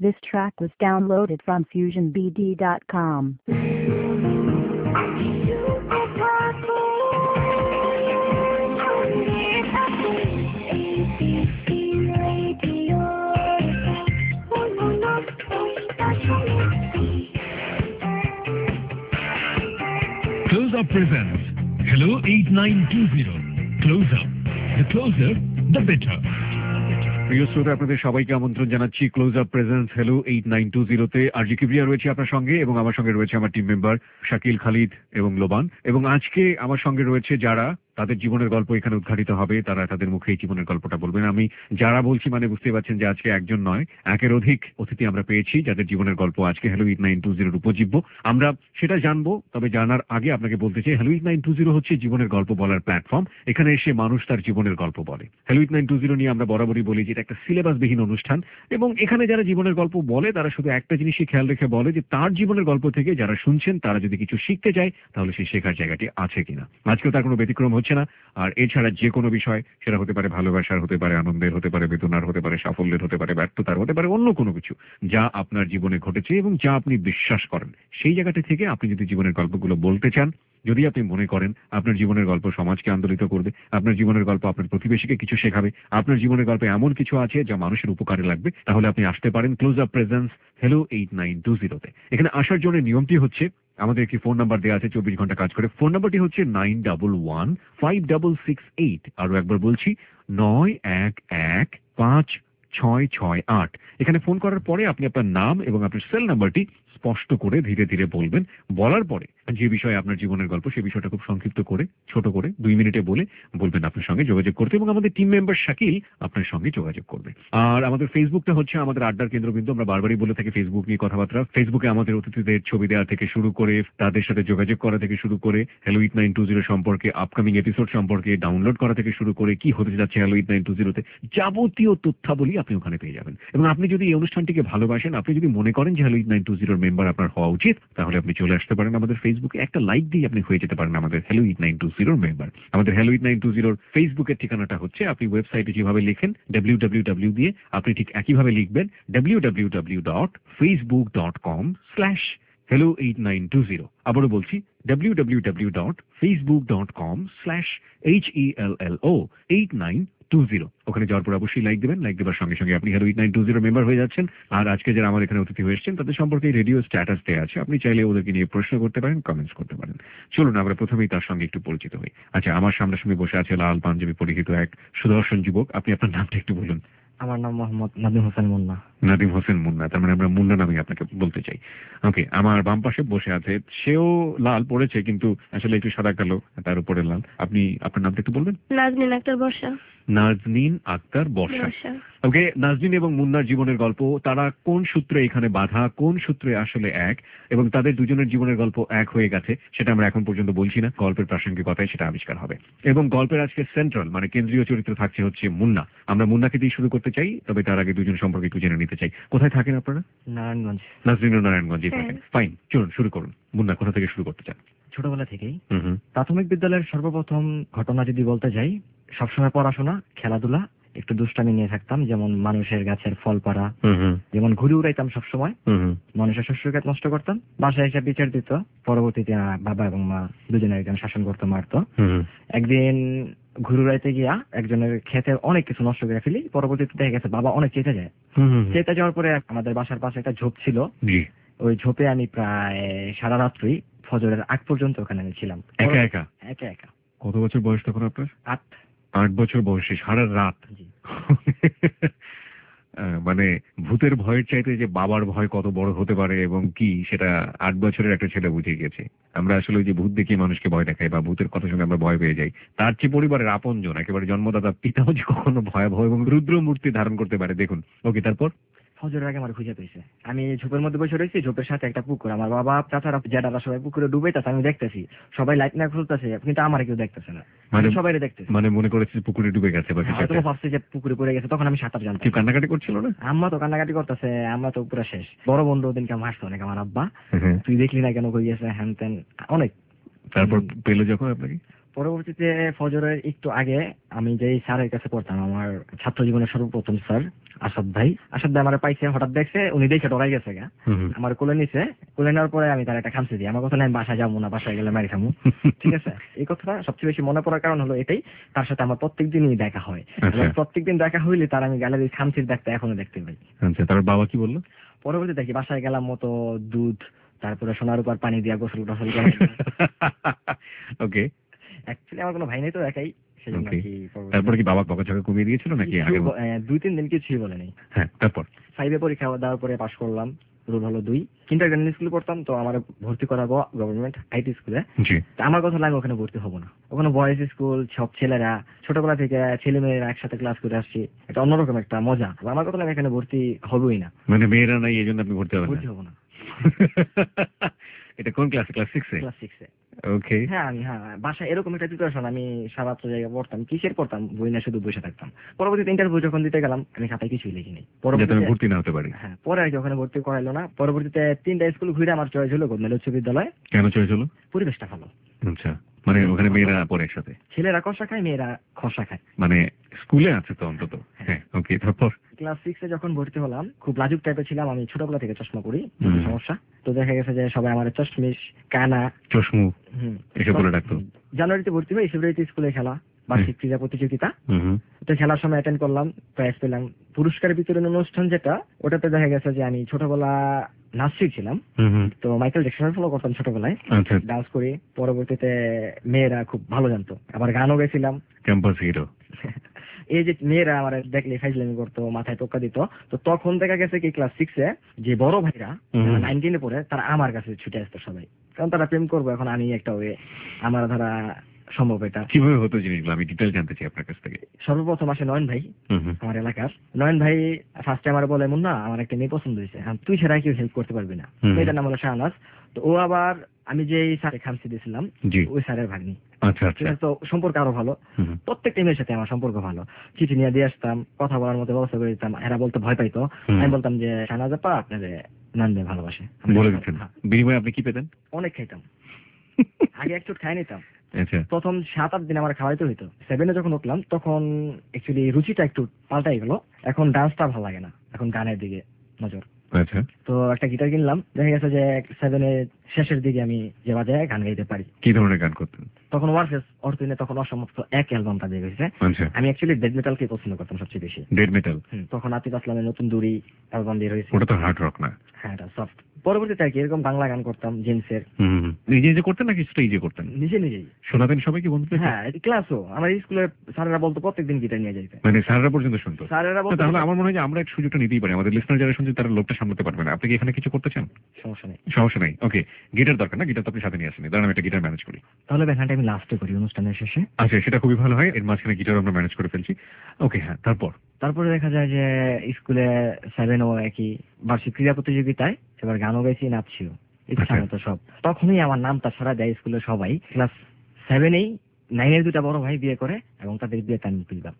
This track was downloaded from FusionBD.com. Close Up presents Hello 8920. Close Up. The closer, the better. প্রিয় শ্রোতা, আপনাদের সবাইকে আমন্ত্রণ জানাচ্ছি ক্লোজ আপ প্রেজেন্স হেলো 8920 তে। আরজি কিবরিয়া রয়েছে আপনার সঙ্গে এবং আমার সঙ্গে রয়েছে আমার টিম মেম্বার শাকিল, খালিদ এবং লোবান। এবং আজকে আমার সঙ্গে রয়েছে যারা তাদের জীবনের গল্প এখানে উদ্ঘাটিত হবে, তারা তাদের মুখে এই জীবনের গল্পটা বলবেন। আমি যারা বলছি মানে বুঝতে পারছেন যে আজকে একজন নয়, একের অধিক অতিথি আমরা পেয়েছি যাদের জীবনের গল্প আজকে হেলো 8920 উপজীব্য। আমরা সেটা জানবো, তবে জানার আগে আপনাকে বলতে চাই হেলো 8920 হচ্ছে জীবনের গল্প বলার প্ল্যাটফর্ম। এখানে এসে মানুষ তার জীবনের গল্প বলে। হেলো 8920 নিয়ে আমরা বরাবরই বলি যে এটা একটা সিলেবাসবিহীন অনুষ্ঠান, এবং এখানে যারা জীবনের গল্প বলে তারা শুধু একটা জিনিসই খেয়াল রেখে বলে যে তার জীবনের গল্প থেকে যারা শুনছেন তারা যদি কিছু শিখতে চায় তাহলে সেই শেখার জায়গাটি আছে কিনা। আজকেও তার কোনো ব্যতিক্রম হচ্ছে না। আর এছাড়া যে কোনো বিষয়, সেটা হতে পারে ভালোবাসার, হতে পারে আনন্দের, হতে পারে বেদনার, হতে পারে সাফল্যের, হতে পারে ব্যর্থতার, হতে পারে অন্য কোনো কিছু যা আপনার জীবনে ঘটেছে এবং যা আপনি বিশ্বাস করেন, সেই জায়গাটি থেকে আপনি যদি জীবনের গল্পগুলো বলতে চান, যদি আপনি মনে করেন আপনার জীবনের গল্প সমাজকে আন্দোলিত করবে, আপনার জীবনের গল্প আপনার প্রতিবেশীকে কিছু শেখাবে, আপনার জীবনের গল্পে এমন কিছু আছে যা মানুষের উপকারে লাগবে, তাহলে আপনি আসতে পারেন ক্লোজ আপ প্রেজেন্স হেলো 8920 তে। এখানে আসার জন্য নিয়মটি হচ্ছে, আমাদের একটি ফোন নাম্বার দেওয়া আছে 24 ঘন্টা কাজ করে। ফোন নাম্বারটি হচ্ছে 91156668। আরো একবার বলছি 91156668। এখানে ফোন করার পরে আপনি আপনার নাম এবং আপনার সেল নাম্বারটি স্পষ্ট করে ধীরে ধীরে বলবেন। বলার পরে যে বিষয়ে আপনার জীবনের গল্প, সেই বিষয়টা খুব সংক্ষিপ্ত করে, ছোট করে 2 মিনিটে বলবেন আপনার সঙ্গে যোগাযোগ করতে, এবং আমাদের টিম মেম্বার শাকিল আপনার সঙ্গে যোগাযোগ করবে। আর আমাদের ফেসবুকটা হচ্ছে আমাদের আড্ডার কেন্দ্রবিন্দু। আমরা বারবারই বলে থাকি ফেসবুক নিয়ে কথাবার্তা। ফেসবুকে আমাদের অতিথিদের ছবি দেওয়া থেকে শুরু করে, তাদের সাথে যোগাযোগ করা থেকে শুরু করে, হেলো 8920 সম্পর্কে, আপকামিং এপিসোড সম্পর্কে ডাউনলোড করা থেকে শুরু করে, কি হতে যাচ্ছে হেলো 8920 তে, যাবতীয় তথ্যাবলী আপনি ওখানে পেয়ে যাবেন। এবং আপনি যদি এই অনুষ্ঠানটিকে ভালোবাসেন, আপনি যদি মনে করেন যে হেলো 8920 মেম্বার আপনার হওয়া উচিত, তাহলে আপনি চলে আসতে পারেন আমাদের ফেসবুকে। একটা লাইক দিয়ে আপনি হয়ে যেতে পারেন আমাদের হেলো 8920 মেম্বার। আমাদের হেলো 8920 ফেসবুকের ঠিকানাটা হচ্ছে, আপনি ওয়েবসাইটে যেভাবে লেখেন www দিয়ে, আপনি ঠিক একইভাবে লিখবেন www.facebook.com/hello8920। আবারও বলছি www.facebook.com/HELLO8920। ওখানে যাওয়ার পর অবশ্যই লাইক দেবেন। লাইক দেওয়ার সঙ্গে সঙ্গে আপনি হেলো 8920 মেম্বার হয়ে যাচ্ছেন। আর আজকে যারা আমার এখানে অতিথি হয়ে এসেছেন তাদের সম্পর্কে রেডিও স্ট্যাটাস দেওয়া আছে, আপনি চাইলে ওদেরকে নিয়ে প্রশ্ন করতে পারেন, কমেন্টস করতে পারেন। চলুন আমরা প্রথমেই তার সঙ্গে একটু পরিচিত হই। আচ্ছা, আমার সামনাসামনি বসে আছে লাল পাঞ্জাবি পরিহিত এক সুদর্শন যুবক। আপনি আপনার নামটা একটু বলুন। আমার নাম মোহাম্মদ নাদিম হোসেন মুন্না। নাদিম হোসেন মুন্না, তার মানে আমরা মুন্না নামে আপনাকে বলতে চাই। ওকে, আমার বাম পাশে বসে আছে, সেও লাল পড়েছে কিন্তু আসলে একটু সাদা কালো, তার উপরে লাল। আপনি আপনার নামটা একটু বলবেন। নাজনীন আক্তার বর্ষা। নাজনীন আক্তার বর্ষা। ওকে, নাজনীন এবং মুন্নার জীবনের গল্প, তারা কোন সূত্রে এখানে বাঁধা, কোন সূত্রে আসলে এক, এবং তাদের দুজনের জীবনের গল্প এক হয়ে গেছে সেটা আমরা এখন পর্যন্ত বলছি না। গল্পের প্রাসঙ্গিকতায় সেটা আবিষ্কার হবে। এবং গল্পের আজকে সেন্ট্রাল মানে কেন্দ্রীয় চরিত্র থাকছে হচ্ছে মুন্না। আমরা মুন্নাকে দিয়ে শুরু করতে চাই, তবে তার আগে দুজন সম্পর্কে একটু জেনে নিতে চাই। কোথায় থাকেন আপনারা? নারায়ণগঞ্জ। নাজনীন নারায়ণগঞ্জে থাকেন। ফাইন, চলুন শুরু করুন। মুন্না, কোথা থেকে শুরু করতে চান? ছোটবেলা থেকেই প্রাথমিক বিদ্যালয়ের সর্বপ্রথম ঘটনা যদি বলতে যাই, সবসময় পড়াশোনা, খেলাধুলা, একটু দুষ্টামি নিয়ে থাকতাম, যেমন মানুষের গাছের ফল পাড়া, যেমন ঘুরে উড়াইতাম সবসময়, মানুষের শস্য গাছ নষ্ট করতাম, বাসায় এসে বিচার দিত। পরবর্তীতে বাবা এবং মা দুজনে একজন শাসন করতো, মারতো। একদিন ঘুরে উড়াইতে গিয়া একজনের ক্ষেতে অনেক কিছু নষ্ট করে ফেলি। পরবর্তীতে দেখা গেছে বাবা অনেক চেতে যায়। চেতে যাওয়ার পরে আমাদের বাসার পাশে একটা ঝোপ ছিল, ওই ঝোপে আমি প্রায় সারা রাত্রি ফজরের আগ পর্যন্ত ওখানে আমি ছিলাম একা একা। একা একা। কত বছর বয়স তখন আপনার? 8 বছর বয়সে সারা রাত? মানে ভূতের ভয়ের চাইতে যে বাবার ভয় কত বড় হতে পারে এবং কি, সেটা 8 বছরের একটা ছেলে বুঝে গেছে। আমরা আসলে ওই যে ভূত দেখিয়ে মানুষকে ভয় দেখাই বা ভূতের কথা শুনে আমরা ভয় পেয়ে যাই, তার চেয়ে পরিবারের আপনজন, একেবারে জন্মদাতা পিতাও যে কখনো ভয়াবহ এবং রুদ্র মূর্তি ধারণ করতে পারে। দেখুন, ওকে, তারপর? ফজরের আগে আমার খুঁজে পেয়েছে। আমি ঝোপের মধ্যে বসে রয়েছি, ঝোপের সাথে একটা পুকুর। আমার বাবা, চাচারা, জ্যাঠারা সবাই পুকুরে ডুবাইতেছে, আমি দেখতেছি। সবাই লাইট না খুলতেছে, কিন্তু আমার কেউ দেখতেছে না, মানে সবাই দেখতেছে। মানে মনে করেছে পুকুরে ডুবে গেছে বা কিছু, ভাবছে যে পুকুরে পড়ে গেছে। তখন আমি সাঁতার জানতাম। কেউ কান্নাকাটি করছিল না? আম্মা তো কান্নাকাটি করতেছে, আম্মা তো পুরো শেষ। বড় বন্ধু ওদিনকে মারছে অনেক, আমার আব্বা, তুই দেখলি না কেন, কই গেছে, হ্যান ত্যান অনেক। তারপর পেলো যখন আপনাকে? পরবর্তীতে ফজরের একটু আগে আমি যেই স্যারের কাছে পড়তাম, আমার ছাত্র জীবনের সর্বপ্রথম স্যার আসাদ ভাই আমার পাইছে, হঠাৎ দেখছে, উনি দেখে ডরাই গেছে গা, আমার কোলে নিছে, কোলে নেওয়ার পরে আমি তার একটা খামছি দিই, আমার কথা আমি বাসায় যাবো না, বাসায় গেলে মারি খামু। ঠিক আছে, এই কথাটা সবচেয়ে বেশি মনে পড়ার কারণ হলো এটাই, তার সাথে আমার প্রত্যেকদিনই দেখা হয়, এবং প্রত্যেকদিন দেখা হইলে তার আমি গ্যালারির খামচির দেখতে এখনো দেখতে পাই। আচ্ছা, তার বাবা কি বললো? পরবর্তী দেখি বাসায় গেলাম মতো দুধ, তারপরে সোনার উপর পানি দিয়া গোসল টোসল করে। ওকে, অ্যাকচুয়ালি আমার কোনো ভাই নেই তো, একাই, সেজন্য কি। তারপরে কি বাবা বকাঝকা কমিয়ে দিয়েছিল নাকি? 2-3 দিন কিছুই বলেনি। হ্যাঁ, তারপর 5 পরীক্ষা দেওয়ার পরে পাশ করলাম, রোল হলো 2। কিন্ডারগার্টেন স্কুলে পড়তাম, তো আমার ভর্তি করাবো গভর্নমেন্ট আইটি স্কুলে। আমার কথা লাগে ওখানে ভর্তি হবো না, ওখানে বয়েজ স্কুল, সব ছেলেরা, ছোটবেলা থেকে ছেলে মেয়েরা একসাথে ক্লাস করে আসছি, এটা অন্যরকম একটা মজা। আমার কথা লাগে এখানে ভর্তি হবোই না, মানে মেয়েরা নাই এই জন্য আপনি ভর্তি হবো না। এটা কোন ক্লাসে? ক্লাস 6 এ? ক্লাস 6 এ। ওকে। হ্যাঁ, বাসায় এরকম একটা প্রিপারেশন, আমি সারা জায়গায় পড়তাম, কিসের পড়তাম, বই না শুধু বসে থাকতাম। পরবর্তীতে ইন্টারভিউ যখন দিতে গেলাম, আমি খাতায় কিছুই লিখিনি, পরবর্তীতে ভর্তি না হতে পারি। হ্যাঁ, পরে আর কি ওখানে ভর্তি করাইলো না। পরবর্তীতে 3টা স্কুল ঘুরে আমার চয়েস হলো গোদমেল উচ্চ বিদ্যালয়। কেন চয়েস হলো? পরিবেশটা ভালো। আচ্ছা, মানে ওখানে মেয়েরা পড়ে একসাথে, ছেলেরা কষা খায়, মেয়েরা খসা খায়, মানে স্কুলে আছে তো অন্তত। হ্যাঁ, ওকে। তারপর ক্লাস 6 এ যখন ভর্তি হলাম, খুব লাজুক টাইপের ছিলাম আমি, ছোটবেলা থেকে চশমা পরি, সমস্যা। তো দেখা গেছে যে সবাই আমার চশমিশ, কানা, চশমু এসব বলে ডাকতো। জানুয়ারিতে ভর্তি হই, ফেব্রুয়ারিতে স্কুলে খেলা, বার্ষিক ক্রীড়া প্রতিযোগিতা। তো খেলার সময় অ্যাটেন্ড করলাম, প্রাইজ পেলাম। পুরস্কার বিতরণ অনুষ্ঠান যেটা, ওটাতে দেখা গেছে যে আমি ছোটবেলা নাচ শিখছিলাম, তো মাইকেল জ্যাকসনের ফলো করতাম ছোটবেলায়, ডান্স করি। পরবর্তীতে মেয়েরা খুব ভালো জানতো, আবার গানও গেছিলাম, ক্যাম্পাস হিরো। এই যে মেয়েরা আমার দেখলে ফাইজলামি করতো, মাথায় টোকা দিত। তো তখন দেখা গেছে কি ক্লাস 6 এ যে বড় ভাইরা 19 এ পড়ে, তারা আমার কাছে ছুটে আসতো সবাই, কারণ তারা প্রেম করবো, এখন আমি একটা ওয়ে, আমার ধরা সম্ভব। এটা কিভাবে হতো জিনিসগুলো আমি ডিটেইল জানতে চাই আপনার কাছ থেকে। সর্বপ্রথম আসে নয়ন ভাই, আমার এলাকার নয়ন ভাই। ফার্স্টে আমার বলে, মুন্না আমার একটা মেয়ে পছন্দ হয়েছে, তুই ছাড়া কেউ হেল্প করতে পারবি না। মেয়েটার নাম হলো শাহনাজ। তো ও আবার আমি যে স্যারে খামসি দিয়েছিলাম, ওই স্যারের ভাগ্নি। আচ্ছা আচ্ছা, তো সম্পর্ক আরো ভালো, প্রত্যেকটা মেয়ের সাথে আমার সম্পর্ক ভালো। চিঠি নিয়ে দিয়ে আসতাম, কথা বলার মতো ব্যবস্থা করে দিতাম। এরা বলতে ভয় পাইতো, আমি বলতাম যে শাহনাজ আপা আপনাদের নন্দে ভালোবাসে, বলে দিতেন। বিনিময়ে আপনি কি পেতেন? অনেক খাইতাম। আগে এক চুট খাই নিতাম। আচ্ছা, প্রথম 7-8 দিন আমার খাওয়াইতে হইতো। 7 এ যখন উঠলাম, তখন অ্যাকচুয়ালি রুচিটা একটু পাল্টাই গেল। এখন ডান্সটা ভালো লাগে না, এখন গানের দিকে নজর। আচ্ছা, তো একটা গিটার কিনলাম, দেখা গেছে যে 7 এর শেষের দিকে আমি যে বাজায় গান গাইতে পারি। কি ধরনের গান করতেন তখন ওয়ারফেস অর্থিনে তখন অসমাপ্ত এক অ্যালবামটা বের হয়েছে। আমি অ্যাকচুয়ালি ডেড মেটালকে পছন্দ করতাম সবচেয়ে বেশি। Dead metal? তখন আতিফ আসলামের নতুন দূরি অ্যালবাম বের হয়েছে। ওটা তো হার্ড রক না? হ্যাঁ, এটা সফট। পরবর্তীতে আর কি এরকম বাংলা গান করতাম, জেমসের। নিজে নিজে করতেন নাকি স্টেজে করতেন? নিজেই শোনাতেন সবাইকে বন্ধুদের? হ্যাঁ, ক্লাসও আমার স্কুলের স্যারেরা বলতো প্রত্যেকদিন গিটার নিয়ে যাইতে, মানে স্যাররা পর্যন্ত শুনতো? স্যারেরা বলতো। তাহলে আমার মনে হয় যে আমরা এক সুযোগটা নিতেই পারি, আমাদের লিসনার যারা শুনছে তারা লোকটা সামলাতে পারবে না। আপনি কি এখানে কিছু করতে চান? সমস্যা নেই, সমস্যা নেই। ওকে, গিটার দরকার না? গিটার তো আপনি সাথে নিয়ে আসেন, দাঁড়ান আমি একটা গিটার ম্যানেজ করি। তাহলে ব্যাখ্যাটা আমি লাস্টে করি অনুষ্ঠানের শেষে। আচ্ছা, সেটা খুবই ভালো হয়, এর মাঝখানে গিটার আমরা ম্যানেজ করে ফেলছি। ওকে, হ্যাঁ, তারপরে দেখা যায় যে স্কুলে 7 ও একই বার্ষিক ক্রীড়া প্রতিযোগিতায় এবার গানও গাইছি, নাচছিও, ইচ্ছা মতো সব। তখনই আমার নামটা ছড়া দেয় স্কুলে সবাই। ক্লাস 7 এই 9 এর 2টা বড় ভাই বিয়ে করে, এবং তাদের বিয়েতে আমি তুললাম।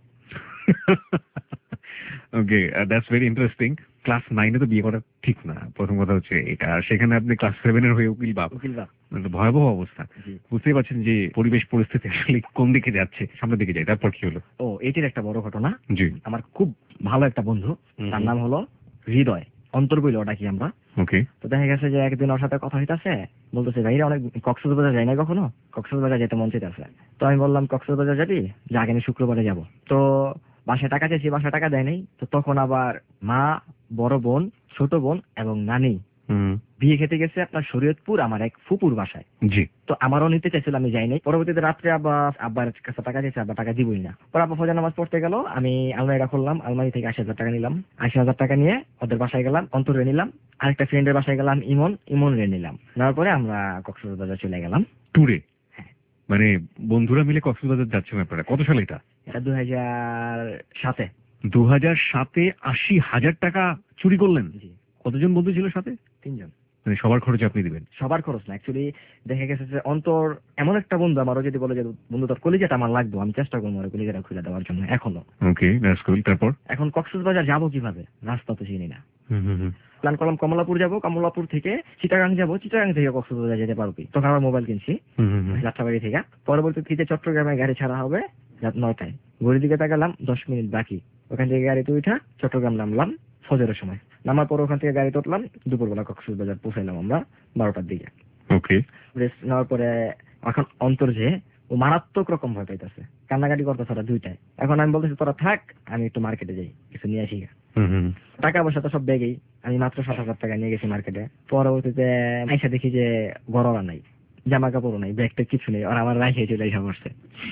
Okay, that's very interesting. Class 9 এ তো বিয়ে করা ঠিক না, প্রথম কথা হচ্ছে এটা। সেখানে আপনি ক্লাস 7 এর হয়ে উকিল বাপ, ভয়াবহ অবস্থা। বুঝতেই পারছেন যে পরিবেশ পরিস্থিতি আসলে কোন দিকে যাচ্ছে, সামনের দিকে যায়। তারপর কি হলো? এটির একটা বড় ঘটনা। জি, আমার খুব ভালো একটা বন্ধু, তার নাম হলো হৃদয়, অন্তর বইল ডাকি আমরা। ওকে। তো দেখা গেছে যে একদিন ওর সাথে কথা হইতাছে, বলতেছে ভাইরা অনেক কক্সবাজার যাই না কখনো, কক্সবাজার যেতে মন চাইতেছে। তো আমি বললাম কক্সবাজার যাবি, যে আগামী শুক্রবারে যাব। তো বাসায় টাকা চাইছি, বাসায় টাকা দেয় নাই। তো তখন আবার মা, বড় বোন, ছোট বোন এবং নানি বিয়ে খেতে গেছে আপনার শরীয়তপুর আমার এক ফুপুর বাসায়। জি। তো আমারও নিতে চাইছিল, আমি যাই নাই। পরবর্তীতে রাত্রে আব্বার কাছে টাকা চাইছে, আব্বা টাকা দিবই না। পরে আব্বা ফজর নামাজ পড়তে গেল, আমি আলমারিটা খুললাম, আলমারি থেকে 80,000 টাকা নিলাম। 80,000 টাকা নিয়ে ওদের বাসায় গেলাম, অন্তরে নিলাম। আরেকটা ফ্রেন্ডের বাসায় গেলাম, ইমন রে নিলাম। নেওয়ার পরে আমরা কক্সবাজার চলে গেলাম ট্যুরে। হ্যাঁ, মানে বন্ধুরা মিলে কক্সবাজার যাচ্ছেন আপনারা। কত সালে এটা? এটা 2007-এ। 2007-এ 80,000 টাকা চুরি করলেন? জি। কতজন বন্ধু ছিল সাথে? 3 জন। মানে সবার খরচ আপনি দিবেন? সবার খরচ না, অ্যাকচুয়ালি দেখা গেছে যে অন্তর এমন একটা বন্ধু, আমারও যদি বলে যে বন্ধু তোর কলিজাটা আমার লাগবে, আমি চেষ্টা করবো আমার কলিজাটা খুলে দেওয়ার জন্য এখনো। Okay, that's cool. তারপর এখন কক্সবাজার যাবো কিভাবে, রাস্তা তো চিনি না। প্ল্যান করলাম কমলাপুর যাবো, কমলাপুর থেকে চিটাগাং যাবো, চিটাগাং থেকে কক্সবাজার যেতে পারবি। তখন আমার মোবাইল কিনছি যাত্রাবাড়ি থেকে। পরবর্তীতে চট্টগ্রামে গাড়ি ছাড়া হবে রাত 9টায়। ঘড়ির দিকে তাকালাম 10 মিনিট বাকি। ওখান থেকে গাড়িতে উঠা চট্টগ্রাম নামলাম ফজরের সময়। নামার পর ওখান থেকে গাড়িতে উঠলাম, দুপুরবেলা কক্সবাজার পৌঁছাইলাম আমরা 12টার দিকে। ওকে, রেস্ট নেওয়ার পরে এখন অন্তর যে ও মারাত্মক রকম ভয় পাইতেছে, কান্নাকাটি করতেছে ওরা 2টায়। এখন আমি বলতেছি তোরা থাক, আমি একটু মার্কেটে যাই, কিছু নিয়ে আসি। টাকা পয়সা তো সব ব্যাগেই, আমি মাত্র 7,000 টাকা নিয়ে গেছি মার্কেটে। পরবর্তীতে আইসা দেখি যে গররা নাই, জামা কাপড়ও নাই, ব্যাগটা কিছু নেই, আর আমার রাইখে চলে আইসা পড়ছে।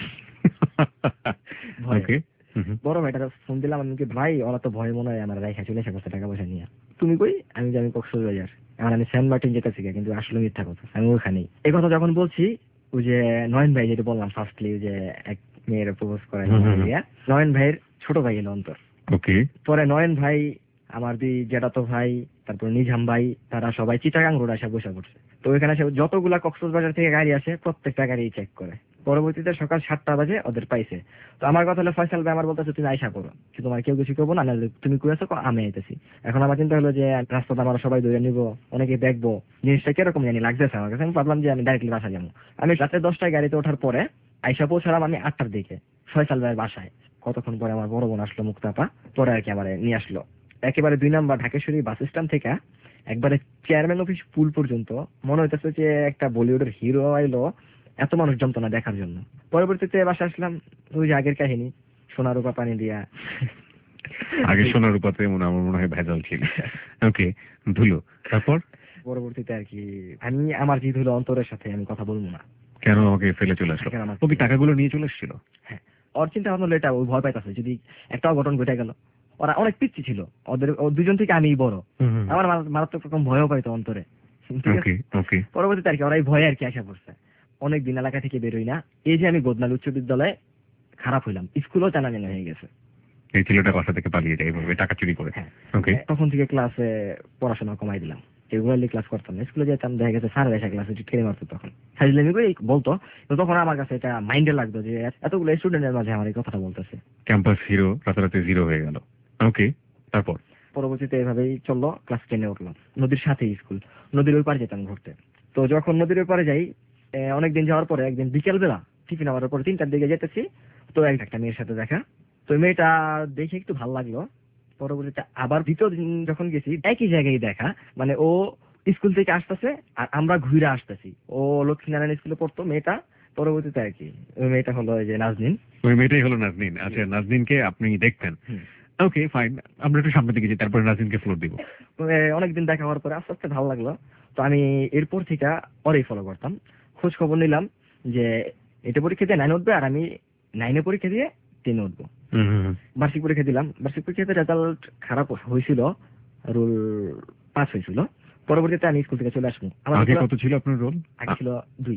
বড় ভাইটা ফোন দিলাম, আমি কি ভাই ওরা তো ভয় মনে হয় আমার রাইখা চলে এসে পড়ছে টাকা পয়সা নিয়ে। তুমি কই? আমি যে আমি কক্সবাজার, এখন আমি সেন্ট মার্টিন যেতেছি, কিন্তু আসলে মিথ্যা কথা, আমি ওখানেই। এই কথা যখন বলছি, ওই যে নয়ন ভাই যেটা বললাম ফার্স্টলি, যে এক মেয়ের প্রপোজ করে, নয়ন ভাইয়ের ছোট ভাই এলো অন্তর। ওকে, পরে নয়ন ভাই, আমার দুই জ্যাঠাতো ভাই, তারপর নিঝাম ভাই, তারা সবাই চিটাগাং রোড আসে বসে পড়ছে। তো ওইখানে যতগুলা কক্সবাজার থেকে গাড়ি আসে প্রত্যেকটা গাড়ি চেক করে। পরবর্তীতে সকাল 7টা বাজে ওদের পাইছে। তো আমার কথা হলো ফয়সাল ভাই আমার বলতেছে তুমি আইসা করো, কি তোমার কেউ কিছু করবো না, তুমি কই আছো, আমি আইতেছি। এখন আমার চিন্তা হলো যে রাস্তাটা আমরা সবাই ধরে নিবো, অনেকে দেখবো, জিনিসটা কিরকম জানি লাগতেছে আমার কাছে। আমি ভাবলাম যে আমি ডাইরেক্টলি বাসা যাবো। আমি রাতে 10টায় গাড়িতে ওঠার পরে আইসা পৌঁছালাম আমি 8টার দিকে ফয়সাল ভাইয়ের বাসায়। কতক্ষণ পরে আমার বড় বোন আসলো মুক্তাপা, পরে আর কি আমার নিয়ে আসলো একেবারে 2 নাম্বার ঢাকেশ্বরী বাস স্ট্যান্ড থেকে একবারে চেয়ারম্যান অফিস পুল পর্যন্ত। মনে হইতেছে যে একটা বলিউডের হিরো আইলো, এত মানুষ জমতো না দেখার জন্য। পরবর্তীতে বাসা আসলাম, ওই যে আগের কাহিনী, সোনা রূপা পানি দিয়া। আগে সোনা রূপাতে আমার মনে হয় ভেজাল ছিল। ওকে, ধুলো। তারপর পরবর্তীতে আর কি আমি আমার জিদ হলো অন্তরের সাথে আমি কথা বলবো না। কেন আমাকে ফেলে চলে আসলো? ও কি টাকাগুলো নিয়ে চলে এসেছিল? হ্যাঁ, ওর চিন্তা ভাবনা এটা, ওই ভয় পাইতেছে যদি একটা অঘটন ঘটে গেল। ওরা অনেক পিচ্ছি ছিল, ওদের দুজন থেকে আমি বড়, আমার মারাত্মক রকম ভয়ও পাইতো অন্তরে। পরবর্তীতে আর কি ওরা এই ভয়ে আর কি আসা পড়ছে। অনেকদিন এলাকা থেকে বেরোই না। এই যে আমি গোদনাল উচ্চ বিদ্যালয়ে খারাপ হইলাম, স্কুলও জানা জানা হয়ে গেছে, এই ছেলেটা বাসা থেকে পালিয়ে যায় এইভাবে টাকা চুরি করে। তখন থেকে ক্লাসে পড়াশোনা কমাই দিলাম, রেগুলারলি ক্লাস করতাম না। স্কুলে যেতাম, দেখা গেছে স্যার এসে ক্লাসে টেনে মারতো, তখন হাজলামি করে বলতো। তো তখন আমার কাছে এটা মাইন্ডে লাগতো যে এতগুলো স্টুডেন্টের মাঝে আমার এই কথাটা বলতেছে। ক্যাম্পাস হিরো রাতারাতি জিরো হয়ে গেল। ওকে, তারপর পরবর্তীতে এভাবেই চললো। ক্লাস 10-এ উঠলাম, নদীর সাথেই স্কুল, নদীর ওই পারে যেতাম ঘুরতে। তো যখন নদীর ওই পারে যাই, অনেকদিন যাওয়ার পরে একদিন বিকেল বেলা টিফিন আওয়ার পরে 3টার দিকে যেতেছি, তো একটা মেয়ের সাথে দেখা। তো মেয়েটা দেখে একটু ভালো লাগলো। পরবর্তীতে আবার দ্বিতীয় দিন যখন গেছি, একই জায়গায় দেখা, মানে ও স্কুল থেকে আসতেছে আর আমরা ঘুরে আসতেছি। ও লক্ষ্মীনারায়ণ স্কুলে পড়তো মেয়েটা। পরবর্তীতে আর কি ওই মেয়েটা হলো যে নাজনীন। ওই মেয়েটাই হলো নাজনীন। আচ্ছা, নাজনীনকে আপনি দেখতেন? ওকে, ফাইন, আমরা একটু সামনে দিকে যাই, তারপরে নাজনীনকে ফ্লোর দিব। অনেকদিন দেখা হওয়ার পরে আস্তে আস্তে ভালো লাগলো। তো আমি এরপর থেকে ওরই ফলো করতাম, খোঁজ খবর নিলাম যে এটা পরীক্ষা দিয়ে 9 উঠবে, আর আমি 9-এ পরীক্ষা দিয়ে 10-এ উঠবো। বার্ষিক পরীক্ষা দিলাম, বার্ষিক পরীক্ষাতে রেজাল্ট খারাপ হয়েছিল, রোল 5 হয়েছিল। পরবর্তীতে আমি স্কুল থেকে চলে আসবো। আগে কত ছিল আপনার রোল? আগে ছিল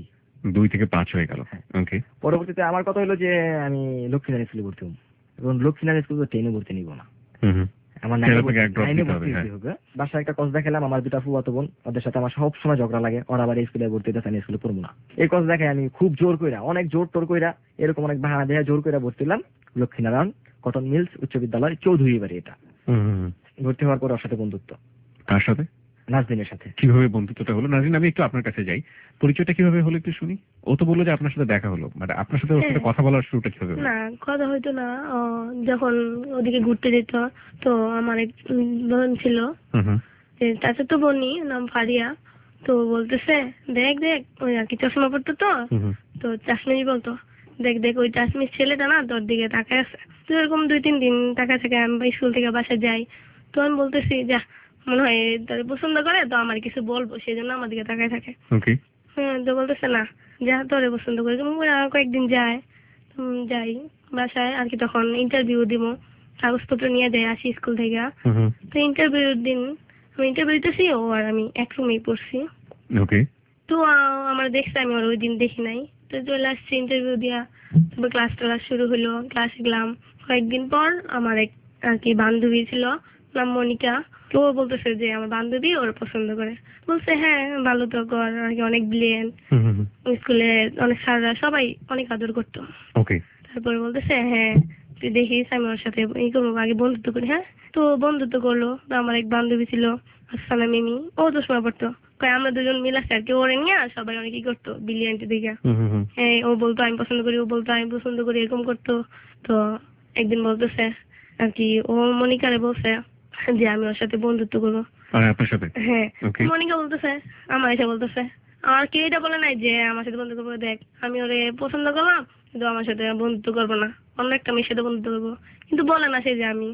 2 থেকে 5 হয়ে গেল। ওকে, পরবর্তীতে আমার কথা হলো যে আমি লক্ষ্মীনারায়ণ স্কুলে ভর্তি হবো, এবং লক্ষ্মীনারায়ণ স্কুলে 10-এ ভর্তি নিব না, আমার 9-এ ভর্তি হবে। বাসায় একটা কস দেখালাম, আমার 2টা ফুয়াতো বোন, ওদের সাথে আমার সব সময় ঝগড়া লাগে, ওরা আবার স্কুলে ভর্তি হতে আমি স্কুলে পড়বো না। এই কস দেখে আমি খুব জোর কইরা, অনেক জোর টোর কইরা, এরকম অনেক বাহানা দেয়া জোর কইরা ভর্তি হলাম লক্ষ্মীনারায়ণ কটন মিলস উচ্চ বিদ্যালয়, চৌধুরী বাড়ি। এটা ভর্তি হওয়ার পর ওর সাথে বন্ধুত্ব। কার সাথে? নাজনীনের সাথে। কিভাবে বন্ধুত্বটা হলো? নাজনীন, আমি একটু আপনার কাছে যাই, পরিচয়টা কিভাবে হলো একটু শুনি। ও তো বললো যে আপনার সাথে দেখা হলো, মানে আপনার সাথে ওর সাথে কথা বলার শুরুটা কিভাবে হলো? না, কথা হইতো না। যখন ওদিকে ঘুরতে যেত, তো আমার এক বোন ছিল, চাচা তো বোনই, নাম ফারিয়া। তো বলতেছে দেখ দেখ, ওই আর কি চশমা পড়তো, তো চাশমিশ বলতো, দেখ দেখ ওই চাশমিশ ছেলেটা না তোর দিকে তাকায় আছে। তো এরকম 2-3 দিন তাকায় থাকে। আমি স্কুল থেকে বাসায় যাই, তো আমি বলতেছি যা, মনে হয় তাদের পছন্দ করে, তো আমার কিছু বলবো, সেই জন্য আমার দিকে তাকায় থাকে। হ্যাঁ, তো বলতেছে না যা, তোরে পছন্দ করে। কয়েকদিন যাই বাসায় আর কি, তখন ইন্টারভিউ দিব, কাগজপত্র নিয়ে যাই আসি স্কুল থেকে। তো ইন্টারভিউর দিন আমি ইন্টারভিউ দিতেছি, ও আর আমি এক রুমেই পড়ছি। তো আমার দেখছে, আমি ওর ওই দিন দেখি নাই। তো চলে আসছি ইন্টারভিউ দিয়া, তারপর ক্লাস শুরু হলো, ক্লাসে গেলাম। কয়েকদিন পর আমার এক আর কি বান্ধবী ছিল, নাম মনিকা। তো ও বলতেছে যে আমার বান্ধবী ওর পছন্দ করে। বলছে হ্যাঁ ভালো তো কর, আর কি অনেক ব্রিলিয়েন্ট, স্কুলে অনেক স্যাররা সবাই অনেক আদর করতো। ওকে। তারপরে বলতেছে হ্যাঁ তুই দেখিস আমি ওর সাথে এই করবো, আগে বন্ধুত্ব করি। হ্যাঁ, তো বন্ধুত্ব করলো। তো আমার এক বান্ধবী ছিল আফসানা মিমি, ও চশমা পড়তো। আমরা দুজন মিলাছে আর কি, ওরে নিয়ে সবাই অনেক কি করতো ব্রিলিয়েন্টের দিকে। হ্যাঁ, ও বলতো আমি পছন্দ করি, ও বলতো আমি পছন্দ করি, এরকম করতো। তো একদিন বলতেছে আর কি, ও মনিকারে বলছে যে আমি ওর সাথে বন্ধুত্ব করবো। আপনার সাথে? হ্যাঁ, মনিকা বলতেছে আমার এসে বলতেছে, আর কে এটা বলে নাই যে আমার সাথে বন্ধুত্ব করবো, দেখ আমি ওরে পছন্দ করলাম কিন্তু আমার সাথে বন্ধুত্ব করবো না, অন্য একটা মেয়ের সাথে বন্ধুত্ব করবো। কিন্তু বলে না সে যে আমি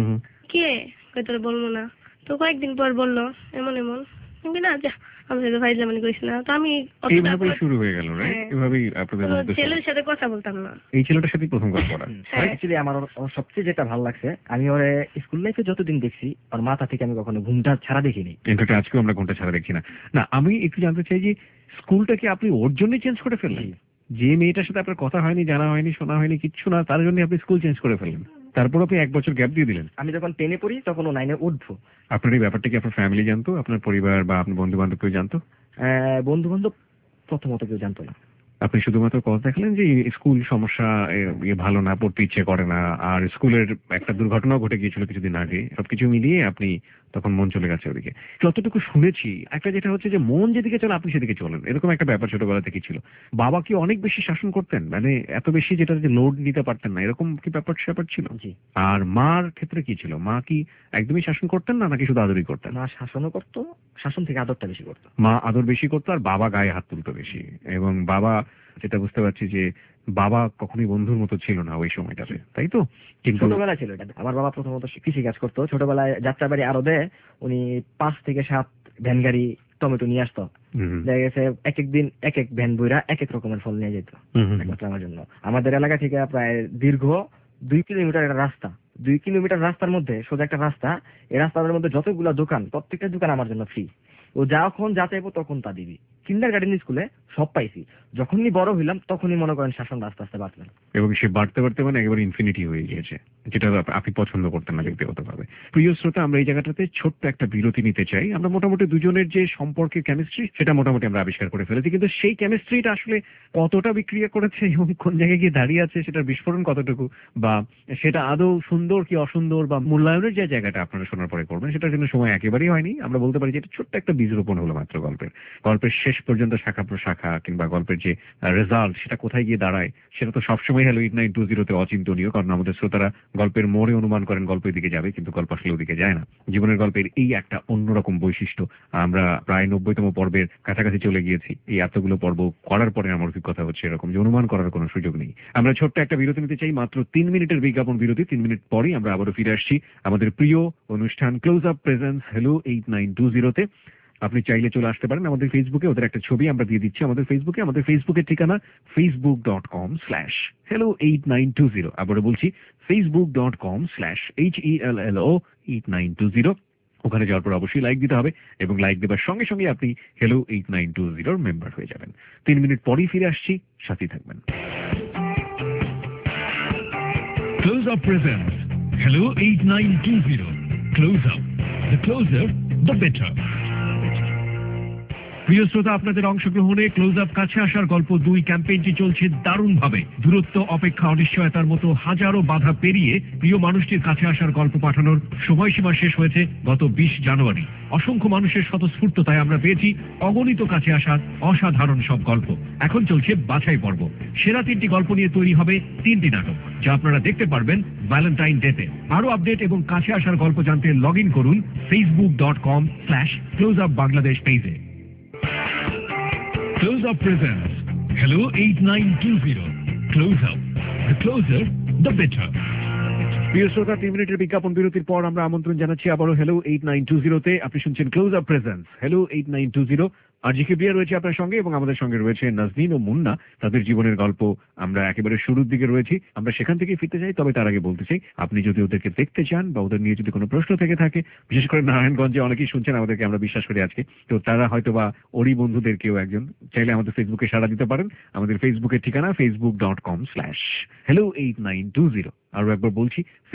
কে, তোরে বলবো না। তো কয়েকদিন পর বললো এমন এমন, আমি না যা আমার সাথে ফাইজলামি করিস না। তো আমি এইভাবেই শুরু হয়ে গেল, রাইট? এভাবেই আপনাদের মধ্যে ছেলের সাথে কথা বলতাম না। এই ছেলেটার সাথে প্রথম কথা বলা। অ্যাকচুয়ালি আমার ওর সবচেয়ে যেটা ভালো লাগছে, আমি ওর স্কুল লাইফে যতদিন দেখছি ওর মাথা থেকে আমি কখনো ঘুমটা ছাড়া দেখিনি। ইনফ্যাক্ট আজকেও আমরা ঘন্টা ছাড়া দেখছি না। না, আমি একটু জানতে চাই যে স্কুলটা কি আপনি ওর জন্য চেঞ্জ করে ফেললেন? যে মেয়েটার সাথে আপনার কথা হয়নি, জানা হয়নি, শোনা হয়নি, কিচ্ছু না, তার জন্য আপনি স্কুল চেঞ্জ করে ফেললেন? তারপর আপনি 1 বছর গ্যাপ দিয়ে দিলেন। আমি যখন 10-এ পড়ি তখন ও 9-এ উঠবো। আপনার এই ব্যাপারটা কি আপনার ফ্যামিলি জানতো, আপনার পরিবার বা আপনার বন্ধু বান্ধব কেউ জানতো? বন্ধু বান্ধব প্রথমত কেউ জানতো না। আপনি শুধুমাত্র কথা দেখালেন যে স্কুল সমস্যা, ভালো না, পড়তে ইচ্ছে করে না, আর স্কুলের একটা দুর্ঘটনাও ঘটে গিয়েছিল কিছুদিন আগে, সবকিছু মিলিয়ে আপনি তখন মন চলে গেছে ওদিকে। যতটুকু শুনেছি একটা যেটা হচ্ছে যে মন যেদিকে চলে আপনি সেদিকে চলেন, এরকম একটা ব্যাপার ছোটবেলা থেকে ছিল। বাবা কি অনেক বেশি শাসন করতেন, মানে এত বেশি যেটা যে লোড নিতে পারতেন না, এরকম কি ব্যাপার স্যাপার ছিল? জি। আর মার ক্ষেত্রে কি ছিল? মা কি একদমই শাসন করতেন না, নাকি শুধু আদরই করতেন? মা শাসনও করতো, শাসন থেকে আদরটা বেশি করতো। মা আদর বেশি করতো আর বাবা গায়ে হাত তুলতো বেশি। এবং বাবা, যেটা বুঝতে পারছি যে বাবা কখনোই বন্ধুর মতো ছিল না ওই সময়টাতে, তাই তো? কিন্তু ছোটবেলায় ছিল এটা। আমার বাবা প্রথমত কৃষি কাজ করতো। ছোটবেলায় যাত্রাবাড়ি আরদে উনি 5 থেকে 7 ভ্যান গাড়ি টমেটো নিয়ে আসতো। দেখা গেছে এক এক দিন এক এক ভ্যান বইরা এক এক রকমের ফল নিয়ে যেত একমাত্র আমার জন্য। আমাদের এলাকা থেকে প্রায় দীর্ঘ 2 কিলোমিটার একটা রাস্তা, 2 কিলোমিটার রাস্তার মধ্যে সোজা একটা রাস্তা, এই রাস্তার মধ্যে যতগুলা দোকান, প্রত্যেকটা দোকান আমার জন্য ফ্রি। ও যখন যা চাইবো তখন তা দিবি। কিন্ডারগার্টেন স্কুলে সব পাইছি। যখনই বড় হইলাম তখনই মনে করেন শাসন আস্তে আস্তে বাড়তে। এবং সে বাড়তে বাড়তে মানে একেবারে ইনফিনিটি হয়ে গিয়েছে, যেটা আপনি পছন্দ করতেন না ব্যক্তিগতভাবে। প্রিয় শ্রোতা, আমরা এই জায়গাটাতে ছোট্ট একটা বিরতি নিতে চাই। আমরা মোটামুটি দুজনের যে সম্পর্কের কেমিস্ট্রি সেটা মোটামুটি আমরা আবিষ্কার করে ফেলেছি, কিন্তু সেই কেমিস্ট্রিটা আসলে কতটা বিক্রিয়া করেছে এবং কোন জায়গায় গিয়ে দাঁড়িয়ে আছে, সেটার বিস্ফোরণ কতটুকু, বা সেটা আদৌ সুন্দর কি অসুন্দর, বা মূল্যায়নের যে জায়গাটা আপনারা শোনার পরে করবেন, সেটার জন্য সময় একেবারেই হয়নি। আমরা বলতে পারি যে এটা ছোট্ট একটা বীজ রোপণ হলো মাত্র গল্পের শেষ পর্যন্ত শাখা প্রশাখা কিংবা গল্পের যে রেজাল্ট সেটা কোথায় গিয়ে দাঁড়ায় সেটা তো সবসময় হ্যালো 8920 অচিন্তনীয়। কারণ আমাদের শ্রোতারা গল্পের মোড়ে অনুমান করেন গল্পের দিকে যাবে, কিন্তু গল্প আসলে ওদিকে যায় না। জীবনের গল্পের এই একটা অন্যরকম বৈশিষ্ট্য। আমরা প্রায় 90তম পর্বের কাছাকাছি চলে গিয়েছি। এই এতগুলো পর্ব করার পরে আমার অভিজ্ঞতা হচ্ছে এরকম যে অনুমান করার কোনো সুযোগ নেই। আমরা ছোট্ট একটা বিরতি নিতে চাই, মাত্র 3 মিনিটের বিজ্ঞাপন বিরতি। 3 মিনিট পরেই আমরা আবারও ফিরে আসছি আমাদের প্রিয় অনুষ্ঠান ক্লোজ আপ প্রেজেন্স হ্যালো 8920-তে। আপনি চাইলে চলে আসতে পারেন আমাদের ফেসবুকে, ওদের একটা ছবি আমরা দিয়ে দিচ্ছি আমাদের ফেসবুকে। আমাদের ফেসবুকের ঠিকানা facebook.com/hello8920। আবারও বলছি facebook.com/hello8920। ওখানে যাওয়ার পর অবশ্যই লাইক দিতে হবে এবং লাইক দেবার সঙ্গে সঙ্গে আপনি হ্যালো 8920 মেম্বার হয়ে যাবেন। 3 মিনিট পরেই ফিরে আসছি, সাথেই থাকবেন। Close Up presents Hello 8920. Close Up. The closer, the better. প্রিয় শ্রোতা, আপনাদের অংশগ্রহণে ক্লোজ আপ কাছে আসার গল্প 2 ক্যাম্পেইনটি চলছে দারুণভাবে। দূরত্ব, অপেক্ষা, অনিশ্চয়তার মতো হাজারো বাধা পেরিয়ে প্রিয় মানুষটির কাছে আসার গল্প পাঠানোর সময়সীমা শেষ হয়েছে গত 20 জানুয়ারি। অসংখ্য মানুষের স্বতঃস্ফূর্ততায় আমরা পেয়েছি অগণিত কাছে আসার অসাধারণ সব গল্প। এখন চলছে বাছাই পর্ব। সেরা 3টি গল্প নিয়ে তৈরি হবে 3টি নাটক, যা আপনারা দেখতে পারবেন ভ্যালেন্টাইন ডেতে। আরো আপডেট এবং কাছে আসার গল্প জানতে লগ ইন করুন facebook.com/closeupbangladesh পেজে। Close Up presents Hello 8920. Close Up. The closer, the better. প্রিয় শ্রোতা, 3 মিনিটের বিজ্ঞাপন বিরতির পর আমরা আমন্ত্রণ জানাচ্ছি আবারও হ্যালো 8920-তে। আপনি শুনছেন close up presents hello 8920। R J Kibria রয়েছে আপনার সঙ্গে এবং আমাদের সঙ্গে রয়েছে নাজনীন ও মুন্না। তাদের জীবনের গল্প আমরা একেবারে শুরুর দিকে রয়েছি, আমরা সেখান থেকে ফিরতে চাই। তবে তার আগে বলতে চাই, আপনি যদি ওদেরকে দেখতে চান বা ওদের নিয়ে যদি কোনো প্রশ্ন থেকে থাকে, বিশেষ করে নারায়ণগঞ্জে অনেকেই শুনছেন আমাদেরকে, আমরা বিশ্বাস করি আজকে, তো তারা হয়তো বা ওরই বন্ধুদের কেউ একজন, চাইলে আমাদের ফেসবুকে সাড়া দিতে পারেন। আমাদের ফেসবুকের ঠিকানা facebook.com/hello8920। আরো একবার বলছি,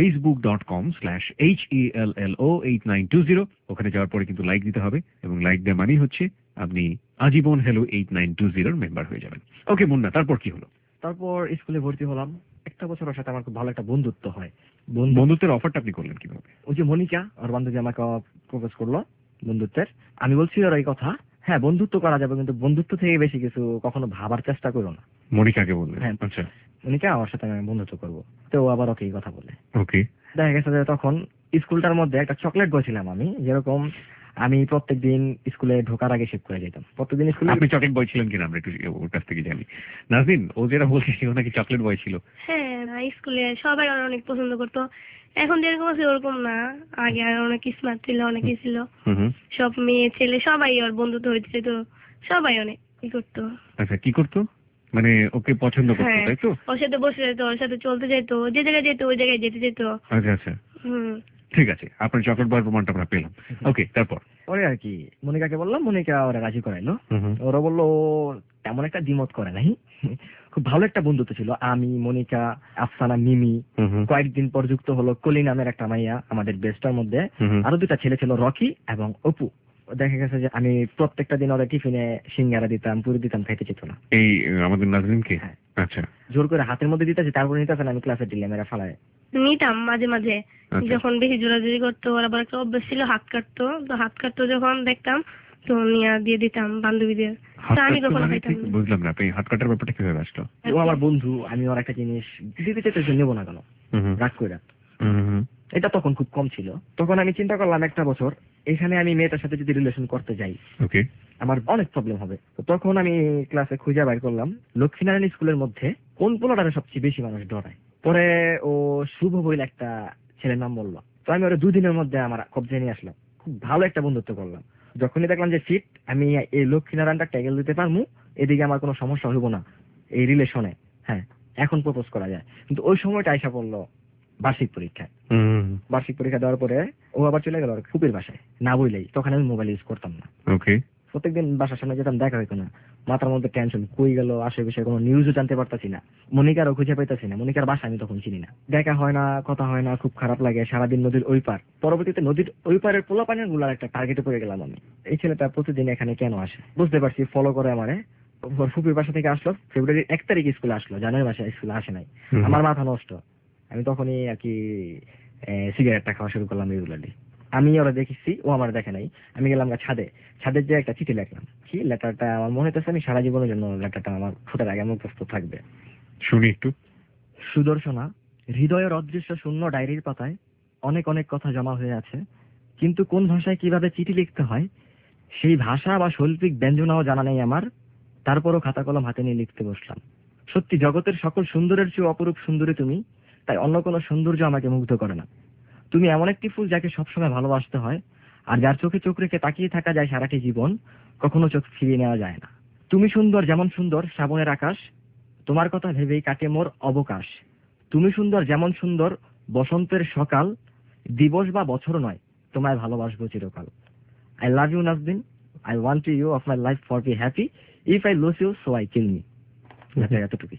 facebook.com/HELLO8920। ওখানে যাওয়ার পরে কিন্তু লাইক দিতে হবে, এবং লাইক দেওয়া মানেই হচ্ছে আপনি আজীবন হ্যালো 8920 মেম্বার হয়ে যাবেন। ওকে মুন্না, তারপর কি হলো? তারপর স্কুলে ভর্তি হলাম। একটা বছর ওর সাথে আমার খুব ভালো একটা বন্ধুত্ব হয়। বন্ধুত্বের অফারটা আপনি করলেন কিভাবে? ওই যে মনিকা, ওর বান্ধবী আমাকে প্রপোজ করলো বন্ধুত্বের। আমি বলছি ওর এই কথা, হ্যাঁ বন্ধুত্ব করা যাবে, কিন্তু বন্ধুত্ব থেকে বেশি কিছু কখনো ভাবার চেষ্টা করো না। মনিকাকে বললেন? হ্যাঁ। আচ্ছা। মনিকা, আমার সাথে আমি বন্ধুত্ব করবো। তো ও আবার ওকে এই কথা বলে। ওকে। দেখা গেছে যে তখন স্কুলটার মধ্যে একটা চকলেট বয় ছিলাম আমি, যেরকম আমি প্রত্যেকদিন স্কুলে ঢোকার আগে শেভ করে যেতাম। প্রত্যেকদিন স্কুলে। আপনি চকলেট বয় ছিলেন কিনা আমরা একটু ওর কাছ থেকে জানি। নাজনীন, ও যেটা বলছে ও নাকি চকলেট বয় ছিল। হ্যাঁ, স্কুলে সবাই আর অনেক পছন্দ করতো। এখন যেরকম আছে ওরকম না, আগে আর অনেক স্মার্ট ছিল, অনেকেই ছিল। সব মেয়ে ছেলে সবাই ওর বন্ধুত্ব হয়েছে, তো সবাই অনেক কি করতো। আচ্ছা, কি করতো? মানে ওকে পছন্দ করতো, হ্যাঁ, তাই তো? ওর সাথে বসে যেত, ওর সাথে চলতে যেত, যে জায়গায় যেত ওই জায়গায় যেতে যেত। আচ্ছা আচ্ছা, ঠিক আছে, আপনার চকলেট বয়ের প্রমাণটা আমরা পেলাম। ওকে, তারপর? পরে আর কি মনিকাকে বললাম, মনিকা ওরা রাজি করাইলো। ওরা বললো তেমন একটা দ্বিমত করে নাই, খুব ভালো একটা বন্ধুত্ব ছিল। আমি, মনিকা, আফসানা, মিমি। কয়েকদিন পর যুক্ত হলো কলি নামের একটা মাইয়া আমাদের বেস্টার মধ্যে। আরো দুটা ছেলে ছিল, রকি এবং অপু। দেখা গেছে যে আমি প্রত্যেকটা দিন ওদের টিফিনে সিঙ্গারা দিতাম, পুরি দিতাম, খাইতে চেত না। এই আমাদের নাজরিনকে? হ্যাঁ। আচ্ছা। জোর করে হাতের মধ্যে দিতেছে, তারপরে নিতেছে না, আমি ক্লাসে দিলে মেরা ফালায় নিতাম মাঝে মাঝে। যখন বেশি জোরাজুরি করতো, ওর আবার একটা অভ্যাস ছিল হাত কাটতো, তো হাত কাটতো যখন দেখতাম তো নিয়ে দিয়ে দিতাম বান্ধবীদের। আমি কখনো খাইতাম না। বুঝলাম না, আপনি হাত কাটার ব্যাপারটা কিভাবে আসলো? ও আমার বন্ধু, আমি ওর একটা জিনিস দিতে চাইতে নেবো না কেন, রাগ করে। এটা তখন খুব কম ছিল। তখন আমি চিন্তা করলাম একটা বছর এখানে আমি মেয়েটার সাথে যদি রিলেশন করতে যাই, ওকে, আমার অনেক প্রবলেম হবে। তো তখন আমি ক্লাসে খুঁজে বাইর করলাম লক্ষ্মীনারায়ণ স্কুলের মধ্যে কোন পোলাটারে সবচেয়ে বেশি মানুষ ডরায়। পরে ও শুভ বইল একটা ছেলের নাম বললো, তো আমি ওরা 2 দিনের মধ্যে আমার কবজে নিয়ে আসলাম। খুব ভালো একটা বন্ধুত্ব করলাম। যখনই দেখলাম যে ফিট, আমি এই লক্ষ্মীনারায়ণটা ট্যাগেল দিতে পারবো, এদিকে আমার কোনো সমস্যা হইব না এই রিলেশনে। হ্যাঁ, এখন প্রপোজ করা যায়। কিন্তু ওই সময়টা আইসা পড়লো বার্ষিক পরীক্ষায়। বার্ষিক পরীক্ষা দেওয়ার পরে ও আবার চলে গেল ফুপির বাসায়, না বইলেই। তখন আমি মোবাইল ইউজ করতাম না। ওকে। প্রত্যেকদিন বাসার সামনে যেতাম, দেখা হইতো না। মাথার মধ্যে টেনশন, কই গেল, আশেপাশে কোনো নিউজও জানতে পারতাছি না, মনিকারও খুঁজে পাইতাছি না। মনিকার বাসা আমি তখন চিনি না, দেখা হয় না, কথা হয় না, খুব খারাপ লাগে। সারাদিন নদীর ওই পার। পরবর্তীতে নদীর ওই পারের পোলাপানের গুলার একটা টার্গেটে পড়ে গেলাম আমি। এই ছেলেটা প্রতিদিন এখানে কেন আসে বুঝতে পারছি, ফলো করে আমারে। ফুপির বাসা থেকে আসলো, ফেব্রুয়ারি 1 তারিখ স্কুলে আসলো, জানুয়ারি মাসে স্কুলে আসে নাই। আমার মাথা নষ্ট। আমি তখনই আর কি সিগারেটটা খাওয়া শুরু করলাম রেগুলারলি। আমি ওরা দেখেছি, ও আমার দেখে নাই। আমি গেলাম ছাদে, ছাদের যে একটা চিঠি লিখলাম। কি লেটারটা আমার মনে হইতেছে আমি সারা জীবনের জন্য লেটারটা আমার ফুটার আগে মুখস্থ থাকবে। শুনি একটু। সুদর্শনা, হৃদয়ের অদৃশ্য শূন্য ডায়েরির পাতায় অনেক অনেক কথা জমা হয়ে আছে, কিন্তু কোন ভাষায় কিভাবে চিঠি লিখতে হয় সেই ভাষা বা শৈল্পিক ব্যঞ্জনাও জানা নেই আমার। তারপরও খাতা কলম হাতে নিয়ে লিখতে বসলাম। সত্যি জগতের সকল সুন্দরের চেয়ে অপরূপ সুন্দরী তুমি, তাই অন্য কোনো সৌন্দর্য আমাকে মুগ্ধ করে না। তুমি এমন একটি ফুল যাকে সবসময় ভালোবাসতে হয়, আর যার চোখে চোখ রেখে তাকিয়ে থাকা যায় সারাটি জীবন, কখনো চোখ ফিরিয়ে নেওয়া যায় না। তুমি সুন্দর, যেমন সুন্দর শ্রাবণের আকাশ, তোমার কথা ভেবেই কাটে মোর অবকাশ। তুমি সুন্দর, যেমন সুন্দর বসন্তের সকাল, দিবস বা বছর নয়, তোমায় ভালোবাসবো চিরকাল। I love you Nazdin, I want you of my life for be happy, if I lose you so I kill me. এতটুকুই।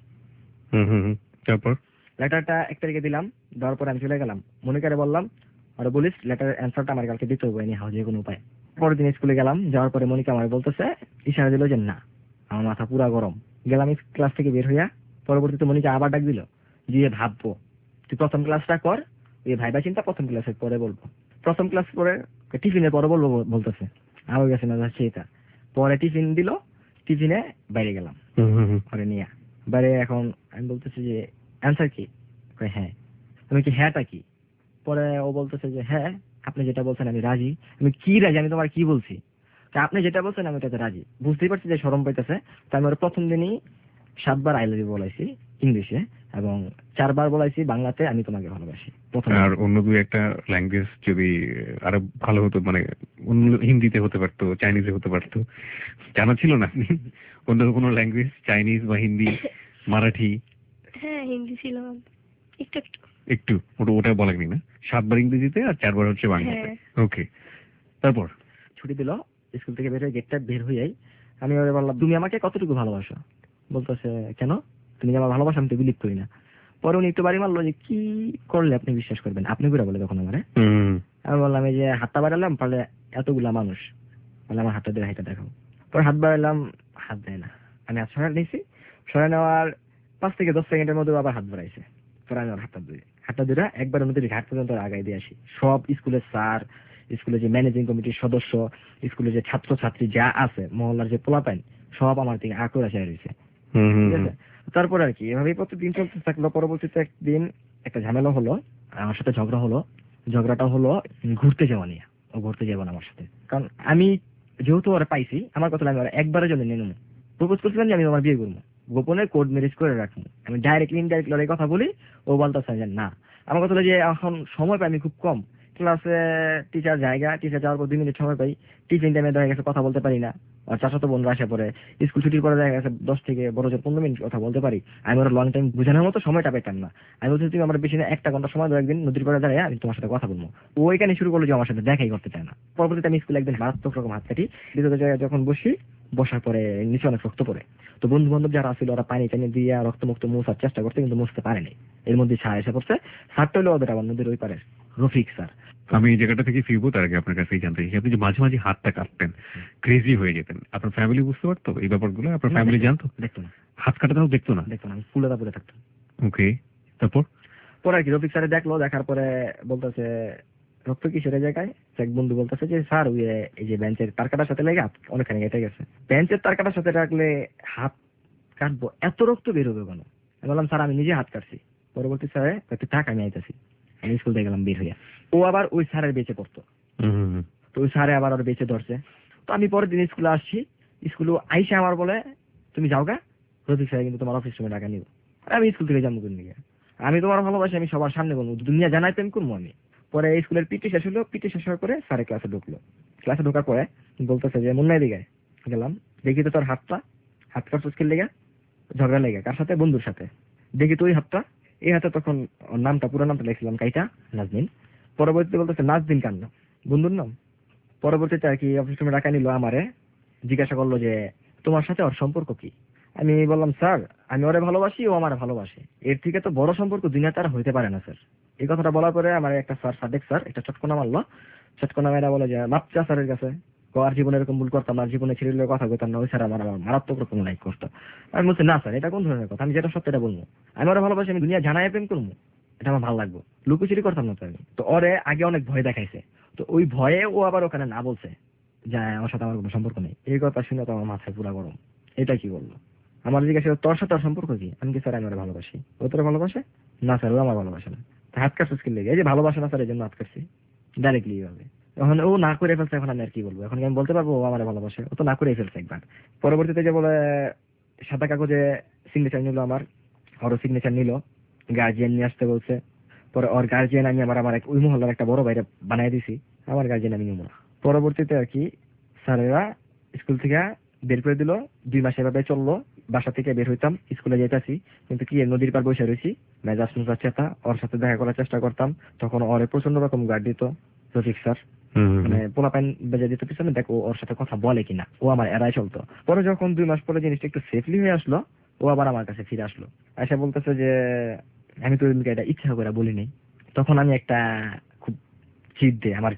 তারপর লেটারটা 1 তারিখে দিলাম, দেওয়ার পরে আমি চলে গেলাম। মনিকারে বললাম, আর বলিস লেটার অ্যান্সারটা আমার কালকে দিতে হবে, এনি হাউ, যে কোনো উপায়। পরের দিন স্কুলে গেলাম, যাওয়ার পরে মনিকা আমার বলতেছে, ইশারা দিল যে না। আমার মাথা পুরা গরম। গেলাম ক্লাস থেকে বের হইয়া। পরবর্তীতে মনিকা আবার ডাক দিল, দিয়ে ভাববো, তুই প্রথম ক্লাসটা কর, ওই ভাইবা চিন্তা প্রথম ক্লাসের পরে বলবো। প্রথম ক্লাস পরে টিফিনের পরে বলবো বলতেছে। আমার গেছে না যাচ্ছে এটা। পরে টিফিন দিল, টিফিনে বাইরে গেলাম পরে নিয়ে বাইরে। এখন আমি বলতেছি যে অ্যান্সার কি? হ্যাঁ। আমি কি হ্যাঁটা কি? পরে ও বলতেছে যে হ্যাঁ, আপনি যেটা বলছেন আমি রাজি। আমি কি রাজি? আমি তোমার কি বলছি? আপনি যেটা বলছেন আমি ওটাতে রাজি। বুঝতেই পারছি যে শরম পাইতেছে। তো আমি ওর প্রথম দিনই 7 বার আই লাভ ইউ বলাইছি ইংলিশে, এবং 4 বার বলাইছি বাংলাতে, আমি তোমাকে ভালোবাসি। আর অন্য 2-1টা ল্যাঙ্গুয়েজ যদি আরো ভালো হতো, মানে অন্য হিন্দিতে হতে পারতো, চাইনিজে হতে পারতো, জানা ছিল না? অন্য কোনো ল্যাঙ্গুয়েজ, চাইনিজ বা হিন্দি, মারাঠি? হ্যাঁ, হিন্দি ছিল একটু একটু। একটু, ওটা বলেনি না? 7 বার ইংরেজিতে আর 4 বার হচ্ছে বাংলাতে। ওকে, তারপর ছুটি দিল, স্কুল থেকে বের হয়ে গেটটা বের হইয়াই আমি ওরে বললাম, তুমি আমাকে কতটুকু ভালোবাসো? বলতেছে কেন? তুমি আমার ভালোবাসা আমি তো বিলিভ করি না। পরে উনি একটু বাড়ি মারলো যে কি করলে আপনি বিশ্বাস করবেন, আপনি করে বলে তখন আমারে। আমি বললাম এই যে হাতটা বাড়ালাম, পারলে এতগুলা মানুষ, বলে আমার হাতটা দিয়ে হাইটা দেখাও। পরে হাত বাড়ালাম, হাত দেয় না। আমি হাত সরাই নিয়েছি, সরাই নেওয়ার 5 থেকে 10 সেকেন্ডের মধ্যে আবার হাত বাড়াইছে। পরে আমি হাতটা ধরে একবার নদীর ঘাট পর্যন্ত আগাই দিয়ে আসি। সব স্কুলের স্যার, স্কুলের যে ম্যানেজিং কমিটির সদস্য, স্কুলের যে ছাত্র ছাত্রী যা আছে, মহল্লার যে পোলাপাইন, সব আমার থেকে আকুর আসে রয়েছে। ঠিক আছে, তারপরে আর কি এভাবেই প্রতিদিন চলতে থাকলো। পরবর্তীতে একদিন একটা ঝামেলা হলো, আমার সাথে ঝগড়া হলো। ঝগড়াটা হলো ঘুরতে যাওয়া নিয়ে। ও ঘুরতে যাবো না আমার সাথে, কারণ আমি যেহেতু ওরা পাইছি, আমার কথা আমি ওরা একবারের জন্য নিয়ে নেবো। প্রপোজ করছিলাম যে আমি তোমার বিয়ে করবো, গোপনে কোর্ট ম্যারেজ করে রাখবো। আমি ডাইরেক্টলি ইনডাইরেক্টলি ওর কথা বলি, ও বলতেছে যে না। আমার কথা হলো যে এখন সময় পাই আমি খুব কম, ক্লাসে টিচার যাওয়ার পর 2 মিনিট সময় পাই, টিফিন টাইমে দেখা গেছে কথা বলতে পারি না। আর চাচাতো বোনরা আসে পরে, স্কুল ছুটির পরে দেখা গেছে 10 থেকে 15 মিনিট কথা বলতে পারি। আমি ওরা লং টাইম বোঝানোর মতো সময়টা পেতাম না। আমি বলছি তুমি আমার বেশি না 1 ঘন্টা সময় দাও, একদিন নদীর পাড়ে দাঁড়িয়ে আমি তোমার সাথে কথা বলবো। ও এখানে শুরু করলো যে আমার সাথে দেখাই করতে চায় না। পরবর্তীতে আমি স্কুলে একদিন মারাত্মক রকম হাত কাটি। দ্বিতীয় জায়গায় যখন বসার পরে নিচে অনেক রক্ত পড়ে। তো বন্ধু বান্ধব যারা ছিল ওরা পানি টানি দিয়ে রক্ত মুক্ত মোছার চেষ্টা করতে, কিন্তু মুছতে পারেনি। এর মধ্যে ছায়া এসে পড়ছে। স্যারটা হলো ওদের আবার নদীর ওই পারে রফিক স্যার। আমি এই জায়গাটা থেকে ফিরবো, তার আগে আপনার কাছেই জানতে চাই, আপনি যে মাঝে মাঝে হাতটা কাটতেন, ক্রেজি হয়ে যেতেন, আপনার ফ্যামিলি বুঝতে পারতো এই ব্যাপারগুলো? আপনার ফ্যামিলি জানতো? দেখতো না, হাত কাটাটাও দেখতো না? আমি ফুলে থাকতাম। ওকে, তারপর পরে আর কি রফিক স্যারে দেখলো, দেখার পরে বলতেছে রক্ত কিসের জায়গায়। এক বন্ধু বলতেছে যে স্যার ওই এই যে বেঞ্চের তার কাটার সাথে লেগে অনেকখানি কেটে গেছে। বেঞ্চের তার কাটার সাথে রাখলে হাত কাটবো, এত রক্ত বের হবে কেন? আমি বললাম স্যার আমি নিজে হাত কাটছি। পরবর্তী স্যারে একটু টাকা আমি আইতেছি। আমি স্কুল থেকে গেলাম বের হইয়া। ও আবার ওই স্যারের বেঁচে পড়তো, তো ওই স্যারে আবার ওর বেঁচে ধরছে। তো আমি পরের দিন স্কুলে আসছি, স্কুলে আইসে আমার বলে তুমি যাও গা, রফিক স্যার কিন্তু তোমার অফিস রুমে টাকা নিব। আমি স্কুল থেকে যাবো কোন দিকে? আমি তোমার ভালোবাসি আমি সবার সামনে বলবো, দুনিয়া জানাই প্রেম করবো আমি। পরে স্কুলের পিটি শেষ হলো, পিটি শেষ হওয়ার পরে স্যারে ক্লাসে ঢুকলো। ক্লাসে ঢোকার পরে বলতেছে যে মুন্নাই দিকে গেলাম, দেখি তো তোর হাত কাটছিস কি লেগে? ঝগড়া লেগে কার সাথে? বন্ধুর সাথে। দেখি তো ওই হাতটা, এই হাতে তখন ওর নামটা পুরো নামটা লিখছিলাম কাইটা নাজদিন। পরবর্তীতে বলতেছে নাজদিন কার নাম? বন্ধুর নাম। পরবর্তীতে আর কি অফিস রুমে ডাকা নিল, আমারে জিজ্ঞাসা করলো যে তোমার সাথে ওর সম্পর্ক কি? আমি বললাম স্যার আমি ওরে ভালোবাসি, ও আমার ভালোবাসে, এর থেকে তো বড় সম্পর্ক দুনিয়াতে আর হইতে পারে না স্যার। এই কথাটা বলার পরে আমার একটা স্যার সাদেক স্যার একটা চটকনা মারলো। চটকনা মেয়েরা বলে যে মাপচা স্যারের কাছে আর জীবনে এরকম ভুল করতাম না, জীবনে ছেলে কথা বলতাম না। ওই স্যার আমার মারাত্মক রকম লাইক করতো। আমি বলছি না স্যার এটা কোন ধরনের কথা, আমি যেটা সত্য এটা বলবো। আমি ওরা ভালোবাসি, আমি দুনিয়া জানাই প্রেম করবো, এটা আমার ভালো লাগবে, লুকোচুরি করতাম না তো আমি। তো ওরে আগে অনেক ভয় দেখাইছে, তো ওই ভয়ে ও আবার ওখানে না বলছে যে আমার সাথে আমার কোনো সম্পর্ক নেই। এই কথা শুনে তো আমার মাথায় পুরা গরম। এটা কি বললো? আমার জিজ্ঞাসা তোর সাথে ওর সম্পর্ক কি? আমি কি স্যার আমি ওরা ভালোবাসি। ও তোরা ভালোবাসে? না স্যার ও আমার ভালোবাসে না। হাত কাটছিস কি লেগে? এই যে ভালোবাসে না স্যার এই জন্য হাত কাটছি, ডাইরেক্টলি এইভাবে। এখন ও না করে ফেলছে, এখন আমি আর কি বলবো? এখন আমি বলতে পারবো ও আমার ভালোবাসে? ও তো না করে ফেলছে একবার। পরবর্তীতে যে বলে সাদা কাগজে সিগনেচার নিল, আমার ওরও সিগনেচার নিল, গার্জিয়ান নিয়ে আসতে বলছে। পরে ওর গার্জিয়ান আমি আমার ওই মহল্লার একটা বড় ভাইরা বানাই দিছি, আমার গার্জিয়ান আমি নিব না। পরবর্তীতে আর কি স্যারেরা স্কুল থেকে বের করে দিল। 2 মাস এভাবে চললো। বাসা থেকে বের হইতাম, স্কুলে যেতেছি, কিন্তু কি নদীর পার বসে রয়েছি, মেজাজ মুজাজ চেতা। ওর সাথে দেখা করার চেষ্টা করতাম, তখন ওরে প্রচন্ড রকম গার্ড দিত রফিক স্যার। মানে পোলাপাইন বেজে দিত পিছনে, দেখো ওর সাথে কথা বলে কিনা। ও আমার এড়াই চলতো। পরে যখন 2 মাস পরে জিনিসটা একটু সেফলি হয়ে আসলো, ও আবার আমার কাছে ফিরে আসলো। এসে বলতেছে যে আমি তো এটা ইচ্ছা করে বলিনি। তখন আমি একটা খুব জিদ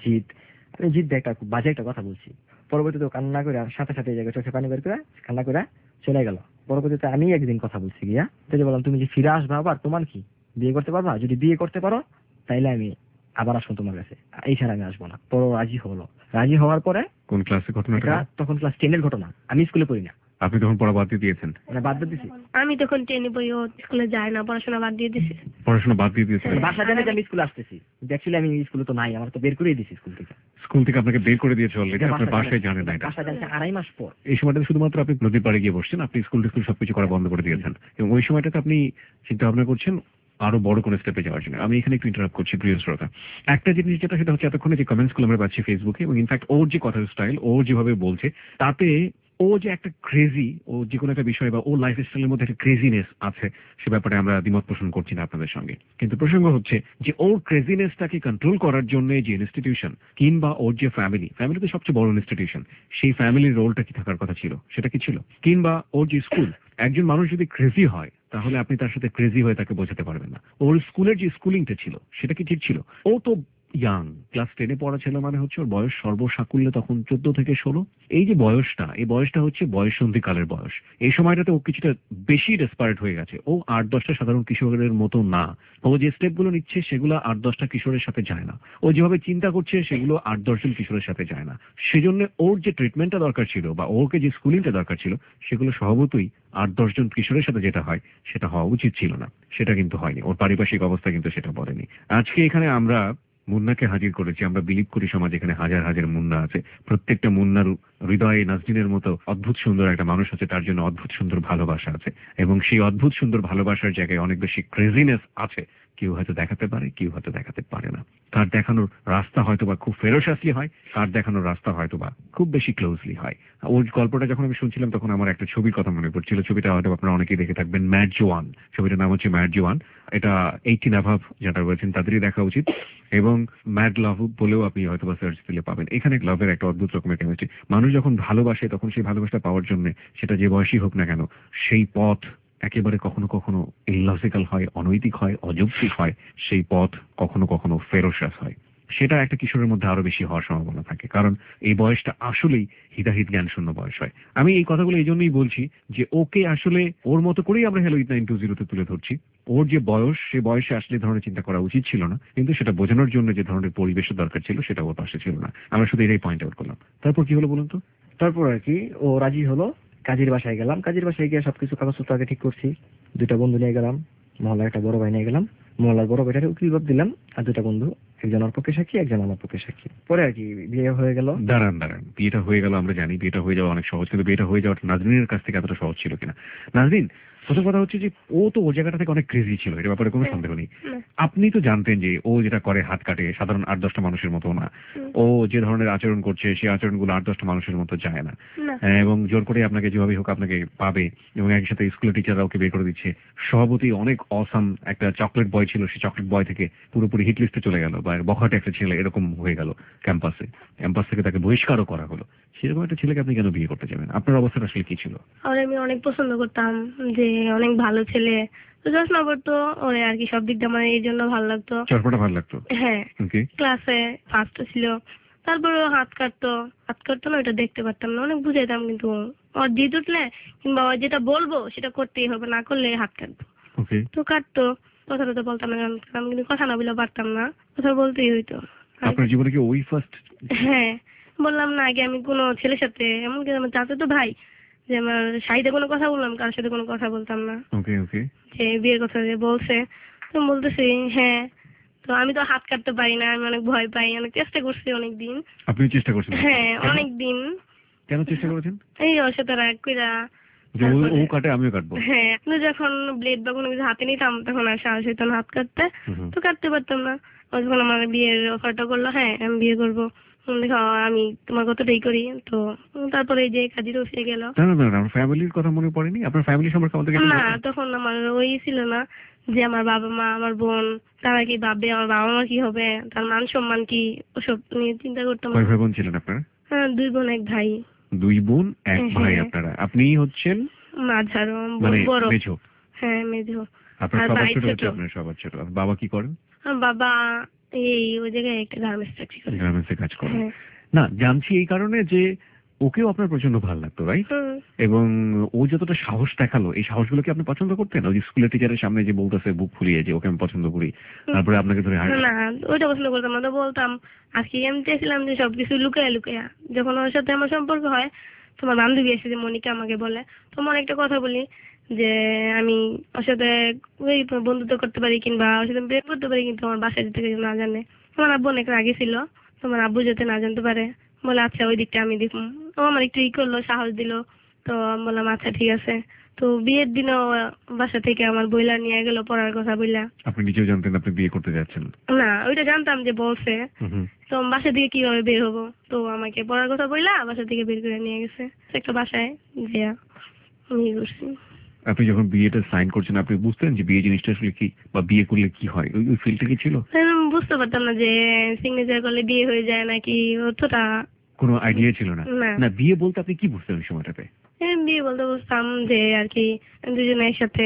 একটা খুব বাজে একটা কথা বলছি। পরবর্তীতে কান্না করে সাথে সাথে জায়গায় চোখে পানি বের করে কান্না করে চলে গেল। পরবর্তীতে আমি একদিন কথা বলছি গিয়া, যে বললাম তুমি যে ফিরে আসবা আবার, তোমার কি বিয়ে করতে পারবা? যদি বিয়ে করতে পারো তাইলে আমি আবার আসবো তোমার কাছে, এই ছাড়া আমি আসবো না। পরে রাজি হলো। রাজি হওয়ার পরে কোন ক্লাসে ঘটনাটা? তখন ক্লাস 10 এর ঘটনা। আমি স্কুলে পড়ি না। আপনি তখন পড়া বাদ দিয়ে দিয়েছেন? মানে বাদ দিয়ে দিছি। আমি তখন 10 পড়ি, ও স্কুলে যায় না, পড়াশোনা বাদ দিয়ে দিছি। পড়াশোনা বাদ দিয়ে দিয়েছেন? বাসা জানে যে আমি স্কুলে আসতেছি, অ্যাকচুয়ালি আমি স্কুলে তো নাই, আমার তো বের করে দিয়েছি স্কুল থেকে। স্কুল থেকে আপনাকে বের করে দিয়েছে অলরেডি, আপনার বাসায় জানে না এটা? বাসা জানছে 2.5 মাস পর। এই সময়টাতে শুধুমাত্র আপনি নদীর পাড়ে গিয়ে বসছেন, আপনি স্কুল সবকিছু করা বন্ধ করে দিয়েছেন, এবং ওই সময়টাতে আপনি চিন্তা ভাবনা করছেন আরো বড় কোন স্টেপে যাওয়ার জন্য। আমি এখানে একটু ইন্টারাপ্ট করছি প্রিয় শ্রোতা। একটা জিনিস যেটা সেটা হচ্ছে এতক্ষণে যে কমেন্টস গুলো আমরা পাচ্ছি ফেসবুকে, এবং ইনফ্যাক্ট ওর যে কথার স্টাইল, ও যেভাবে বলছে, তাতে ও যে একটা ক্রেজি, ও যে কোনো একটা বিষয় বা ও লাইফ স্টাইলের মধ্যে একটা ক্রেজিনেস আছে, সে ব্যাপারে আমরা দ্বিমত পোষণ করছি না আপনাদের সঙ্গে। কিন্তু প্রসঙ্গ হচ্ছে যে ওর ক্রেজিনেসটাকে কন্ট্রোল করার জন্য যে ইনস্টিটিউশন কিংবা ওর যে ফ্যামিলিতে সবচেয়ে বড় ইনস্টিটিউশন, সেই ফ্যামিলির রোলটা কি থাকার কথা ছিল, সেটা কি ছিল? কিংবা ওর যে স্কুল, একজন মানুষ যদি ক্রেজি হয় তাহলে আপনি তার সাথে ক্রেজি হয়ে তাকে বোঝাতে পারবেন না। ওর স্কুলের যে স্কুলিংটা ছিল সেটা কি ঠিক ছিল? ও তো ইয়াং, ক্লাস 10-এ পড়া ছিল, মানে হচ্ছে ওর বয়স সর্বসাকুল্যে তখন 14 থেকে 16। এই যে বয়সটা, এই বয়সটা হচ্ছে বয়ঃসন্ধিকালের বয়স। এই সময়টাতে ও কিছুটা বেশি ডেসপারেট হয়ে গেছে। ও 8-10টা সাধারণ কিশোরের মতো না। ও যে স্টেপগুলো নিচ্ছে সেগুলো 8-10টা কিশোরের সাথে যায় না। ও যেভাবে চিন্তা করছে সেগুলো 8-10 জন কিশোরের সাথে যায় না। সেজন্য ওর যে ট্রিটমেন্টটা দরকার ছিল বা ওকে যে স্কুলিংটা দরকার ছিল সেগুলো স্বভাবতই 8-10 জন কিশোরের সাথে যেটা হয় সেটা হওয়া উচিত ছিল না। সেটা কিন্তু হয়নি। ওর পারিপার্শ্বিক অবস্থা কিন্তু সেটা বলেনি। আজকে এখানে আমরা মুন্নাকে হাজির করেছি। আমরা বিলিভ করি সমাজ এখানে হাজার হাজার মুন্না আছে। প্রত্যেকটা মুন্নার হৃদয়ে নাজরিনের মতো অদ্ভুত সুন্দর একটা মানুষ আছে, তার জন্য অদ্ভুত সুন্দর ভালোবাসা আছে, এবং সেই অদ্ভুত সুন্দর ভালোবাসার জায়গায় অনেক বেশি ক্রেজিনেস আছে। কেউ হয়তো দেখাতে পারে, কেউ হয়তো দেখাতে পারে না। কার দেখানোর রাস্তা হয়তো বা খুব ফেরোসাসলি হয়, কার দেখানোর রাস্তা হয়তো বা খুব বেশি ক্লোজলি হয়। ওর গল্পটা যখন আমি শুনছিলাম তখন আমার একটা ছবির কথা মনে পড়ছিল। ছবিটা হয়তো আপনারা অনেকেই দেখে থাকবেন, ম্যাড জোয়ান। ছবিটার নাম হচ্ছে ম্যাড জোয়ান। এটা 18 অ্যাভাব যারা রয়েছেন তাদেরই দেখা উচিত। এবং ম্যাড লাভ বলেও আপনি হয়তো বা সার্চ দিলে পাবেন। এখানে লাভের একটা অদ্ভুত রকমের কেমিস্ট্রি। মানুষ যখন ভালোবাসে তখন সেই ভালোবাসা পাওয়ার জন্য সেটা যে বয়সই হোক না কেন, সেই পথ একেবারে কখনো কখনো ইললজিক্যাল হয়, অনৈতিক হয়, অযৌক্তিক হয়। সেই পথ কখনো কখনো ফেরোসাস হয়। সেটা একটা কিশোরের মধ্যে আরো বেশি হওয়ার সম্ভাবনা থাকে, কারণ এই বয়সটা আসলেই হিতাহিত জ্ঞান শূন্য বয়স হয়। আমি এই কথাগুলো এই জন্যই বলছি যে ওকে আসলে ওর মতো করেই আমরা হ্যালো 920-তে তুলে ধরছি। ওর যে বয়স, সে বয়সে আসলে এই ধরনের চিন্তা করা উচিত ছিল না, কিন্তু সেটা বোঝানোর জন্য যে ধরনের পরিবেশের দরকার ছিল সেটা ওর পাশে ছিল না। আমরা শুধু এটাই পয়েন্ট আউট করলাম। তারপর কি হলো বলুন তো? তারপর আর কি ও রাজি হলো। কাজীর বাসায় গেলাম, কাজীর বাসায় গিয়ে সবকিছু কাগজপত্র আগে ঠিক করছি। 2টা বন্ধু নিয়ে গেলাম, মহল্লার একটা বড় ভাই নিয়ে গেলাম। মহল্লার বড় ভাইটারে উকিল বাদ দিলাম, আর 2টা বন্ধু, একজন ওর পক্ষে সাক্ষী, একজন আমার পক্ষে সাক্ষী। পরে আর কি বিয়ে হয়ে গেল। দাঁড়ান দাঁড়ান, বিয়েটা হয়ে গেল আমরা জানি, বিয়েটা হয়ে যাওয়া অনেক সহজ, কিন্তু বিয়েটা হয়ে যাওয়াটা নাজরিনের কাছ থেকে এতটা সহজ ছিল কিনা? নাজরিন, প্রথম কথা হচ্ছে যে ও তো ওর জায়গাটা থেকে অনেক ক্রেজি ছিল, এর ব্যাপারে কোনো সন্দেহ নেই। আপনি তো জানতেন যে ও যেটা করে হাত কাটে, সাধারণ 8-10টা মানুষের মতো না। ও যে ধরনের আচরণ করছে সেই আচরণগুলো 8-10টা মানুষের মতো যায় না। এবং জোর করে আপনাকে যেভাবে হোক আপনাকে পাবে, এবং একই সাথে স্কুলের টিচাররা ওকে বের করে দিচ্ছে। সভাপতি অনেক অসাম একটা চকলেট বয় ছিল, সেই চকলেট বয় থেকে পুরোপুরি হিট লিস্টে চলে গেল, বা বখাটে একটা ছেলে এরকম হয়ে গেল ক্যাম্পাসে। ক্যাম্পাস থেকে তাকে বহিষ্কারও করা হলো। সেরকম একটা ছেলেকে আপনি কেন বিয়ে করতে যাবেন? আপনার অবস্থাটা আসলে কি ছিল? আর আমি অনেক পছন্দ করতাম, যে অনেক ভালো ছেলে, তো চশমা পড়তো, ওরে আর কি সব দিক দিয়ে আমার এই জন্য ভালো লাগতো। চরপাটা ভালো লাগতো? হ্যাঁ, ওকে। ক্লাসে ফার্স্ট ছিল। তারপরে ও হাত কাটতো, হাত কাটতো না, ওটা দেখতে পারতাম না, অনেক বুঝাইতাম, কিন্তু ওর জিদ উঠলে কিংবা ও যেটা বলবো সেটা করতেই হবে, না করলে হাত কাটবো। ওকে। তো কাটতো, কথা তো বলতাম না, কারণ কিন্তু কথা না বলে পারতাম না, কথা বলতেই হইতো। আপনার জীবনে কি ওই ফার্স্ট? হ্যাঁ, বললাম না আগে আমি কোনো ছেলের সাথে, এমনকি আমার চাচাতো ভাই, যে আমার সাইডে কোনো কথা বললাম, কারোর সাথে কোনো কথা বলতাম না। ওকে ওকে। যে বিয়ের কথা যে বলছে, তো বলতেছি হ্যাঁ। তো আমি তো হাত কাটতে পারি না, আমি অনেক ভয় পাই, অনেক চেষ্টা করছি অনেক দিন। আপনি চেষ্টা করছেন? হ্যাঁ, অনেক দিন। কেন চেষ্টা করেছেন? এই ওর সাথে রাগ কইরা। যে ও কাটে আমিও কাটবো? হ্যাঁ, কিন্তু যখন ব্লেড বা কোনো কিছু হাতে নিতাম তখন আর সাহস হইতো না হাত কাটতে, তো কাটতে পারতাম না। ও যখন আমার বিয়ের অফারটা করলো, হ্যাঁ আমি বিয়ে করবো, দেখো আমি তোমার কতটাই করি, তো তারপরে এই যে কাজী রসে গেল। না না না, আমার ফ্যামিলির কথা মনে পড়েনি? আপনার ফ্যামিলি সম্পর্কে আমাদের কিছু না, বলবেন? তখন আমার ওই ছিল না যে আমার বাবা মা, আমার বোন, তারা কি ভাববে, আমার বাবা মা কি হবে, তার মান সম্মান কি, ওসব নিয়ে চিন্তা করতাম। কয় ভাই বোন ছিলেন আপনারা? হ্যাঁ, 2 বোন 1 ভাই। 2 বোন 1 ভাই হ্যাঁ। আপনারা। আপনি হচ্ছেন মাঝারো, মানে বড়। মেঝো? হ্যাঁ, মেঝো। আপনার আর সবার ভাই ছোট ছোট। হচ্ছে আপনার সবার ছোট। বাবা কি করেন? আমার বাবা এই ওই জায়গায় একটা গার্মেন্টস চাকরি করে। গার্মেন্টসে কাজ করেন। হ্যাঁ। না, জানছি এই কারণে যে ওকেও আপনার প্রচন্ড ভালো লাগতো, রাইট? এবং ও যতটা সাহস দেখালো, এই সাহসগুলো কি আপনি পছন্দ করতেন? ওই যে স্কুলের টিচারের সামনে যে বলতেছে বুক ফুলিয়ে যে ওকে আমি পছন্দ করি, তারপরে আপনাকে ধরে না, ওইটা পছন্দ করতাম না, তো বলতাম আর কি, আমি চেয়েছিলাম যে সবকিছু লুকায়া লুকায়া। যখন ওর সাথে আমার সম্পর্ক হয়, তোমার বান্ধবী এসে যে মনিকা আমাকে বলে, তোমার একটা কথা বলি, যে আমি ওর সাথে ওই বন্ধুত্ব করতে পারি কিংবা ওর সাথে প্রেম করতে পারি, কিন্তু আমার বাসায় যেতে কেউ না জানে। আমার আব্বু অনেক রাগী ছিল, তোমার আব্বু যাতে না জানতে পারে, বলে আচ্ছা ওই দিকটা আমি দেখুন। ও আমার একটু করলো, সাহস দিল, তো আমি বললাম আচ্ছা ঠিক আছে। তো বিয়ের দিনও বাসা থেকে আমার বইলা নিয়ে গেল, পড়ার কথা বইলা। আপনি নিজেও জানতেন আপনি বিয়ে করতে যাচ্ছেন? না, ওইটা জানতাম যে বলছে, তো বাসা থেকে কিভাবে বের হবো, তো আমাকে পড়ার কথা বইলা বাসা থেকে বের করে নিয়ে গেছে একটা বাসায়, গিয়া বিয়ে করছি। আপনি যখন বিয়েটা সাইন করছেন আপনি বুঝতেন যে বিয়ে জিনিসটা আসলে কি, বা বিয়ে করলে কি হয়? ওই ফিলটা কি ছিল? আমি বুঝতে পারতাম না যে সিগনেচার করলে বিয়ে হয়ে যায় নাকি, অতটা কোনো আইডিয়া ছিল না? না। না, বিয়ে বলতে আপনি কি বুঝতেন ওই সময়টাতে? বিয়ে বলতে বুঝতাম যে আর কি দুজনে একসাথে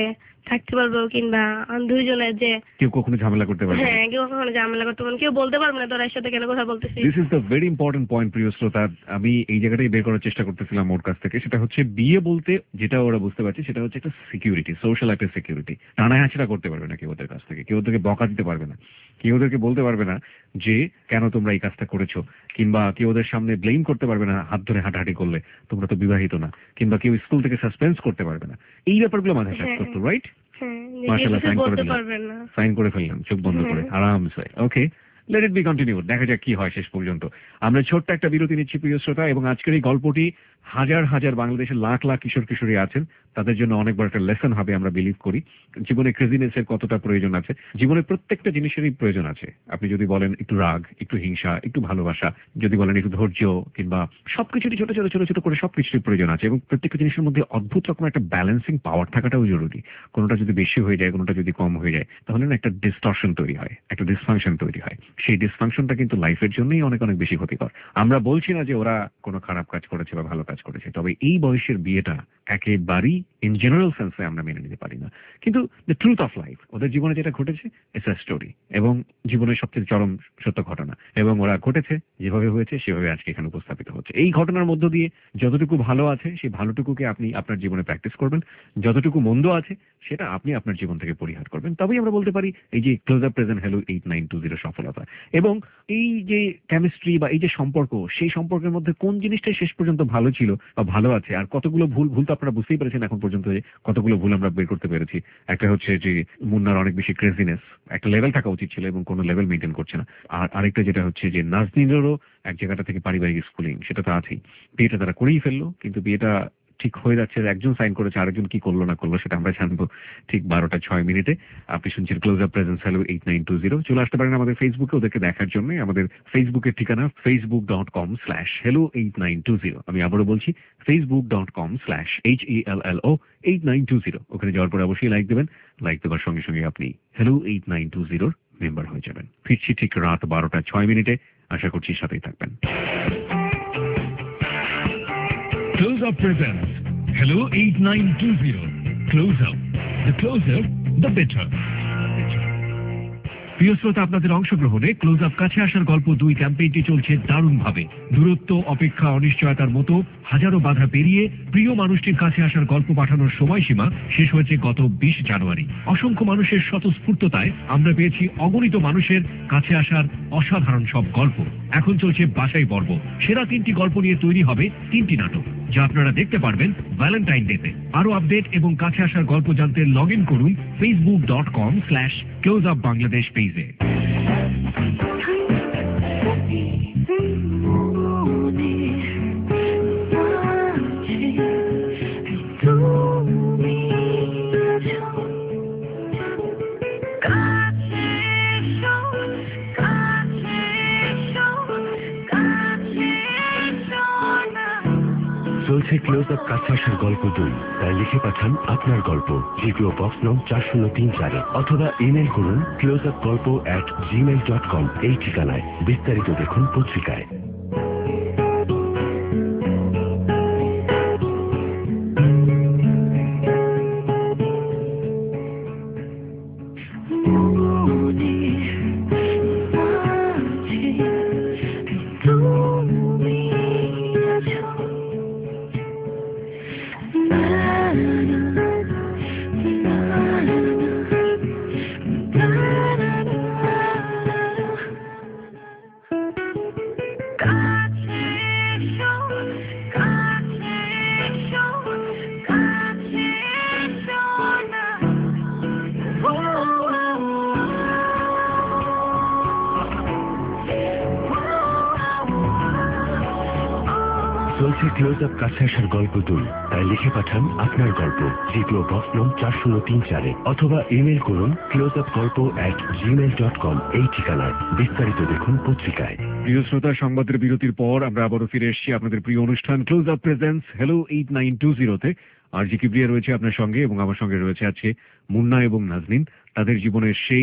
থাকতে পারবো, কিংবা দুইজনের যে কেউ কখনো ঝামেলা করতে পারবে না। হ্যাঁ কেউ কখনো ঝামেলা করতে পারবো না, কেউ বলতে পারবে না তোরা এর সাথে কেন কথা বলতেছিস। This is the very important point, প্রিয় শ্রোতা। আমি এই জায়গাটাই বের করার চেষ্টা করতেছিলাম ওর কাছ থেকে। সেটা হচ্ছে বিয়ে বলতে যেটা ওরা বুঝতে পারছে সেটা হচ্ছে একটা সিকিউরিটি, সোশ্যাল একটা সিকিউরিটি। টানা হাঁচড়া করতে পারবে না কেউ ওদের কাছ থেকে, কেউ ওদেরকে বকা দিতে পারবে না, কেউ ওদেরকে বলতে পারবে না যে কেন তোমরা এই কাজটা করেছো, কিংবা কেউ ওদের সামনে ব্লেম করতে পারবে না হাত ধরে হাঁটাহাঁটি করলে তোমরা তো বিবাহিত না, কিংবা কেউ স্কুল থেকে সাসপেন্স করতে পারবে না। এই ব্যাপারগুলো মাথায় কাজ করতো, রাইট? মাশাআল্লাহ, সাইন করে দিলেন, সাইন করে ফেললেন চোখ বন্ধ করে আরামসে। Okay, let it be continue, দেখা যাক কি হয় শেষ পর্যন্ত। আমরা ছোট্ট একটা বিরতি নিচ্ছি প্রিয় শ্রোতা, এবং আজকের এই গল্পটি হাজার হাজার বাংলাদেশের লাখ লাখ কিশোর কিশোরী আছেন তাদের জন্য অনেক বড় একটা লেসন হবে আমরা বিলিভ করি। জীবনে ক্রেজিনেস এর কতটা প্রয়োজন আছে, জীবনের প্রত্যেকটা জিনিসেরই প্রয়োজন আছে। আপনি যদি বলেন একটু রাগ, একটু হিংসা, একটু ভালোবাসা, যদি বলেন একটু ধৈর্য, কিংবা সবকিছুরই ছোট ছোট ছোট ছোট করে সবকিছুরই প্রয়োজন আছে, এবং প্রত্যেকটা জিনিসের মধ্যে অদ্ভুত রকম একটা ব্যালেন্সিং পাওয়ার থাকাটাও জরুরি। কোনোটা যদি বেশি হয়ে যায়, কোনোটা যদি কম হয়ে যায়, তাহলে না একটা ডিস্টরশন তৈরি হয়, একটা ডিসফাংশন তৈরি হয়। সেই ডিসফাংশনটা কিন্তু লাইফের জন্যই অনেক অনেক বেশি ক্ষতিকর। আমরা বলছি না যে ওরা কোনো খারাপ কাজ করেছে বা ভালো কাজ করেছে, তবে এই বয়সের বিয়েটা একেবারেই ইন জেনারেল সেন্সে আমরা মেনে নিতে পারি না। কিন্তু দ্য ট্রুথ অফ লাইফ, ওদের জীবনে যেটা ঘটেছে ইটস আ স্টোরি, এবং জীবনের সবচেয়ে চরম সত্য ঘটনা, এবং ওরা ঘটেছে যেভাবে হয়েছে সেভাবে আজকে এখানে উপস্থাপিত হচ্ছে। এই ঘটনার মধ্য দিয়ে যতটুকু ভালো আছে সেই ভালোটুকুকে আপনি আপনার জীবনে প্র্যাকটিস করবেন, যতটুকু মন্দ আছে সেটা আপনি আপনার জীবন থেকে পরিহার করবেন। তবেই আমরা বলতে পারি এই যে ক্লোজ আপ প্রেজেন্ট হ্যালো 8920 সফলতা। এবং এই যে কেমিস্ট্রি বা এই যে সম্পর্ক, সেই সম্পর্কের মধ্যে কোন জিনিসটাই শেষ পর্যন্ত ভালো ছিল বা ভালো আছে, আর কতগুলো ভুল তো আপনারা বুঝতেই পেরেছেন এখন পর্যন্ত যে কতগুলো ভুল আমরা বের করতে পেরেছি। একটা হচ্ছে যে মুন্নার অনেক বেশি ক্রেজিনেস, একটা লেভেল থাকা উচিত ছিল এবং কোনো লেভেল মেনটেন করছে না। আর আরেকটা যেটা হচ্ছে যে নাজনীনেরও এক জায়গাটা থেকে পারিবারিক স্কুলিং, সেটা তো আছেই। বিয়েটা তারা করেই ফেললো, কিন্তু বিয়েটা ঠিক হয়ে যাচ্ছে, একজন সাইন করেছে, আরেকজন কি করলো না করলো সেটা আমরা জানবো ঠিক 12:06। আপনি শুনছেন ক্লোজ আপ প্রেজেন্স হ্যালো 8920। চলে আসতে পারেন আমাদের ফেসবুকে ওদেরকে দেখার জন্য। আমাদের ফেসবুকের ঠিকানা facebook.com/hello8920। আমি আবারও বলছি facebook.com/HELLO8920। ওখানে যাওয়ার পরে অবশ্যই লাইক দেবেন। লাইক দেওয়ার সঙ্গে সঙ্গে আপনি হ্যালো 8920 মেম্বার হয়ে যাবেন। ফিরছি ঠিক রাত 12:06। আশা করছি সাথেই থাকবেন। Close Up presents Hello 8920. Close Up. The closer, the better. প্রিয় শ্রোতা, আপনাদের অংশগ্রহণে ক্লোজ আপ কাছে আসার গল্প 2 ক্যাম্পেইনটি চলছে দারুণভাবে। দূরত্ব, অপেক্ষা, অনিশ্চয়তার মতো হাজারো বাধা পেরিয়ে প্রিয় মানুষটির কাছে আসার গল্প পাঠানোর সময়সীমা শেষ হয়েছে গত 20 জানুয়ারি। অসংখ্য মানুষের স্বতঃস্ফূর্ততায় আমরা পেয়েছি অগণিত মানুষের কাছে আসার অসাধারণ সব গল্প। এখন চলছে বাছাই পর্ব। সেরা 3টি গল্প নিয়ে তৈরি হবে 3টি নাটক, যা আপনারা দেখতে পারবেন ভ্যালেন্টাইন ডেতে। আরো আপডেট এবং কাছে আসার গল্প জানতে লগ ইন করুন facebook.com/closeupbangladesh পেজে। চলছে ক্লোজ আপ কাছে আসার গল্প 2, তাই লিখে পাঠান আপনার গল্প জিপিও বক্স নং 4034 অথবা ইমেল করুন closeupgolpo@gmail.com এই ঠিকানায়। বিস্তারিত দেখুন পত্রিকায়। চলছে ক্লোজ আপ কাছে আসার গল্প 2, তাই লিখে পাঠান আপনার গল্প জিপিও বক্স নং 4034 অথবা ইমেল করুন closeupgolpo@gmail.com এই ঠিকানায়। বিস্তারিত দেখুন পত্রিকায়। প্রিয় শ্রোতা, সংবাদের বিরতির পর আমরা আবারও ফিরে এসেছি আপনাদের প্রিয় অনুষ্ঠান ক্লোজ আপ প্রেজেন্টস হ্যালো 8920-তে। আর জি কিবরিয়া রয়েছে আপনার সঙ্গে, এবং আমার সঙ্গে রয়েছে আছে মুন্না এবং নাজনীন। তাদের জীবনের সেই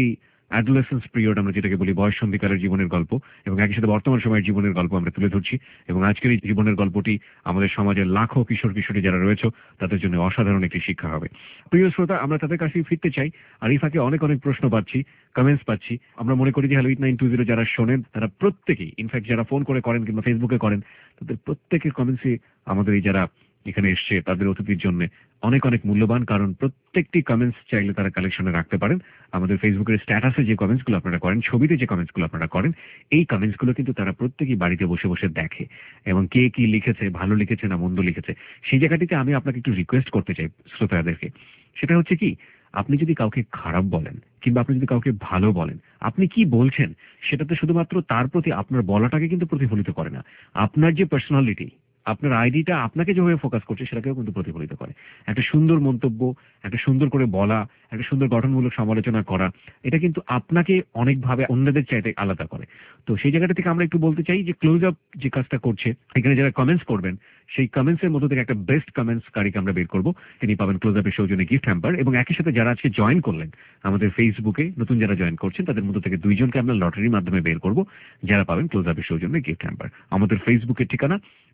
অ্যাডোলেসেন্স পিরিয়ড আমরা যেটাকে বলি, বয়স সন্ধিকালের জীবনের গল্প, এবং একই সাথে বর্তমান সময়ের জীবনের গল্প আমরা তুলে ধরছি। এবং আজকের এই জীবনের গল্পটি আমাদের সমাজের লাখো কিশোর কিশোরী যারা রয়েছে তাদের জন্য অসাধারণ একটি শিক্ষা হবে। প্রিয় শ্রোতা, আমরা তাদের কাছেই ফিরতে চাই। আর এই ফাঁকে অনেক অনেক প্রশ্ন পাচ্ছি, কমেন্টস পাচ্ছি। আমরা মনে করি যে হ্যালো 8920 যারা শোনেন তারা প্রত্যেকেই, ইনফ্যাক্ট যারা ফোন করে করেন কিংবা ফেসবুকে করেন, তাদের প্রত্যেকের কমেন্টসই আমাদের এই যারা এখানে এসছে তাদের অতিথির জন্য অনেক অনেক মূল্যবান, কারণ প্রত্যেকটি কমেন্টস চাইলে তারা কালেকশনে রাখতে পারেন। আমাদের ফেসবুকের স্ট্যাটাসে যে কমেন্টসগুলো আপনারা করেন, ছবিতে যে কমেন্টসগুলো আপনারা করেন, এই কমেন্টসগুলো কিন্তু তারা প্রত্যেকেই বাড়িতে বসে বসে দেখে, এবং কে কি লিখেছে, ভালো লিখেছে না মন্দ লিখেছে, সেই জায়গাটিতে আমি আপনাকে একটু রিকোয়েস্ট করতে চাই শ্রোতাদেরকে। সেটা হচ্ছে কি, আপনি যদি কাউকে খারাপ বলেন কিংবা আপনি যদি কাউকে ভালো বলেন, আপনি কি বলছেন সেটাতে শুধুমাত্র তার প্রতি আপনার বলাটাকে কিন্তু প্রতিফলিত করে না, আপনার যে পার্সোনালিটি, আপনার আইডিটা আপনাকে যেভাবে ফোকাস করছে সেটাকেও কিন্তু প্রতিফলিত করে। একটা সুন্দর মন্তব্য, একটা সুন্দর করে বলা, একটা সুন্দর গঠনমূলক সমালোচনা করা, এটা কিন্তু আপনাকে অনেকভাবে অন্যদের চাইতে আলাদা করে। তো সেই জায়গাটা থেকে আমরা একটু বলতে চাই যে ক্লোজ আপ যে কাজটা করছে, এখানে যারা কমেন্টস করবেন সেই কমেন্টস এর মধ্যে থেকে একটা বেস্ট কমেন্টস কারীকে আমরা বের করব, তিনি পাবেন ক্লোজ আপের সৌজন্যে গিফট হ্যাম্পার। এবং একই সাথে যারা আজকে জয়েন করলেন আমাদের ফেসবুকে, নতুন যারা জয়েন করছেন তাদের মধ্যে থেকে 2 জনকে আমরা লটারির মাধ্যমে বের করব, যারা পাবেন ক্লোজ আপের সৌজন্যে গিফট হ্যাম্পার। আমাদের ফেসবুকের ঠিকানা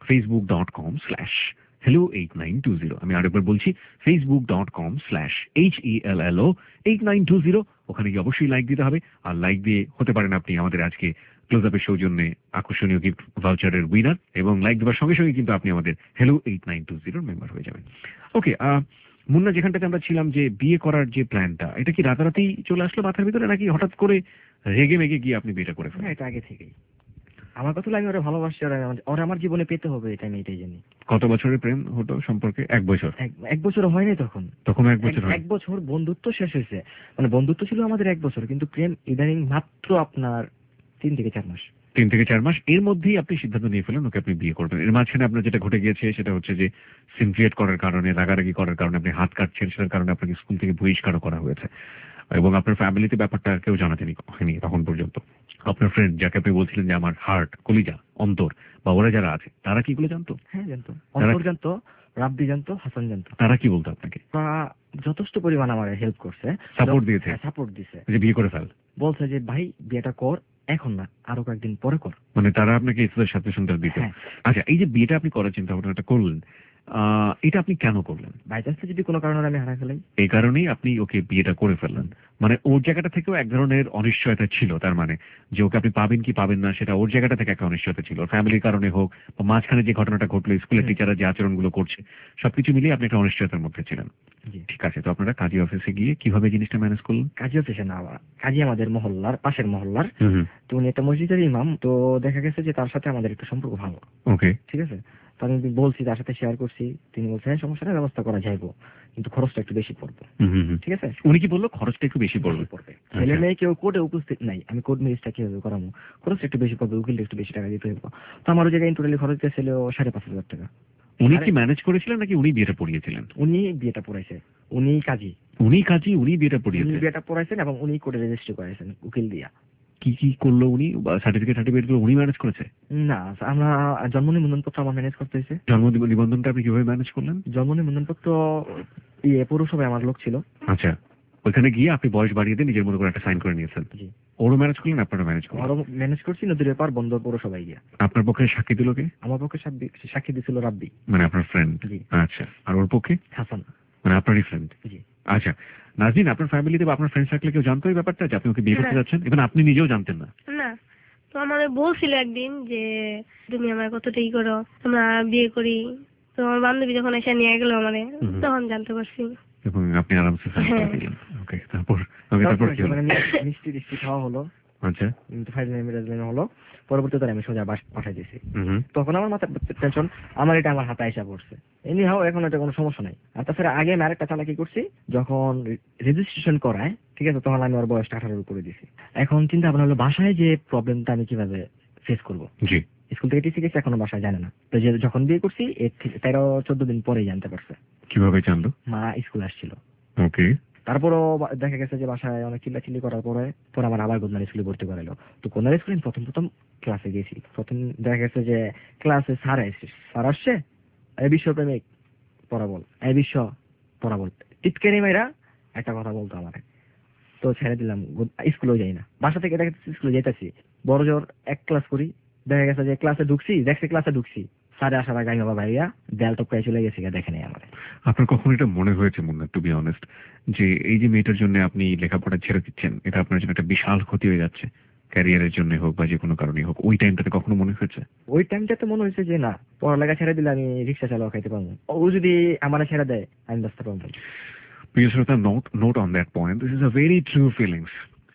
facebook.com/hello8920। আমি আরেকবার বলছি, facebook.com/hello8920। ওখানে গিয়ে অবশ্যই লাইক দিতে হবে, আর লাইক দিয়ে হতে পারেন আপনি আমাদের আজকে ক্লোজ আপের সৌজন্যে আকর্ষণীয় গিফট ভাউচারের উইনার, এবং লাইক দেওয়ার সঙ্গে সঙ্গে কিন্তু আপনি আমাদের hello 8920 মেম্বার হয়ে যাবেন। ওকে, মুন্না, যেখানটাতে আমরা ছিলাম যে বিয়ে করার যে প্ল্যানটা, এটা কি রাতারাতি চলে আসলো মাথার ভিতরে, নাকি হঠাৎ করে রেগে মেগে গিয়ে আপনি বিয়েটা করে ফেলেন? এটা আগে থেকেই আমার কথা হলো, আমি ওরা ভালোবাসি, ওরা আমার জীবনে পেতে হবে, এটা আমি এটাই জানি। কত বছরের প্রেম হতো সম্পর্কে? 1 বছর? এক বছর হয়নি তখন। 1 বছর হয়? 1 বছর বন্ধুত্ব শেষ হয়েছে, মানে বন্ধুত্ব ছিল আমাদের 1 বছর, কিন্তু প্রেম ইদানিং মাত্র আপনার 3 থেকে 4 মাস। 3 থেকে 4 মাস এর মধ্যেই আপনি সিদ্ধান্ত নিয়ে ফেলেন ওকে আপনি বিয়ে করবেন। এর মাঝখানে আপনার যেটা ঘটে গিয়েছে সেটা হচ্ছে যে সিন ক্রিয়েট করার কারণে, রাগারাগি করার কারণে আপনি হাত কাটছেন, সেটার কারণে আপনাকে স্কুল থেকে বহিষ্কারও করা হয়েছে, এবং আপনার ফ্যামিলিতে ব্যাপারটা কেউ জানাতেনি হয়নি তখন পর্যন্ত। আপনার ফ্রেন্ড যাকে আপনি বলছিলেন যে আমার হার্ট, কলিজা, অন্তর, বা ওরা যারা আছে তারা কি এগুলো জানতো? হ্যাঁ জানতো, অন্তর জানতো, রাব্বি জানতো, হাসান জানতো। তারা কি বলতো আপনাকে? তারা যথেষ্ট পরিমাণ আমার হেল্প করছে, সাপোর্ট দিয়েছে? সাপোর্ট দিছে, যে বিয়ে করে ফেল, বলছে যে ভাই বিয়েটা কর, এখন না আরো কয়েকদিন পরে কর। মানে তারা আপনাকে ইসলামের সাথে সুন্দর দিতে। আচ্ছা, এই যে বিয়েটা আপনি করার চিন্তা ভাবনাটা করলেন, এটা আপনি কেন করলেন? বাই চান্স যদি কোনো কারণে আমি হারা ফেলাই, এই কারণেই আপনি ওকে বিয়েটা করে ফেললেন। মানে ওর জায়গাটা থেকেও এক ধরনের অনিশ্চয়তা ছিল, তার মানে যে ওকে আপনি পাবেন কি পাবেন না সেটা ওর জায়গাটা থেকে একটা অনিশ্চয়তা ছিল, ফ্যামিলির কারণে হোক বা মাঝখানে যে ঘটনাটা ঘটলো, স্কুলের টিচাররা যে আচরণগুলো করছে, সবকিছু মিলিয়ে আপনি একটা অনিশ্চয়তার মধ্যে ছিলেন। ঠিক আছে, তো আপনারা কাজী অফিসে গিয়ে কিভাবে জিনিসটা ম্যানেজ করলেন? কাজী অফিসে না, কাজী আমাদের মহল্লার, পাশের মহল্লার, তো উনি একটা মসজিদের ইমাম, তো দেখা গেছে যে তার সাথে আমাদের একটু সম্পর্ক ভালো। ওকে, ঠিক আছে, তো আমি বলছি, তার সাথে শেয়ার করছি, তিনি বলছেন হ্যাঁ সমস্যা নেই, ব্যবস্থা করা যাইবো, কিন্তু খরচটা একটু বেশি পড়বে। ঠিক আছে, উনি কি বললো খরচটা একটু বেশি পড়বে? ছেলে মেয়ে কেউ কোর্টে উপস্থিত নাই, আমি কোর্ট ম্যারেজটা কিভাবে করাবো, খরচ একটু বেশি পড়বে, উকিলটা একটু বেশি টাকা দিতে হবে। তো আমার ওই জায়গায় টোটালি খরচ গেছিল 5,500 টাকা। উনি কি ম্যানেজ করেছিলেন নাকি উনি বিয়েটা পড়িয়েছিলেন? উনি বিয়েটা পড়াইছে, উনি কাজী, উনি বিয়েটা পড়িয়েছেন? বিয়েটা পড়াইছেন এবং উনি কোর্টে রেজিস্ট্রি করাইছেন উকিল দিয়া। কি কি করলো উনি? সার্টিফিকেট গুলো উনি ম্যানেজ করেছে? না, আমরা জন্ম নিবন্ধন পত্র আমার ম্যানেজ করতে হয়েছে। জন্ম নিবন্ধনটা আপনি কিভাবে ম্যানেজ করলেন? জন্ম নিবন্ধন পত্র পৌরসভায় আমার লোক ছিল। আচ্ছা, ওইখানে গিয়ে আপনি বয়স বাড়িয়ে দিয়ে নিজের মতো করে একটা সাইন করে নিয়েছেন? জি। ওরও ম্যানেজ করলেন, আপনারা ম্যানেজ করলেন? ওরও ম্যানেজ করছি, নদীর এপার বন্দর পৌরসভায় গিয়া। আপনার পক্ষে সাক্ষী দিল কে? আমার পক্ষে সাক্ষী দিছিল রাব্বি, মানে আপনার ফ্রেন্ড? জি। আচ্ছা, আর ওর পক্ষে? হাসান, মানে আপনারই ফ্রেন্ড? জি। আচ্ছা, নাজনীন, আপনার ফ্যামিলিতে বা আপনার ফ্রেন্ড সার্কেলে কেউ জানতো এই ব্যাপারটা যে আপনি ওকে বিয়ে করতে যাচ্ছেন? এবং আপনি নিজেও জানতেন না? না, তো আমাদের বলছিল একদিন যে তুমি আমার কতটাই করো, আমরা বিয়ে করি। তো আমার বান্ধবী যখন এসে নিয়ে গেল আমারে, তখন জানতে পারছি। এবং আপনি আরামসে ওকে, তারপর কি হলো? মিষ্টি টিষ্টি খাওয়া হলো। আচ্ছা, হলো, পরবর্তীতে আমি সোজা বাস পাঠাই দিয়েছি। তখন আমার মাথায় টেনশন, আমার হাতে আইসা পড়ছে, এমনি হাও এখন এটা কোনো সমস্যা নাই। আর তাছাড়া আগে আমি আরেকটা চালাকি করছি, যখন রেজিস্ট্রেশন করায়, ঠিক আছে, তখন আমি ওর বয়সটা 18 করে দিছি। এখন চিন্তা ভাবনা হলো বাসায় যে প্রবলেমটা আমি কিভাবে ফেস করবো। জি, স্কুল থেকে টিসি গেছে, এখনো বাসায় জানে না। তো যে যখন বিয়ে করছি এর থেকে 13-14 দিন পরেই জানতে পারছে। কিভাবে জানলো? মা স্কুল আসছিল। ওকে, তারপরও দেখা গেছে যে বাসায় অনেক চিল্লাচিল্লি করার পরে আমার আবার গোদনার স্কুলে ভর্তি করাইলো। তো গোদনার স্কুলে প্রথম ক্লাসে গেছি, প্রথম দেখা গেছে যে ক্লাসে স্যার আসছে, এই বিশ্ব প্রেমিক পড়া বল, এই বিশ্ব পড়া বল, টিটকারি মেয়েরা একটা কথা বলতো আমারে। তো তো ছেড়ে দিলাম, স্কুলেও যাই না, বাসা থেকে দেখা যাচ্ছে স্কুলে যাইতেছি, বড় জোর এক ক্লাস করি, দেখা গেছে যে ক্লাসে ঢুকছি, ক্লাসে ঢুকছি, স্যারে আসার আগে আমি বাবা ভাইয়া দেয়াল টপকায় চলে গেছি, দেখে নেই আমার। আপনার কখনো এটা মনে হয়েছে মুন্না, টু বি অনেস্ট, যে এই যে মেয়েটার জন্য আপনি লেখাপড়া ছেড়ে দিচ্ছেন, এটা আপনার জন্য একটা বিশাল ক্ষতি হয়ে যাচ্ছে, ক্যারিয়ারের জন্য হোক বা যে কোনো কারণে হোক, ওই টাইমটাতে কখনো মনে হয়েছে? ওই টাইমটাতে মনে হয়েছে যে না, পড়ালেখা ছেড়ে দিলে আমি রিক্সা চালাও খাইতে পারবো, ও যদি আমার ছেড়ে দেয় আমি বাঁচতে পারবো। প্রিয় শ্রোতা, note on that point, this is a very true feelings.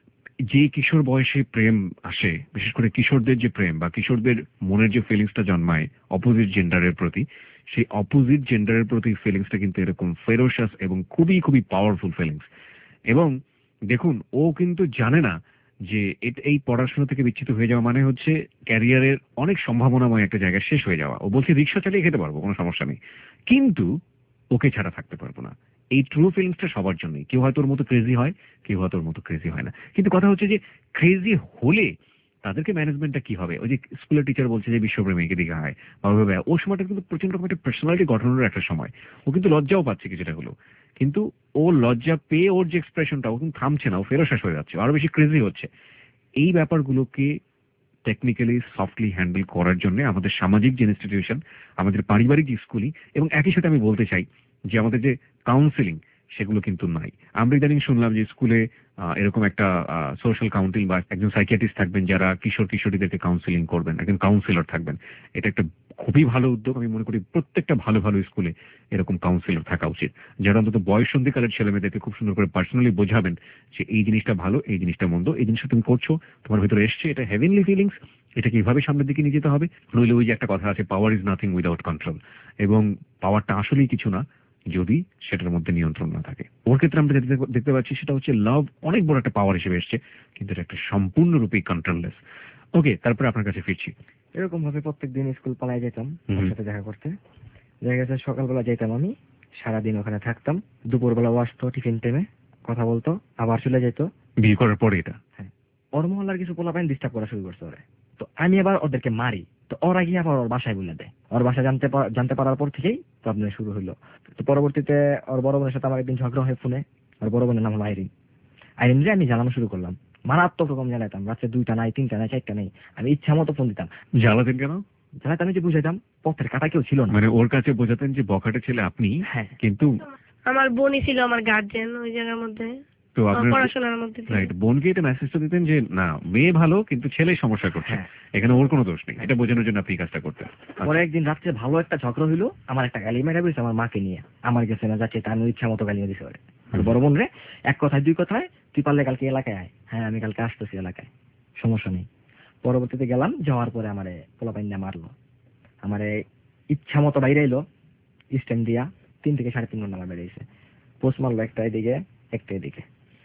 যে কিশোর বয়সে প্রেম আসে, বিশেষ করে কিশোরদের যে প্রেম বা কিশোরদের মনের যে ফিলিংসটা জন্মায় অপোজিট জেন্ডারের প্রতি, সেই অপোজিট জেন্ডারের প্রতি ফিলিংসটা কিন্তু এরকম ফেরোশাস এবং খুবই খুবই পাওয়ারফুল ফিলিংস। এবং দেখুন, ও কিন্তু জানে না যে এই পড়াশোনা থেকে বিচ্ছিত হয়ে যাওয়া মানে হচ্ছে ক্যারিয়ারের অনেক সম্ভাবনাময় একটা জায়গা শেষ হয়ে যাওয়া। ও বলছে রিক্সা চালিয়ে খেতে পারবো, কোনো সমস্যা নেই, কিন্তু ওকে ছাড়া থাকতে পারবো না। এই ট্রু ফিলিংসটা সবার জন্যই। কেউ হয়তো ওর মতো ক্রেজি হয়, কেউ হয়তো ওর মতো ক্রেজি হয় না। কিন্তু কথা হচ্ছে যে ক্রেজি হলে তাদেরকে ম্যানেজমেন্টটা কি হবে? ওই যে স্কুলের টিচার বলছে যে বিশ্বপ্রেমিকের দিকে হয় বা ওইভাবে, ওর সময়টা কিন্তু প্রচন্ড রকম একটা পার্সোনালিটি গঠনের একটা সময়। ও কিন্তু লজ্জাও পাচ্ছে কিছুটা হলো, কিন্তু ও লজ্জা পেয়ে ওর যে এক্সপ্রেশনটা, ও কিন্তু থামছে না, ও ফেরোশাস হয়ে যাচ্ছে, আরো বেশি ক্রেজি হচ্ছে। এই ব্যাপারগুলোকে টেকনিক্যালি সফটলি হ্যান্ডেল করার জন্য আমাদের সামাজিক যে ইনস্টিটিউশন, আমাদের পারিবারিক স্কুলিং, এবং একই সাথে আমি বলতে চাই যে আমাদের যে কাউন্সিলিং, সেগুলো কিন্তু নাই। আমরা ইদানিং শুনলাম যে স্কুলে এরকম একটা সোশ্যাল কাউন্সিল বা একজন সাইকিয়াট্রিস্ট থাকবেন যারা কিশোর কিশোরীদেরকে কাউন্সিলিং করবেন, একজন কাউন্সিলর থাকবেন। এটা একটা খুবই ভালো উদ্যোগ। আমি মনে করি প্রত্যেকটা ভালো ভালো স্কুলে এরকম কাউন্সিলর থাকা উচিত, যারা অন্তত বয়ঃসন্ধিকালের ছেলে মেয়েদেরকে খুব সুন্দর করে পার্সোনালি বোঝাবেন যে এই জিনিসটা ভালো, এই জিনিসটা মন্দ, এই জিনিসটা তুমি করছো, তোমার ভিতরে এসছে, এটা হেভেনলি ফিলিংস, এটাকে এইভাবে সামনের দিকে নিয়ে যেতে হবে। নইলে ওই যে একটা কথা আছে, power is nothing without control, এবং পাওয়ারটা আসলেই কিছু না যদি সেটার মধ্যে নিয়ন্ত্রণ না থাকে। ওর ক্ষেত্রে আমরা যেটা দেখতে পাচ্ছি সেটা হচ্ছে লাভ অনেক বড় একটা পাওয়ার হিসেবে এসছে, কিন্তু এটা একটা সম্পূর্ণরূপে কন্ট্রোললেস। ওকে, তারপরে আপনার কাছে ফিরছি। এরকম ভাবে প্রত্যেকদিন স্কুল পালায় যেতাম ওর সাথে দেখা করতে। দেখা গেছে সকালবেলা যেতাম আমি, সারাদিন ওখানে থাকতাম, দুপুরবেলা ও আসতো টিফিন টাইমে, কথা বলতো, আবার চলে যেত। বিয়ে করার পরে এটা? হ্যাঁ। ওর মহল্লার কিছু পোলাপাইন ডিস্টার্ব করা শুরু করছে ওরে, তো আমি আবার ওদেরকে মারি, তো ওরা গিয়ে আবার ওর বাসায় বলে দেয়। ওর বাসায় জানতে পারার পর থেকেই প্রবলেম শুরু হলো। তো পরবর্তীতে ওর বড় বোনের সাথে আমার একদিন ঝগড়া হয় ফোনে। ওর বড় বোনের নাম হলো আইরিন। আইরিনরে আমি জানানো শুরু করলাম, মারাত্মক রকম জানাইতাম, রাত্রে 2টা নাই, 3টা নাই, 4টা নাই, আমি ইচ্ছা মতো ফোন দিতাম। জ্বালাতেন কেন? জানাইতাম যে বুঝাইতাম, পথের কাটা কেউ ছিল না। মানে ওর কাছে বোঝাতেন যে বখাটে ছেলে আপনি? হ্যাঁ। কিন্তু আমার বোনই ছিল আমার গার্জিয়ান ওই জায়গার মধ্যে, তো আপনার পড়াশোনার মধ্যে। রাইট, বোনকে এটা মেসেজটা দিতেন যে না, মেয়ে ভালো কিন্তু ছেলে সমস্যা করছে, এখানে ওর কোনো দোষ নেই, এটা বোঝানোর জন্য আপনি কাজটা করতেন। পরে একদিন রাত্রে ভালো একটা ঝগড়া হইলো, আমার একটা গালি মেরে বলছে আমার মাকে নিয়ে, আমার কাছে না যাচ্ছে, তার ইচ্ছা মতো গালি দিছে ওরে। বড় বোন রে, এক কথায় দুই কথায়, তুই পারলে কালকে এলাকায় আয়। হ্যাঁ, আমি কালকে আসতেছি এলাকায়, সমস্যা নেই। পরবর্তীতে গেলাম, যাওয়ার পরে আমারে পোলাপাইন্না মারলো, আমারে ইচ্ছা মতো বাইরে এলো স্ট্যান্ড দিয়া, 3 থেকে 3.5 ঘন্টা আমার বেরিয়েছে। পোস্ট মারলো একটা এদিকে একটা এদিকে,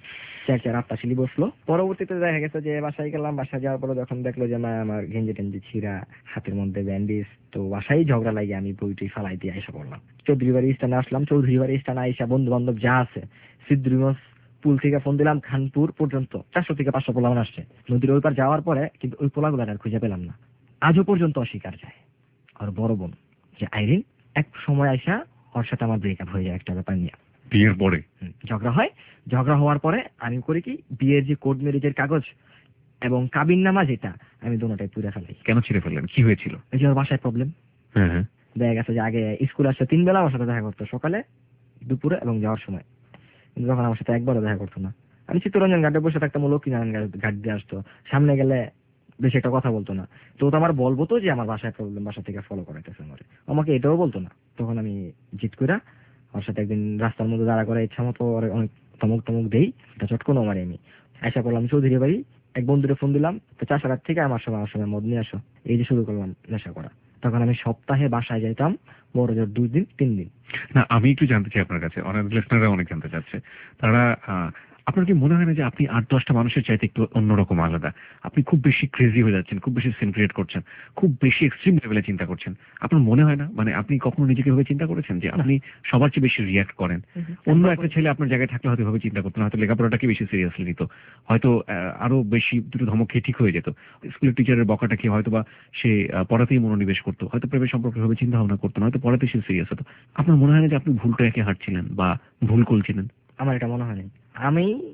4-8টা সিলি বসলো। পরবর্তীতে দেখা গেছে যে বাসায় গেলাম, বাসায় যাওয়ার পরে যখন দেখলো যে মা আমার গেঞ্জি টেঞ্জি ছিঁড়া, হাতের মধ্যে ব্যান্ডেজ, তো বাসায় ঝগড়া লাগে আমি বইটি ফালাই দিয়ে আইসা পড়লাম। চৌধুরী বাড়ি স্থানে আসলাম, চৌধুরী বাড়ি স্থানে আইসা বন্ধু বান্ধব যা আছে, সিদ্ধিরগঞ্জ পুল থেকে ফোন দিলাম, খানপুর পর্যন্ত 400 থেকে 500 পোলা আসছে। নদীর ওই পার যাওয়ার পরে কিন্তু ওই পোলাগুলো আর খুঁজে পেলাম না, আজও পর্যন্ত অস্বীকার যায়। আর বড় বোন যে আইরিন, এক সময় আইসা ওর সাথে আমার ব্রেকআপ হয়ে যায় একটা ব্যাপার নিয়ে। বিয়ের পরে ঝগড়া হয়, ঝগড়া হওয়ার পরে আমি করি কি, বিয়ের যে কোর্ট ম্যারেজের কাগজ এবং কাবিননামা যেটা, আমি দুটোটাই পুড়ে ফেলাই। কেন ছিঁড়ে ফেললেন? কি হয়েছিল? এই যে ওর বাসায় প্রবলেম। হ্যাঁ, দেখা গেছে যে আগে স্কুল আসছে 3 বেলা আমার সাথে দেখা করতো, সকালে, দুপুরে এবং যাওয়ার সময়, কিন্তু যখন আমার সাথে একবারও দেখা করতো না। আমি চিত্তরঞ্জন ঘাটে বসে থাকতাম, লক্ষ্মীনারায়ণ ঘাট দিয়ে আসতো, সামনে গেলে বেশি একটা কথা বলতো না। তো আমার বলবো তো যে আমার বাসায় প্রবলেম, বাসা থেকে ফলো করাইতেছে আমাকে এটাও বলতো না। তখন আমি জিত করে ওর সাথে একদিন রাস্তার মধ্যে দাঁড়া করে ইচ্ছা মতো অনেক তমুক দেই, এটা চটকোনো মারি আমি। আশা করলাম চৌধুরী বাড়ি, এক বন্ধুরে ফোন দিলাম, তো 4 রাত থেকে আমার সময় মদ নিয়ে আসো, এই যে শুরু করলাম নেশা করা। তখন আমি সপ্তাহে বাসায় যাইতাম, বড় জোর 2 দিন 3 দিন। না, আমি একটু জানতে চাই আপনার কাছে, অনেক লিসনাররা অনেক জানতে চাচ্ছে, তারা আপনার কি মনে হয় না যে আপনি 8-10টা মানুষের চাইতে একটু অন্যরকম আলাদা? আপনি খুব বেশি ক্রেজি হয়ে যাচ্ছেন, খুব বেশি সিন ক্রিয়েট করছেন, খুব বেশি এক্সট্রিম লেভেলে চিন্তা করছেন। আপনার মনে হয় না, মানে আপনি কখনো নিজেকে ভাবে চিন্তা করেছেন যে আপনি সবার চেয়ে বেশি রিয়াক্ট করেন? অন্য একটা ছেলে আপনার জায়গায় থাকলে হয়তো ভাবে চিন্তা করতেন, হয়তো লেখাপড়াটাকে বেশি সিরিয়াসলি নিত, হয়তো আরো বেশি দুটো ধমক খেয়ে ঠিক হয়ে যেত, স্কুলের টিচারের বকাটা খেয়ে হয়তো বা সে পড়াতেই মনোনিবেশ করতো, হয়তো প্রেমের সম্পর্কে ভাবে চিন্তা ভাবনা করতো না, হয়তো পড়াতে সে সিরিয়াস হতো। আপনার মনে হয় না যে আপনি ভুলটা একে হাঁটছিলেন বা ভুল করছিলেন? আমার এটা মনে হয় না। আমি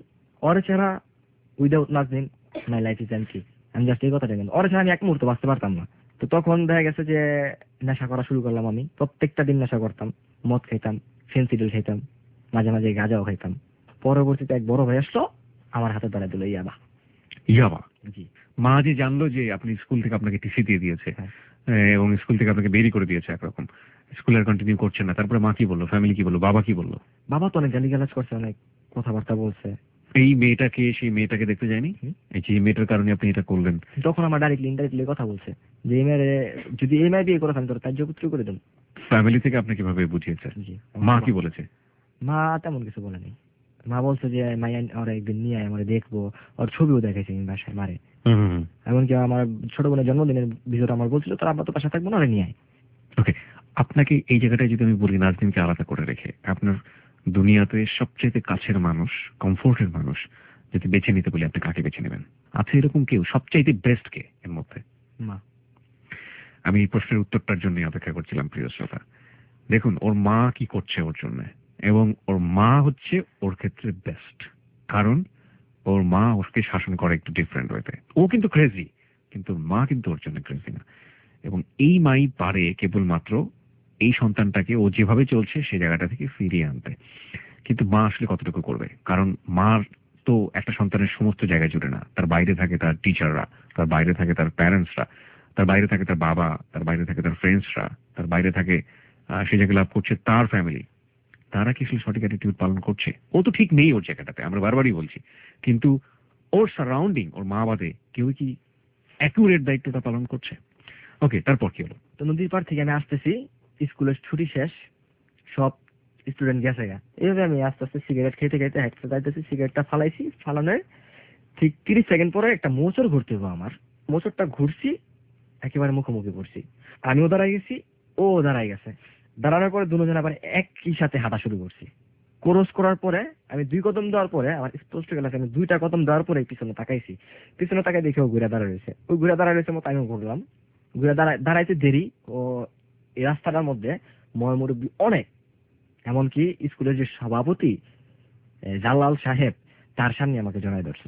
ওর ছাড়া without Naznin my life is empty, আমি জাস্ট এই কথাটা, কিন্তু ওর ছাড়া আমি এক মুহূর্ত বাঁচতে পারতাম না। তো তখন দেখা গেছে যে নেশা করা শুরু করলাম। আমি প্রত্যেকটা দিন নেশা করতাম, মদ খাইতাম, ফেন্সিডিল খাইতাম, মাঝে মাঝে গাঁজাও খাইতাম। পরবর্তীতে এক বড় ভাই আসলো, আমার হাতে ধরে দিল ইয়াবা। ইয়াবা? জি। মা যে জানলো যে আপনি স্কুল থেকে আপনাকে টিসি দিয়ে দিয়েছে এবং স্কুল থেকে আপনাকে বেরি করে দিয়েছে একরকম, স্কুল আর কন্টিনিউ করছেন না, তারপরে মা কি বললো, ফ্যামিলি কি বললো, বাবা কি বললো? বাবা তো অনেক গালিগালাজ করছে, অনেক কথাবার্তা বলছে। এই মেয়েটাকে, সেই মেয়েটাকে দেখতে যায়নি? এই যে মেয়েটার কারণে আপনি এটা করলেন? তখন আমার ইনডাইরেক্টলি কথা বলছে যে এই মেয়ের যদি এই মেয়ে বিয়ে করে ফেলেন তোর ত্যায্যপুত্র করে দেন। ফ্যামিলি থেকে আপনি কিভাবে বুঝিয়েছে? জি। মা কি বলেছে? মা তেমন কিছু বলেনি। মা বলছে যে মাইয়া ওর একদিন নিয়ে আয়, আমরা দেখবো, ওর ছবিও দেখেছি আমি বাসায় মারে। এমনকি আমার ছোট বোনের জন্মদিনের বিষয়টা আমার বলছিল তোর আব্বা তো বাসা থাকবো না, ওরা নিয়ে আয়। ওকে, আপনাকে এই জায়গাটায় যদি আমি বলি নাজনীনকে আলাদা করে রেখে, আপনার দুনিয়াতে সবচেয়ে কাছের মানুষ, কমফোর্টের মানুষ যদি বেছে নিতে বলি, আপনি কাকে বেছে নেবেন? আছে এরকম কেউ সবচাইতে বেস্ট কে এর মধ্যে? মা। আমি এই প্রশ্নের উত্তরটার জন্য অপেক্ষা করছিলাম প্রিয় শ্রোতা। দেখুন ওর মা কি করছে ওর জন্য, এবং ওর মা হচ্ছে ওর ক্ষেত্রে বেস্ট, কারণ ওর মা ওকে শাসন করে একটু ডিফারেন্ট ওয়েতে। ও কিন্তু ক্রেজি, কিন্তু মা কিন্তু ওর জন্য ক্রেজি না। এবং এই মাই পারে কেবলমাত্র এই সন্তানটাকে ও যেভাবে চলছে সেই জায়গাটা থেকে ফিরিয়ে আনতে। কিন্তু মা আসলে কতটুকু করবে? কারণ মার তো একটা সন্তানের সমস্ত জায়গায় জুড়ে না, তার বাইরে থাকে তার টিচাররা, তার বাইরে থাকে তার প্যারেন্টসরা, তার বাইরে থাকে তার বাবা, তার বাইরে থাকে তার ফ্রেন্ডসরা, তার বাইরে থাকে সে জায়গায় লাভ করছে তার ফ্যামিলি। তারা কি আসলে সঠিক অ্যাটিটিউড পালন করছে? ও তো ঠিক নেই ওর জায়গাটাতে, আমরা বারবারই বলছি, কিন্তু ওর সারাউন্ডিং, ওর মা বাদে কেউ কি অ্যাকুরেট দায়িত্বটা পালন করছে? ওকে, তারপর কি হলো? তো নদীর পাড় থেকে আমি আসতেছি, স্কুলের ছুটি শেষ, সব স্টুডেন্ট গেছে গা। এইভাবে আমি আস্তে আস্তে সিগারেট খেতে খেতে হাঁটতে যাইতেছি, সিগারেটটা ফালাইছি, ফালানোর ঠিক 30 সেকেন্ড পরে একটা মোচড় ঘুরতে হবে আমার। মোচড়টা ঘুরছি, একেবারে মুখোমুখি পড়ছি। আমিও দাঁড়াই গেছি, ও দাঁড়াই গেছে। দাঁড়ানোর পরে দুজন আবার একই সাথে হাঁটা শুরু করছি। ক্রস করার পরে আমি 2 কদম দেওয়ার পরে আমার স্পষ্ট গেছে, আমি 2টা কদম দেওয়ার পরে পিছনে তাকাইছি। পিছনে তাকাই দেখে ও ঘুরে দাঁড়া রয়েছে। ওই ঘুরে দাঁড়া রয়েছে মতো আমিও ঘুরলাম। ঘুরে দাঁড়াইতে দেরি, ও এই রাস্তাটার মধ্যে ময়মুরব্বী অনেক, এমনকি স্কুলের যে সভাপতি জালাল সাহেব, তার সামনে আমাকে জড়ায় ধরছে।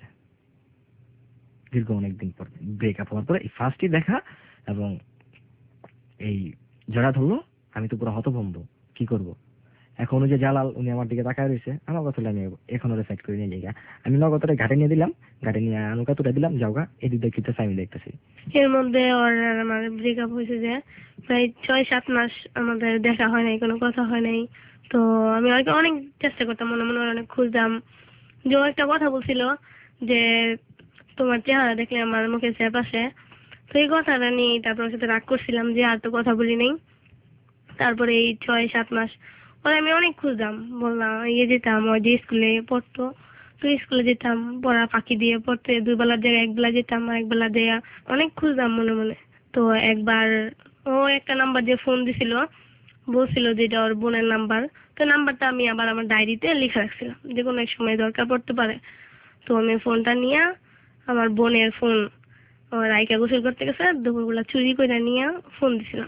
দীর্ঘ অনেকদিন পর ব্রেকআপ হওয়ার পরে এই ফার্স্টই দেখা, এবং এই জড়া ধরলো। আমি তো পুরো হতভম্ব, কি করব এখন? ওই যে জালাল, উনি আমার দিকে তাকায় রয়েছে, আমার কথা আমি এখন ওরা সাইড করে নিয়ে যাই। আমি নগদরে ঘাটে নিয়ে দিলাম, ঘাটে নিয়ে আনুকা তুলে দিলাম, যাওগা এদিক দেখতে আমি দেখতেছি। এর মধ্যে ওর আর আমার ব্রেকআপ হয়েছে যে প্রায় 6-7 মাস আমাদের দেখা হয় নাই, কোনো কথা হয় নাই। তো আমি ওকে অনেক চেষ্টা করতাম, মনে মনে অনেক খুঁজতাম। যে ও একটা কথা বলছিল যে তোমার চেহারা দেখলে আমার মুখে চেপ আসে। তো এই কথাটা নিয়ে তারপর ওর সাথে রাগ করছিলাম যে আর তো কথা বলি নেই। তারপরে এই 6-7 মাস ওরা আমি অনেক খুঁজতাম, বললাম যেতাম, ওই যে স্কুলে পড়তো, তো স্কুলে যেতাম, পড়া ফাঁকি দিয়ে পড়তে 2 বেলার জায়গায় 1 বেলা যেতাম, আর 1 বেলা দেয়া অনেক খুঁজতাম মনে মনে। তো একবার ও একটা নাম্বার যে ফোন দিছিল, বলছিল যে এটা ওর বোনের নাম্বার। তো নাম্বারটা আমি আবার আমার ডায়েরিতে লিখে রাখছিলাম, যে কোনো এক সময় দরকার পড়তে পারে। তো আমি ফোনটা নিয়ে আমার বোনের ফোন, রাইকা গোসল করতে গেছে, দুপুরবেলা চুরি করে নিয়ে ফোন দিছিলাম।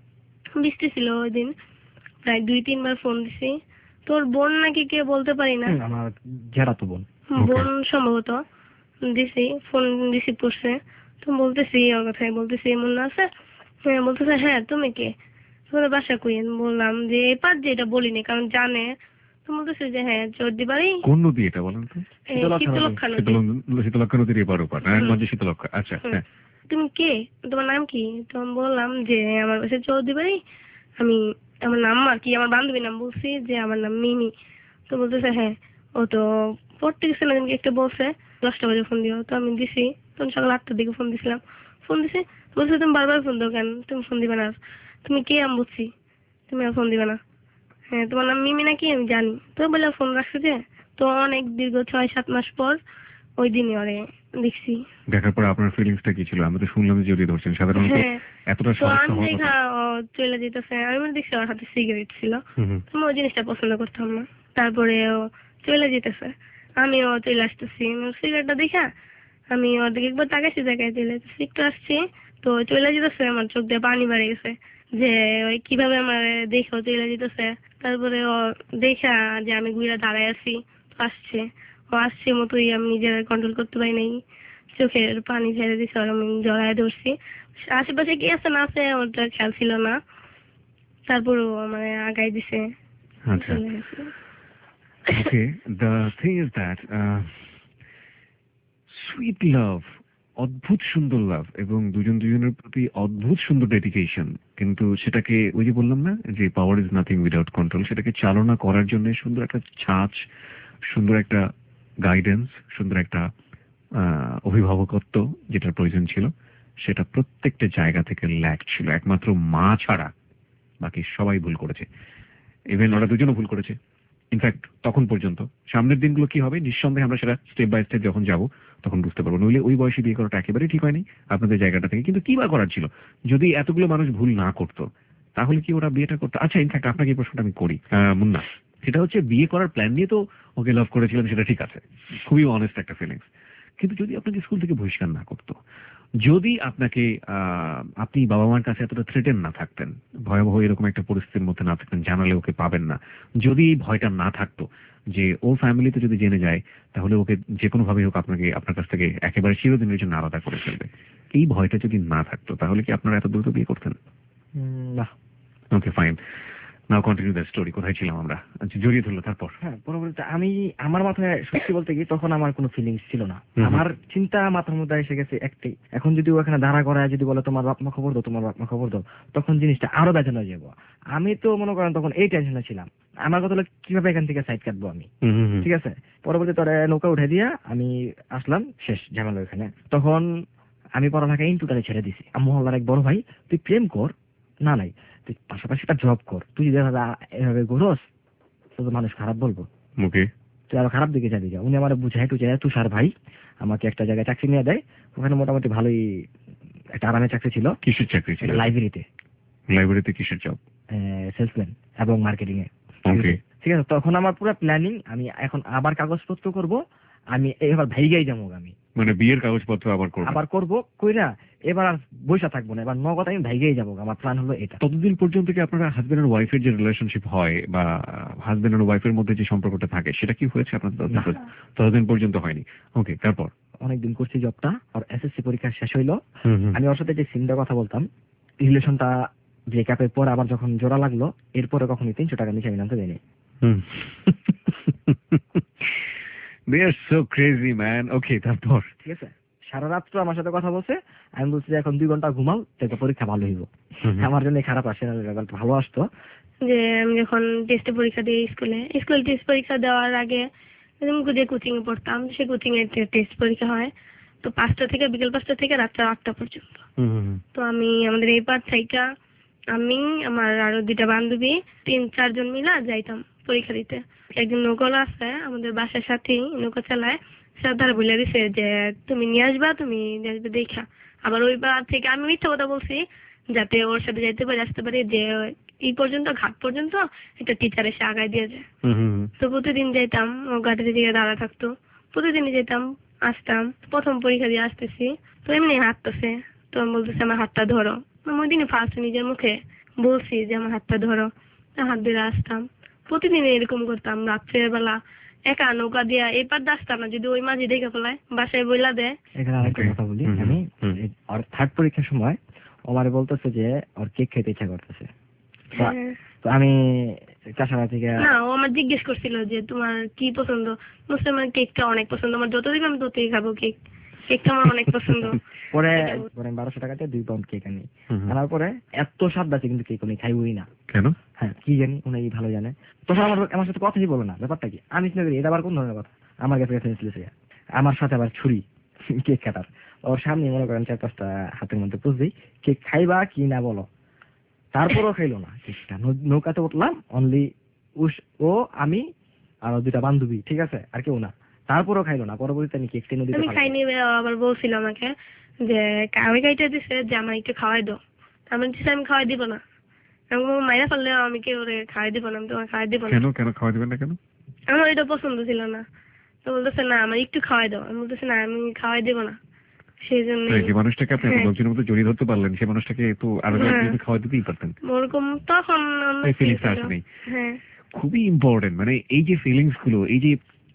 বৃষ্টি ছিল ওই দিন, প্রায় 2-3 বার ফোন দিছি। তোর বোন নাকি কে বলতে পারি না, আমার জেরাতো বোন, বোন সম্ভবত দিছি, ফোন রিসিভ করছে। তো বলতেছি ওর কথাই বলতেছি, এমন না আছে? বলতেছে হ্যাঁ তুমি কে, তোমাদের বাসা কই? বললাম যে এপার, যে এটা বলিনি কারণ জানে। তো বলতেছে যে হ্যাঁ চৌধুরী বাড়ি। কোন নদী এটা বলেন তো? শীতলক্ষা নদী। শীতলক্ষা নদীর এপার ওপার, নারায়ণগঞ্জে শীতলক্ষা। আচ্ছা, হ্যাঁ। তুমি কে, তোমার নাম কি? তো আমি বললাম যে আমার বাসা চৌধুরী বাড়ি, আমি আমার নাম আর কি, আমার বান্ধবীর নাম বলছি যে আমার নাম মিমি। তো বলতেছে হ্যাঁ, ও তো পড়তে গেছে না, একটা বলছে 10টা বাজে ফোন দিও। তো আমি দিছি, তখন সকাল 8টার দিকে ফোন দিছিলাম। ফোন দিছি, বলছে তুমি বারবার ফোন দাও কেন, তুমি ফোন দিবে না? তুমি কে? আমি বলছি তুমি আর ফোন দিবে না। হ্যাঁ তোমার নাম মিমি নাকি? আমি জানি। তো বলে ফোন রাখছে যে। তো অনেক দীর্ঘ 6-7 মাস পর ওই দিনই ওরে দেখছি। দেখার পরে আপনার ফিলিংসটা কি ছিল? আমি তো শুনলাম যে জড়িয়ে ধরছেন, সাধারণত এতটা তো সহজ আমি হওয়ার দেখা কথা। চলে যেতেছে, আমি দেখছি ওর হাতে সিগারেট ছিল, আমি ওই জিনিসটা পছন্দ করতাম না। তারপরে ও চলে যেতেছে, আমিও চলে আসতেছি, সিগারেটটা দেখা আমি ওর দিকে একবার তাকাইছি, জায়গায় চলে একটু আসছি, তো চলে যেতেছে, আমার চোখ দিয়ে পানি বেড়ে গেছে যে ওই কিভাবে আমার দেখেও চলে যেতেছে। তারপরে ও দেখা যে আমি ঘুরে দাঁড়ায় আছি, আসছে, ও ও আসছে মতোই আমি নিজের কন্ট্রোল করতে পারি নাই, চোখের পানি ছেড়ে দিছে, আর আমি জড়ায় ধরছি। আশেপাশে কি আছে না আছে ওটা খেয়াল ছিল না, তারপরও মানে আগাই দিছে। আচ্ছা, okay, the thing is that sweet love, অদ্ভুত সুন্দর লাভ, এবং দুজন দুজনের প্রতি অদ্ভুত সুন্দর ডেডিকেশন, কিন্তু সেটাকে ওই যে বললাম না যে power is nothing without control, সেটাকে চালনা করার জন্য সুন্দর একটা ছাঁচ, সুন্দর একটা গাইডেন্স, সুন্দর একটা অভিভাবকত্ব যেটার প্রয়োজন ছিল, সেটা প্রত্যেকটা জায়গা থেকে ল্যাক ছিল। একমাত্র মা ছাড়া বাকি সবাই ভুল করেছে, ইভেন ওরা দুজনও ভুল করেছে। ইনফ্যাক্ট তখন পর্যন্ত, সামনের দিনগুলো কি হবে নিঃসন্দেহে আমরা সেটা স্টেপ বাই স্টেপ যখন যাব তখন বুঝতে পারবো। নইলে ওই বয়সে বিয়ে করাটা একেবারেই ঠিক হয়নি আপনাদের জায়গাটা থেকে। কিন্তু কি বা করার ছিল, যদি এতগুলো মানুষ ভুল না করতো তাহলে কি ওরা বিয়েটা করতো? আচ্ছা, ইনফ্যাক্ট আপনাকে এই প্রশ্নটা আমি করি মুন্না, সেটা হচ্ছে বিয়ে করার প্ল্যান নিয়ে তো ওকে লাভ করেছিলেন, সেটা ঠিক আছে, খুবই অনেস্ট একটা ফিলিংস। কিন্তু যদি আপনাকে স্কুল থেকে বহিষ্কার না করতো, যদি আপনাকে আপনি বাবা মার কাছে এতটা থ্রেটেন না থাকতেন, ভয়াবহ এরকম একটা পরিস্থিতির মধ্যে না থাকতেন, জানালে ওকে পাবেন না, যদি এই ভয়টা না থাকতো যে ও ফ্যামিলিতে যদি জেনে যায় তাহলে ওকে যে কোনো ভাবে হোক আপনাকে আপনার কাছ থেকে একেবারে চিরদিনের জন্য আলাদা করে ফেলবে, এই ভয়টা যদি না থাকতো তাহলে কি আপনারা এত দ্রুত বিয়ে করতেন? না। Okay, fine, now continue the story. কোথায় ছিলাম আমরা? আচ্ছা, জড়িয়ে ধরলো, তারপর? হ্যাঁ, পরবর্তীতে আমার মাথায় সত্যি বলতে কি তখন আমার কোনো ফিলিংস ছিল না। আমার চিন্তা মাথার মধ্যে এসে গেছে একটাই, এখন যদি ওখানে দাঁড়া করায় যদি বলে তোমার বাপ মা খবর দাও, তোমার বাপ মা খবর দাও, তখন জিনিসটা আরো বেজান হয়ে যাবো। আমি তো মনে করেন তখন এই টেনশনে ছিলাম, আমার কথা হলো কিভাবে এখান থেকে সাইড কাটবো আমি। ঠিক আছে, পরবর্তী তোরে নৌকা উঠে দিয়া আমি আসলাম, শেষ ঝামেলা ওখানে। তখন আমি পড়ালেখা টোটালি ছেড়ে দিছি। মহল্লার এক বড় ভাই, তুই প্রেম কর, না নাই তুই পাশাপাশি একটা জব কর, তুই যদি এভাবে ঘুরোস তো মানুষ খারাপ বলবো, তুই আরো খারাপ দিকে যাবি। উনি আমার বুঝাই টুঝাই তুষার ভাই আমাকে একটা জায়গায় চাকরি নিয়ে দেয়, ওখানে মোটামুটি ভালোই একটা আরামের চাকরি ছিল। কিসের চাকরি ছিল? লাইব্রেরিতে। লাইব্রেরিতে কিসের জব? সেলসম্যান এবং মার্কেটিং এ। ঠিক আছে, তখন আমার পুরো প্ল্যানিং, আমি এখন আবার কাগজপত্র করব, আমি এবার ভাইগাই যাবো, আমি মানে বিয়ের কাগজপত্র আবার করব কইরা এবার আর বৈশা থাকবো না, এবার নগদ আমি ভাইগাই যাবো। আমার প্ল্যান হলো এটা। ততদিন পর্যন্ত কি আপনারা হাজবেন্ড আর ওয়াইফের যে রিলেশনশিপ হয় বা হাজবেন্ড আর ওয়াইফের মধ্যে যে সম্পর্কটা থাকে সেটা কি হয়েছে আপনাদের? ততদিন পর্যন্ত হয়নি। ওকে, তারপর? অনেকদিন করছি জবটা, আর এসএসসি পরীক্ষা শেষ হইলো। আমি ওর সাথে যে সিমটা কথা বলতাম, রিলেশনটা ব্রেকআপের পর আবার যখন জোড়া লাগলো, এরপরে কখনোই 300 টাকা নিচে আমি নামতে দেয়নি। They are so crazy, man. Okay, তারপর? ঠিক আছে, সারা রাত্র আমার সাথে কথা বলছে। আমি বলছি যে এখন 2 ঘন্টা ঘুমাও, দেখো পরীক্ষা ভালো হইব। আমার জন্য খারাপ আসে না, রেজাল্ট ভালো আসতো। যে আমি যখন টেস্টে পরীক্ষা দিই স্কুল টেস্ট পরীক্ষা দেওয়ার আগে যে কোচিং এ পড়তাম, সে কোচিং এর টেস্ট পরীক্ষা হয় তো 5টা থেকে বিকেল 5টা থেকে রাত্রে 8টা পর্যন্ত। তো আমি আমাদের এই পার থেকে আমি আমার আরো 2টা বান্ধবী 3-4 জন মিলা যাইতাম পরীক্ষা দিতে। একজন নৌকা আছে আমাদের বাসার সাথেই, নৌকা চালায়, সে তারা বলে দিছে যে তুমি নিয়ে আসবা, তুমি আসবে দেখা। আবার ওই বার থেকে আমি মিথ্যা কথা বলছি যাতে ওর সাথে যাইতে পারি, আসতে পারি, যে এই পর্যন্ত ঘাট পর্যন্ত একটা টিচার এসে আগায় দিয়ে যায়। তো প্রতিদিন যাইতাম, ও ঘাটের দিকে দাঁড়া থাকতো, প্রতিদিনই যেতাম আসতাম। প্রথম পরীক্ষা দিয়ে আসতেছি তো এমনি হাঁটতেছে, তো আমি বলতেছে আমার হাতটা ধরো। আমি ওই দিনই ফার্স্ট নিজের মুখে বলছি যে আমার হাতটা ধরো, হাত ধরে আসতাম। প্রতিদিন এরকম করতাম। রাত্রের বেলা একা নৌকা দিয়া এপার আসতাম না, যদি ওই মাঝি দেখে ফেলায় বাসায় বইলা দেয়। এখানে আরেকটা কথা বলি আমি, আর থার্ড পরীক্ষার সময় আমারে বলতেছে যে ওর কেক খেতে ইচ্ছা করতেছে। তো আমি চাষারা থেকে না, ও আমার জিজ্ঞেস করছিল যে তোমার কি পছন্দ। মুসলিম কেকটা অনেক পছন্দ আমার, যত দিন আমি ততই খাবো কেক, কেকটা আমার অনেক পছন্দ। পরে 1200 টাকাতে 2 পাউন্ড কেক আনি, আনার পরে এত স্বাদ আছে কিন্তু কেক উনি খাইবই না। কেন? হ্যাঁ, কি জানি, উনি ভালো জানে। তখন আমার সাথে কথাই বলো না, ব্যাপারটা কি আমি চিন্তা করি এটা আবার কোন ধরনের কথা। আমার কাছে আমার সাথে আবার ছুরি কেক কাটার, ওর সামনে মনে করেন 4-5টা হাতের মধ্যে পুষবেই, কেক খাইবা কি না বলো। তারপরও খাইলো না কেকটা। নৌকাতে উঠলাম অনলি ও, আমি আর 2টা বান্ধবী, ঠিক আছে, আর কেউ না। তারপরও খাইলো না। পরবর্তীতে আমি কেকটা নদীতে আমি খাইনি। আবার বলছিল আমাকে যে আমি খাইতে দিছে যে আমার একটু খাওয়াই দাও, আমি দিছে আমি খাওয়াই দিব না। আমি মাইরা ফেললে আমি কেউ খাওয়াই দিব না, আমি তোমার খাওয়াই দিব না। কেন খাওয়াই দিবেন না? কেন? আমার এটা পছন্দ ছিল না। তো বলতেছে না আমার একটু খাওয়াই দাও, আমি বলতেছে না আমি খাওয়াই দিব না। সেই জন্য যে মানুষটাকে আপনি লোকজনের মতো জড়িয়ে ধরতে পারলেন, সেই মানুষটাকে তো আরো খাওয়াই দিতেই পারতেন। ওরকম তখন ফিলিংস আসে নাই। খুবই ইম্পর্টেন্ট, মানে এই যে ফিলিংস গুলো, এই যে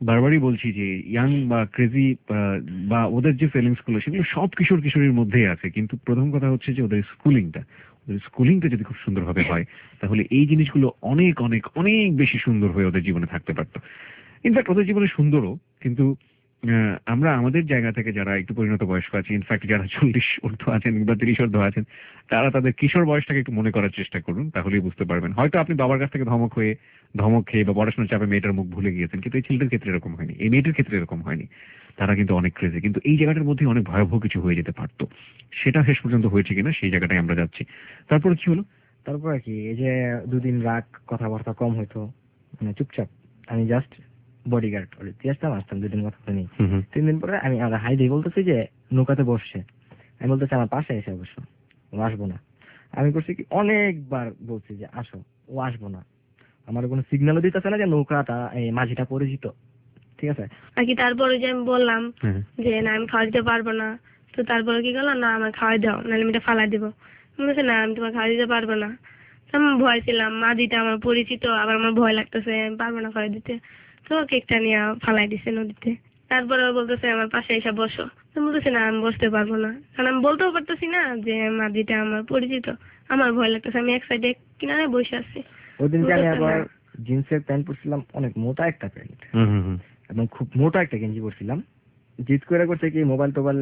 বারবারই বলছি যে ইয়াং বা ক্রেজি বা ওদের যে ফিলিংস গুলো সেগুলো সব কিশোর কিশোরীর মধ্যেই আছে, কিন্তু প্রথম কথা হচ্ছে যে ওদের স্কুলিংটা যদি খুব সুন্দরভাবে হয় তাহলে এই জিনিসগুলো অনেক অনেক অনেক বেশি সুন্দর হয়ে ওদের জীবনে থাকতে পারতো। ইনফ্যাক্ট ওদের জীবনে সুন্দরও, কিন্তু আমরা আমাদের জায়গা থেকে যারা একটু পরিণত বয়স্ক আছি, ইনফ্যাক্ট যারা 40 ঊর্ধ্ব আছেন বা 30 ঊর্ধ্ব আছেন, তারা তাদের কিশোর বয়সটাকে একটু মনে করার চেষ্টা করুন, তাহলেই বুঝতে পারবেন। হয়তো আপনি বাবার কাছ থেকে ধমক খেয়ে বা পড়াশোনার চাপে মেয়েটার মুখ ভুলে গিয়েছেন, কিন্তু এই ছেলেটার ক্ষেত্রে এরকম হয়নি, এই মেয়েটার ক্ষেত্রে এরকম হয়নি। তারা কিন্তু অনেক ক্রেজি, কিন্তু এই জায়গাটার মধ্যে অনেক ভয়াবহ কিছু হয়ে যেতে পারতো। সেটা শেষ পর্যন্ত হয়েছে কিনা সেই জায়গাটায় আমরা যাচ্ছি। তারপরে কি হলো? তারপর কি এই যে দুদিন রাগ কথাবার্তা কম হইতো, মানে চুপচাপ আমি জাস্ট বডিগার্ড আসতাম, দুদিন কথা বলিনি। 3 দিন পরে আমি আর হাই দিয়ে বলতেছি যে নৌকাতে বসছে, আমি বলতেছি আমার পাশে এসে অবশ্য ও আসবো না। আমি করছি কি অনেকবার বলছি যে আসো, ও আসবো না। আমার কোনো সিগন্যালও দিতেছে না যে নৌকাটা মাঝিটা পরিচিত, ঠিক আছে। আর কি তারপরে যে আমি বললাম যে না আমি খাওয়া দিতে পারবো না, তো তারপরে কি করলাম, না আমার খাওয়াই দাও নাহলে আমি এটা ফালাই দেবো। আমি বলছি না আমি তোমার খাওয়া দিতে পারবো না। আমি ভয় ছিলাম, মাঝিটা আমার পরিচিত, আবার আমার ভয় লাগতেছে, আমি পারবো না খাওয়াই দিতে। তো কেকটা নিয়ে ফালাই দিছে নদীতে। তারপরে ও বলতেছে আমার পাশে এসে বসো। আমি বলতেছি না আমি বসতে পারবো না, কারণ আমি বলতেও পারতেছি না যে মাঝিটা আমার পরিচিত, আমার ভয় লাগতেছে। আমি এক সাইডে কিনারে বসে আছি। ওই দিনকে আমি আবার জিন্সের প্যান্ট পরছিলাম, অনেক মোটা একটা প্যান্ট এবং খুব মোটা একটা গেঞ্জি পরছিলাম। জিত করে করছে কি মোবাইল টোবাইল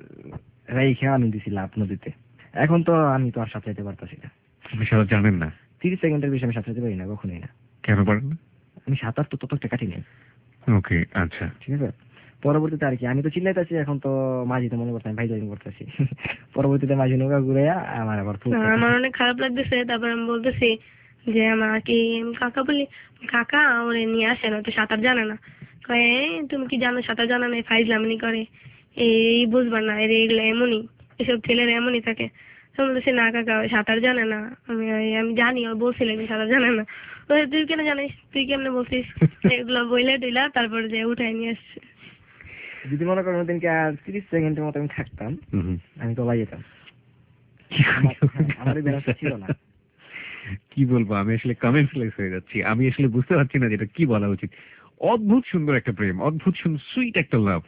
রেখে আমি দিছিলাম নদীতে। এখন তো আমি তো আর সাথে যেতে পারতাছি না। আপনি সাঁতার জানেন না? 30 সেকেন্ডের বেশি আমি সাথে যেতে পারি না, কখনোই না। কেন পারেন না? আমি সাঁতার তো তত একটা কাটি নাই। ওকে, আচ্ছা, ঠিক আছে। পরবর্তীতে আর কি আমি তো চিল্লাইতেছি, এখন তো মাঝিতে মনে করতাম ভাই জয়েন করতেছি। পরবর্তীতে মাঝি নৌকা ঘুরে আমার আবার আমার অনেক খারাপ লাগতেছে। তারপর আমি বলতেছি যে আমার কি কাকা বলি, কাকা ওরে নিয়ে আসে না, তো সাঁতার জানে না। কয়ে তুমি কি জানো সাঁতার জানা নেই, ফাইজলামি করে, এই বুঝবা না, এগুলো এমনই, এসব ছেলেরা এমনই থাকে। তো বলতেছি না কাকা ওই সাঁতার জানে না। আমি আমি জানি, ও বলছিল সাঁতার জানে না। তুই কেন জানিস, তুই কেমনে বলছিস? এগুলো বইলে দিলা, তারপর যে উঠাই নিয়ে আসছে। যদি মনে করেন ওদিনকে আর 30 সেকেন্ডের মতো আমি থাকতাম, আমি তো লাই যেতাম। আমার ব্যবস্থা ছিল না। কি বলবো, আমি আসলে কমেন্টলেস হয়ে যাচ্ছি। আমি আসলে বুঝতে পারছি না যেটা কি বলা উচিত। অদ্ভুত সুন্দর একটা প্রেম, অদ্ভুত সুন্দর সুইট একটা লাভ।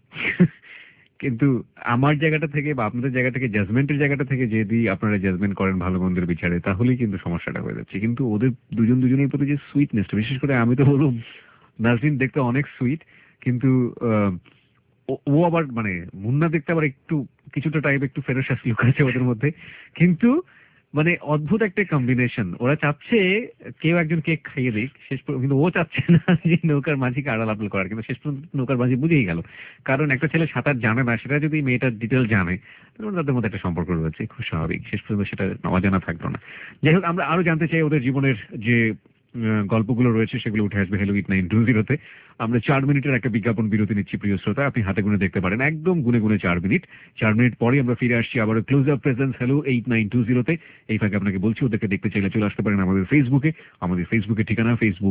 কিন্তু আমার জায়গাটা থেকে বা আপনাদের জায়গা থেকে, জাজমেন্টের জায়গাটা থেকে যদি আপনারা জাজমেন্ট করেন ভালো মন্দের বিচারে, তাহলেই কিন্তু সমস্যাটা হয়ে যাচ্ছে। কিন্তু ওদের দুজনের প্রতি যে সুইটনেসটা, বিশেষ করে আমি তো বলুন নাজরিন দেখতে অনেক সুইট, কিন্তু ও আবার মানে মুন্না দেখতে আবার একটু কিছুটা টাইপ একটু ফেরোসাস লুক আছে ওদের মধ্যে। কিন্তু মানে অদ্ভুত একটা কম্বিনেশন। ওরা চাচ্ছে কেউ একজন কেক খাইয়ে দিক, কিন্তু ও চাচ্ছে না যে নৌকার মাঝিকে আড়াল আবল করার, কিন্তু শেষ পর্যন্ত নৌকার মাঝি বুঝেই গেল। কারণ একটা ছেলে সাঁতার জানে না, সেটা যদি মেয়েটার ডিটেল জানে তাহলে তাদের মধ্যে একটা সম্পর্ক রয়েছে, খুব স্বাভাবিক। শেষ পর্যন্ত সেটা অজানা থাকলো না। যাই হোক, আমরা আরো জানতে চাই ওদের জীবনের যে গল্পগুলো রয়েছে, সেগুলো উঠে আসবে হ্যালো 8920-তে। আমরা 4 মিনিটের একটা বিজ্ঞাপন বিরতি নিচ্ছি প্রিয় শ্রোতা। আপনি হাতে গুনে দেখতে পারেন, একদম গুনে গুনে 4 মিনিট। 4 মিনিট পরে আমরা ফিরে আসছি আবার ক্লোজ আপ প্রেজেন্স হ্যালো 8920-তে। এই ফাঁকে আপনাকে বলছি ওদেরকে দেখতে চাইলে চলে আসতে পারেন আমাদের ফেসবুকে। আমাদের ফেসবুকের ঠিকানা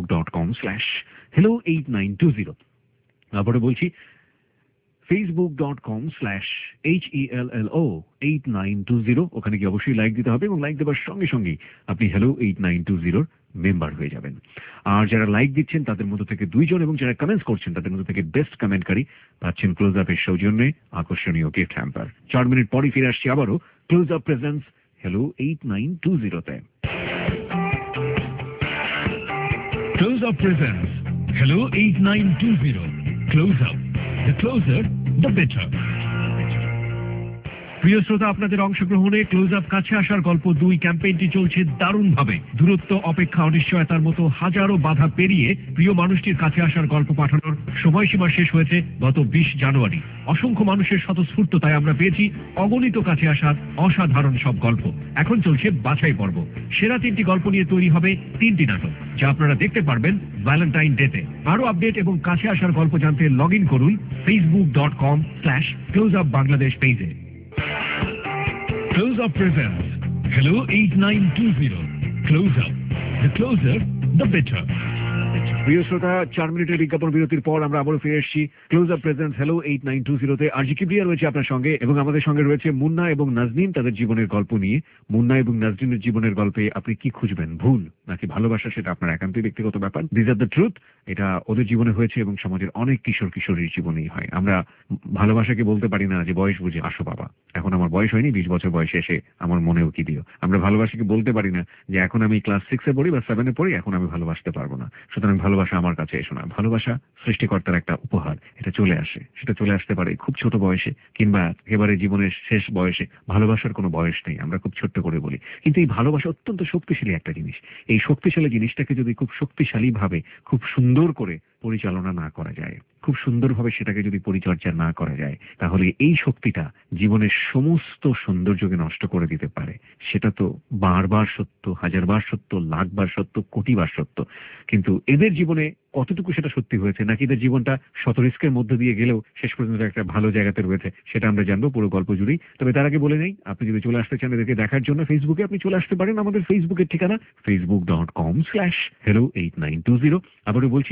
facebook.com/hello8920। আবারও বলছি facebook.com/HELLO8920। ওখানে গিয়ে অবশ্যই লাইক দিতে হবে এবং লাইক দেওয়ার সঙ্গে সঙ্গেই আপনি হ্যালো 8920 মেম্বার হয়ে যাবেন। আর যারা লাইক দিচ্ছেন তাদের মধ্যে থেকে 2 জন এবং যারা কমেন্টস করছেন তাদের মধ্যে থেকে বেস্ট কমেন্টকারী পাচ্ছেন ক্লোজ আপের সৌজন্যে আকর্ষণীয় গিফট হ্যাম্পার। 4 মিনিট পরই ফিরে আসছি আবারও ক্লোজ আপ প্রেজেন্স হ্যালো 8920-তে। Close Up presents Hello 8920. Close Up. The closer, the better. প্রিয় শ্রোতা, আপনাদের অংশগ্রহণে ক্লোজ আপ কাছে আসার গল্প 2 ক্যাম্পেইনটি চলছে দারুণভাবে। দূরত্ব, অপেক্ষা, অনিশ্চয়তার মতো হাজারো বাধা পেরিয়ে প্রিয় মানুষটির কাছে আসার গল্প পাঠানোর সময়সীমা শেষ হয়েছে গত 20 জানুয়ারি। অসংখ্য মানুষের স্বতঃস্ফূর্ততায় আমরা পেয়েছি অগণিত কাছে আসার অসাধারণ সব গল্প। এখন চলছে বাছাই পর্ব। সেরা 3টি গল্প নিয়ে তৈরি হবে 3টি নাটক, যা আপনারা দেখতে পারবেন ভ্যালেন্টাইন ডেতে। আরো আপডেট এবং কাছে আসার গল্প জানতে লগ ইন করুন facebook.com/closeupbangladesh পেজে। Close Up presents Hello 8920. Close Up. The closer, the better. প্রিয় শ্রোতা, 4 মিনিটের বিজ্ঞাপন বিরতির পর আমরা আবারও ফিরে এসেছি ক্লোজ আপ প্রেজেন্স হ্যালো 8920-তে। আরজি কিবরিয়া রয়েছে আপনার সঙ্গে এবং আমাদের সঙ্গে রয়েছে মুন্না এবং নাজনীন তাদের জীবনের গল্প নিয়ে। মুন্না এবং নাজনীনের জীবনের গল্পে আপনি কি খুঁজবেন, ভুল নাকি ভালোবাসা, সেটা আপনার একান্তই ব্যক্তিগত ব্যাপার। দিস আর দ্য ট্রুথ এটা ওদের জীবনে হয়েছে এবং সমাজের অনেক কিশোর কিশোরীর জীবনেই হয়। আমরা ভালোবাসাকে বলতে পারি না যে বয়স বুঝে আসো বাবা, এখন আমার বয়স হয়নি, 20 বছর বয়সে এসে আমার মনেও কি দিও। আমরা ভালোবাসাকে বলতে পারি না যে এখন আমি ক্লাস 6-এ পড়ি বা 7-এ পড়ি, এখন আমি ভালোবাসতে পারবো না, সুতরাং ভালোবাসা আমার কাছে এসো না। ভালোবাসা সৃষ্টিকর্তার একটা উপহার, এটা চলে আসে, সেটা চলে আসতে পারে খুব ছোট বয়সে কিংবা একেবারে জীবনের শেষ বয়সে। ভালোবাসার কোনো বয়স নেই, আমরা খুব ছোট্ট করে বলি, কিন্তু এই ভালোবাসা অত্যন্ত শক্তিশালী একটা জিনিস। এই শক্তিশালী জিনিসটাকে যদি খুব শক্তিশালী ভাবে খুব সুন্দর করে পরিচালনা না করা যায়, খুব সুন্দরভাবে সেটাকে যদি পরিচর্যা না করা যায়, তাহলে এই শক্তিটা জীবনের সমস্ত সৌন্দর্যকে নষ্ট করে দিতে পারে। সেটা তো বারবার সত্য, হাজারবার সত্য, লাখবার সত্য, কোটিবার সত্য। কিন্তু এদের জীবনে কতটুকু সেটা সত্যি হয়েছে, নাকি এদের জীবনটা শত রিস্কের মধ্য দিয়ে গেলেও শেষ পর্যন্ত একটা ভালো জায়গাতে রয়েছে, সেটা আমরা জানবো পুরো গল্প জুড়েই। তবে তার আগে বলে নেই, আপনি যদি চলে আসতে চান এদেরকে দেখার জন্য ফেসবুকে, আপনি চলে আসতে পারেন। আমাদের ফেসবুকের ঠিকানা facebook.com/hello8920। আবারও বলছি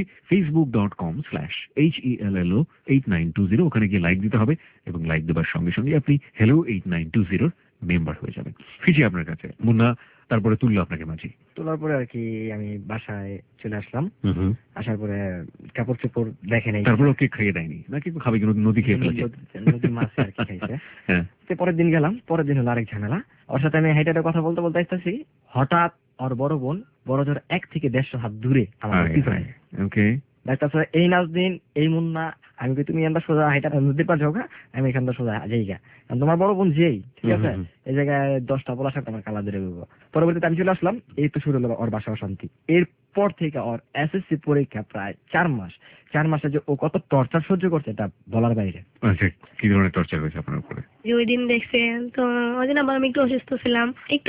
facebook.com/HELLO8920। ওখানে গিয়ে লাইক দিতে হবে এবং লাইক দেওয়ার সঙ্গে সঙ্গে আপনি hello 8920 মেম্বার হয়ে যাবেন। ফিজি আপনার কাছে মুন্না, তারপরে তুললো আপনাকে মাঝি। তোলার পরে আর কি আমি বাসায় চলে আসলাম। আসার পরে কাপড় চোপড় দেখে নাই, তারপরে ওকে খাইয়ে দেয়নি নাকি? খাবে কি নদী খেয়ে ফেলেছে? নদীর মাছ আর কি খাইছে। হ্যাঁ, পরের দিন গেলাম, পরের দিন হলো আরেক ঝামেলা। ওর সাথে আমি হাইটাতে কথা বলতে বলতে আসতেছি, হঠাৎ ওর বড় বোন, বড় জোর 1 থেকে 150 হাত দূরে আমার পিছনে। ওকে, দেখতেছে এই নাজদিন, এই মুন্না, আমি কি তুমি এখানটা সোজা হাইটা নদীর পার যাওগা, আমি এখানটা সোজা যাইগা, তোমার বড় বোন যেই, ঠিক আছে, এই জায়গায় 10টা বলা সাথে আমার কালা ধরে দেবো। পরবর্তীতে আমি চলে আসলাম, এই তো শুরু হলো ওর বাসা অশান্তি। এরপর থেকে ওর SSC পরীক্ষা প্রায় 4 মাস। 4 মাসে যে ও কত টর্চার সহ্য করছে এটা বলার বাইরে। আচ্ছা, কি ধরনের টর্চার হয়েছে আপনার উপরে? ওই দিন দেখছে তো ওই দিন আবার আমি একটু অসুস্থ ছিলাম,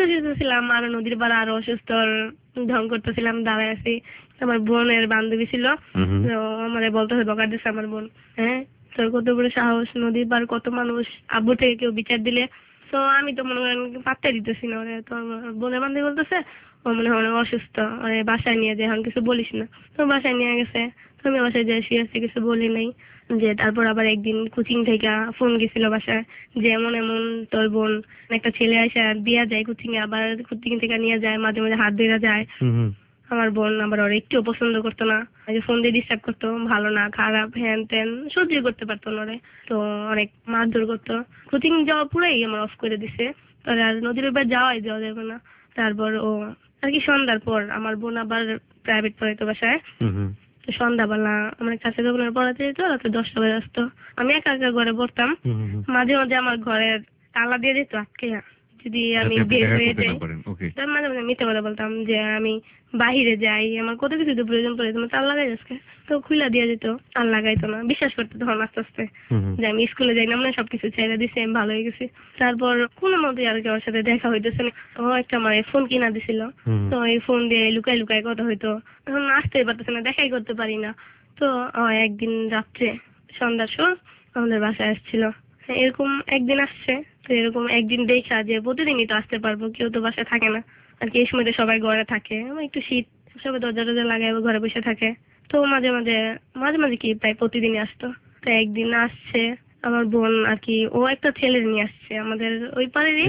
আর নদীর পাড়ে আরো অসুস্থ ঢং করতেছিলাম, দাঁড়ায় আছি। আমার বোনের বান্ধবী ছিল, তো আমার বলতেছে বকা দিচ্ছে আমার বোন, হ্যাঁ তোর কত বড় সাহস, নদীর পাড় কত মানুষ, আব্বু থেকে কেউ বিচার দিলে। তো আমি তো মনে করেন পাত্তাই দিতেছি না ওরে। তো বোনের বান্ধবী বলতেছে ও মনে হয় অসুস্থ, ওরে বাসায় নিয়ে যায়, এখন কিছু বলিস না। তো বাসায় নিয়ে গেছে, তো আমি বাসায় যাই, শুয়েছি, কিছু বলি নাই। যে তারপর আবার একদিন কোচিং থেকে ফোন গেছিল বাসায় যে এমন এমন তোর বোন একটা ছেলে আসে দিয়া যায় কোচিং এ, আবার কোচিং থেকে নিয়ে যায়, মাঝে মাঝে হাত ধরে যায়। আমার বোন আবার ওর একটু পছন্দ করতো না, ফোন দিয়ে ডিস্টার্ব করতো, ভালো না খারাপ হ্যান ত্যান সহ্য করতে পারতো না ওরে। তো অনেক মারধর করতো। কোচিং যাওয়া পুরাই আমার অফ করে দিছে, তাহলে আর নদীর এবার যাওয়া যাবে না। তারপর ও আর কি সন্ধ্যার পর আমার বোন আবার প্রাইভেট পড়াইতো বাসায়। তো সন্ধ্যাবেলা আমার কাছে যখন পড়াতে যেত রাতে 10টা বাজে আসতো, আমি একা একা ঘরে পড়তাম। মাঝে মাঝে আমার ঘরের তালা দিয়ে দিত আটকে, যদি আমি বের হয়ে যাই। মাঝে মাঝে মিথ্যে কথা বলতাম যে আমি বাহিরে যাই, আমার কত কিছু প্রয়োজন পড়ে, তোমার তার লাগাই আজকে, তো খুলে দিয়ে যেত। আর লাগাইতো না, বিশ্বাস করতে তখন আস্তে আস্তে যে আমি স্কুলে যাই না, মানে সবকিছু ছেড়ে দিছি, আমি ভালো হয়ে গেছি। তারপর কোনো মতে আর কি ওর সাথে দেখা হইতেছে না। ও একটা আমার ফোন কিনা দিছিল, তো এই ফোন দিয়ে লুকাই লুকাই কথা হইতো। এখন আসতেই পারতেছে না, দেখাই করতে পারি না। তো একদিন রাত্রে সন্ধ্যার সময় আমাদের বাসায় আসছিল। এরকম একদিন আসছে, তো এরকম একদিন দেখা যে প্রতিদিনই তো আসতে পারবো, কেউ তো বাসায় থাকে না আর কি। এই সময় তো সবাই ঘরে থাকে, একটু শীত, সবাই দরজা টরজা লাগায় ঘরে বসে থাকে। তো মাঝে মাঝে কি প্রায় প্রতিদিনই আসতো। তো একদিন আসছে আমার বোন আর কি, ও একটা ছেলে নিয়ে আসছে আমাদের ওই পাড়েরই।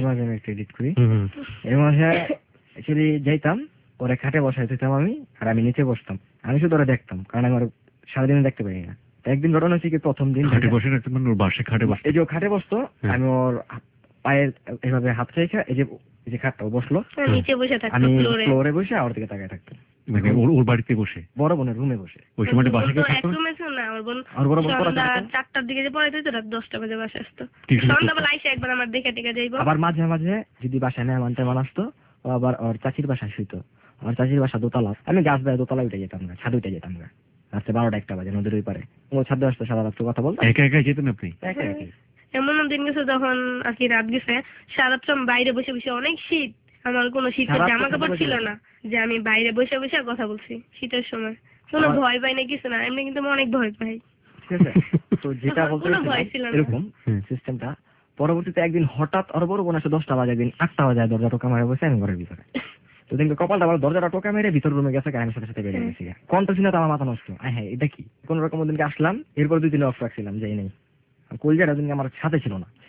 যাইতাম ওরা খাটে বসাই দিতাম আমি, আর আমি নিচে বসতাম। আমি শুধু ওরা দেখতাম, কারণ আমি সারাদিনে দেখতে পারি না। একদিন ঘটনা হচ্ছে কি, প্রথম দিন খাটে বসে রাখতাম, মানে ওর বাসায় খাটে বসে, এই যে খাটে বসতো, আমি ওর পায়ের এভাবে হাত রেখে এই যে খাটটা বসলো, নিচে বসে থাকতো, আমি ফ্লোরে বসে ওর দিকে তাকায় থাকতাম। মানে ওর বাড়িতে বসে, বড় বোনের রুমে বসে। ওই সময়টা বাসায় কেউ থাকতো না? আমার বোন আর বড় বোন 4টার দিকে যে পড়াইতো, রাত 10টা বাজে বাসায় আসতো। সন্ধ্যাবেলা এসে একবার আমার দেখে টেকে যাইবো। আবার মাঝে মাঝে যদি বাসায় মেহমান টেমান আসতো, ও আবার ওর চাচির বাসায় শুইতো। আমার চাচির বাসা দোতলা, আমি গাছ বেয়ে দোতলা উঠে যেতাম না, ছাদে উঠে যেতাম না। রাত্রে 12টা-1টা বাজে নদীর ওই পারে, ও ছাদে আসতো, সারা রাত্রে কথা বলতো। একা একা যেতেন আপনি? একা একা। এমন দিন গেছে যখন আর কি রাত গেছে, সারা রাত বাইরে বসে বসে, অনেক শীত, আমার কোনো শীতের জামা কাপড় ছিল না যে আমি বাইরে বসে বসে কথা বলছি শীতের সময়। কোনো ভয় পাই না, কিছু না, এমনি কিন্তু অনেক ভয় পাই। তো যেটা বলতে এরকম সিস্টেমটা। পরবর্তীতে একদিন হঠাৎ ওর বড় বোন আসে 10টা বাজে, একদিন 8টা বাজে দরজা টোকা মারে বসে আমি ঘরের ভিতরে। তো দেখি কপালটা আবার দরজাটা টোকা মেরে ভিতর রুমে গেছে, গায়ের সাথে সাথে বেরিয়ে গেছে। কোনটা ছিল তো আমার মাথা নষ্ট, হ্যাঁ এটা কি? কোন রকম দিনকে আসলাম, এরপর 2 দিন অফ রাখছিলাম, যাই নাই। কলজাটা দিনকে আমার সাথে ছিল না,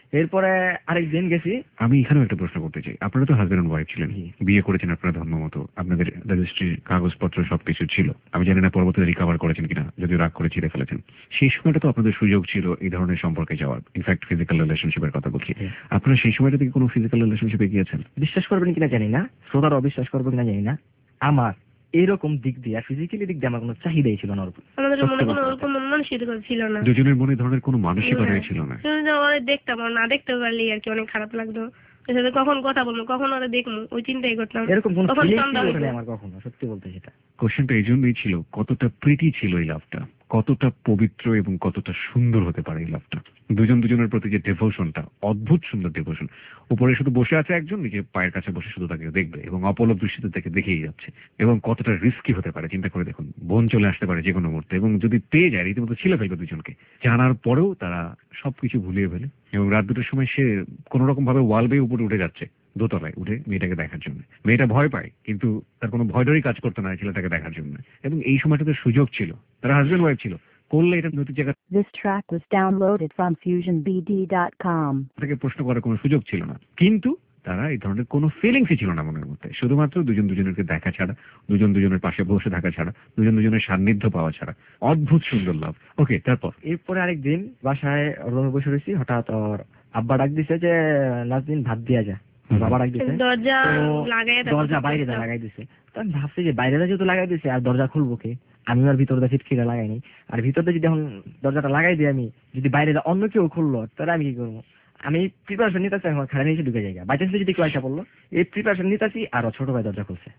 এরপরে আরেকদিন গেছি। আমি এখানেও একটা প্রশ্ন করতে চাই, আপনারা তো হাজবেন্ড এন্ড ওয়াইফ ছিলেন, বিয়ে করেছেন আপনারা ধর্ম মতো, আপনাদের রেজিস্ট্রির কাগজপত্র সবকিছু ছিল, আমি জানি না পরবর্তীতে রিকভার করেছেন কিনা, যদিও রাগ করে ছিঁড়ে ফেলেছেন। সেই সময়টা তো আপনাদের সুযোগ ছিল এই ধরনের সম্পর্কে যাওয়ার, ইনফ্যাক্ট ফিজিক্যাল রিলেশনশিপের কথা বলছি। আপনারা সেই সময়টা থেকে কোনো ফিজিক্যাল রিলেশনশিপে গিয়েছেন? বিশ্বাস করবেন কিনা জানি না, শ্রোতারা অবিশ্বাস করবেন কিনা জানি না, আমার এরকম দিক দিয়ে ফিজিক্যালি দিক দিয়ে আমার কোনো চাহিদাই ছিল না। আমাদের মনে কোনো ওরকম মানসিকতা ছিল না, দুজনের মনে ধরনের কোনো মানসিকতাই ছিল না। ওরা দেখতাম, না দেখতে পারলে আর কি অনেক খারাপ লাগতো, ওর সাথে কখন কথা বলবো, কখন ওরা দেখবো, ওই চিন্তাই করতাম। এরকম কোনো তখন ফিলিং সন্ধ্যা ছিল হইতো। না আমার কখনো, সত্যি বলতে সেটা। কোশ্চেনটা এই জন্যই ছিল, কতটা প্রীতি ছিল এই লাভটা, কতটা পবিত্র এবং কতটা সুন্দর হতে পারে এই লাভটা। দুজন দুজনের প্রতি যে ডেভোশনটা, অদ্ভুত সুন্দর ডেভোশন। উপরে শুধু বসে আছে একজন, নিজের পায়ের কাছে বসে শুধু তাকে দেখবে এবং অপলক দৃষ্টিতে তাকে দেখেই যাচ্ছে। এবং কতটা রিস্কি হতে পারে চিন্তা করে দেখুন, বোন চলে আসতে পারে যে কোনো মুহূর্তে, এবং যদি পেয়ে যায় রীতিমতো ছিলে ফেলবে দুজনকে। জানার পরেও তারা সবকিছু ভুলিয়ে ফেলে, এবং রাত দুটোর সময় সে কোন রকম ভাবে ওয়াল বেয়ে উপরে উঠে যাচ্ছে, দোতলায় উঠে মেয়েটাকে দেখার জন্য। মেয়েটা ভয় পায়, কিন্তু তার কোনো ভয় ডরই কাজ করতো না ছেলেটাকে দেখার জন্য। এবং এই সময়টাতে সুযোগ ছিল, তারা হাজবেন্ড ওয়াইফ ছিল, করলে এটা নৈতিক জায়গা This track was downloaded from FusionBD.com. থেকে প্রশ্ন করার কোনো সুযোগ ছিল না। কিন্তু তারা এই ধরনের কোনো ফিলিংসই ছিল না মনের মধ্যে, শুধুমাত্র দুজন দুজনকে দেখা ছাড়া, দুজন দুজনের পাশে বসে থাকা ছাড়া, দুজন দুজনের সান্নিধ্য পাওয়া ছাড়া। অদ্ভুত সুন্দর লাভ। ওকে, তারপর? এরপরে আরেকদিন বাসায় রুমে বসে রয়েছি, হঠাৎ ওর আব্বা ডাক দিছে যে নাজনীন ভাত দিয়া যা। বাবা ডাক দিছে, দরজা দরজা বাইরে লাগাই দিছে। তো আমি ভাবছি যে বাইরে যেহেতু লাগাই দিছে, আর দরজা খুলবো কে? আমি আর ভিতর দিয়ে ফিটকিটা লাগাইনি, আর ভিতর দিয়ে যদি এখন দরজাটা লাগাই দিই আমি, যদি বাইরে অন্য কেউ খুললো তাহলে আমি কি করবো? আমি প্রিপারেশন নিতেছি, এখন খাড়া নিচে ঢুকে যাই, বাই চান্স যদি কেউ আসা পড়লো, এই প্রিপারেশন নিতেছি, আর ছোট ভাই দরজা খুলছে।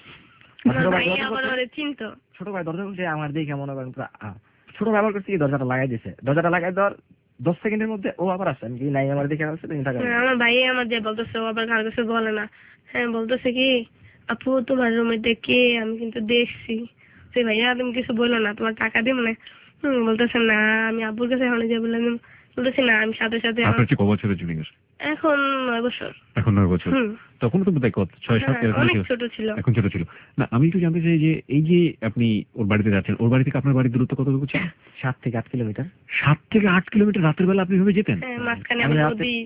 ছোট ভাই দরজা খুলছে, আমার দেখে মনে করেন ছোট ভাই আমার কাছে দরজাটা লাগাই দিছে। দরজাটা লাগাই দেওয়ার 10 সেকেন্ডের মধ্যে ও আবার আসছে, আমি কি নাই আমার দেখে আসছে। আমার ভাই আমার যে বলতেছে, ও আবার কার কাছে বলে না, হ্যাঁ বলতেছে কি, আপু তোমার রুমে দেখে আমি কিন্তু দেখছি, সে ভাইয়া তুমি কিছু বলো না, তোমার টাকা দিব না। বলতেছে না, আমি আব্বুর কাছে এখন যে বললাম, বলতেছি না, আমি সাথে সাথে আপনার চেয়ে ক বছরের জুনিয়র? এখন 9 বছর। এখন 9 বছর? তখন তো বোধহয় কত 6-7 এরকম অনেক ছোট ছিল। এখন ছোট ছিল না। আমি একটু জানতে চাই যে এই যে আপনি ওর বাড়িতে যাচ্ছেন, ওর বাড়ি থেকে আপনার বাড়ির দূরত্ব কতটুকু ছিল? 7 থেকে 8 কিলোমিটার। 7 থেকে 8 কিলোমিটার রাতের বেলা আপনি ভাবে যেতেন? মাঝখানে আবার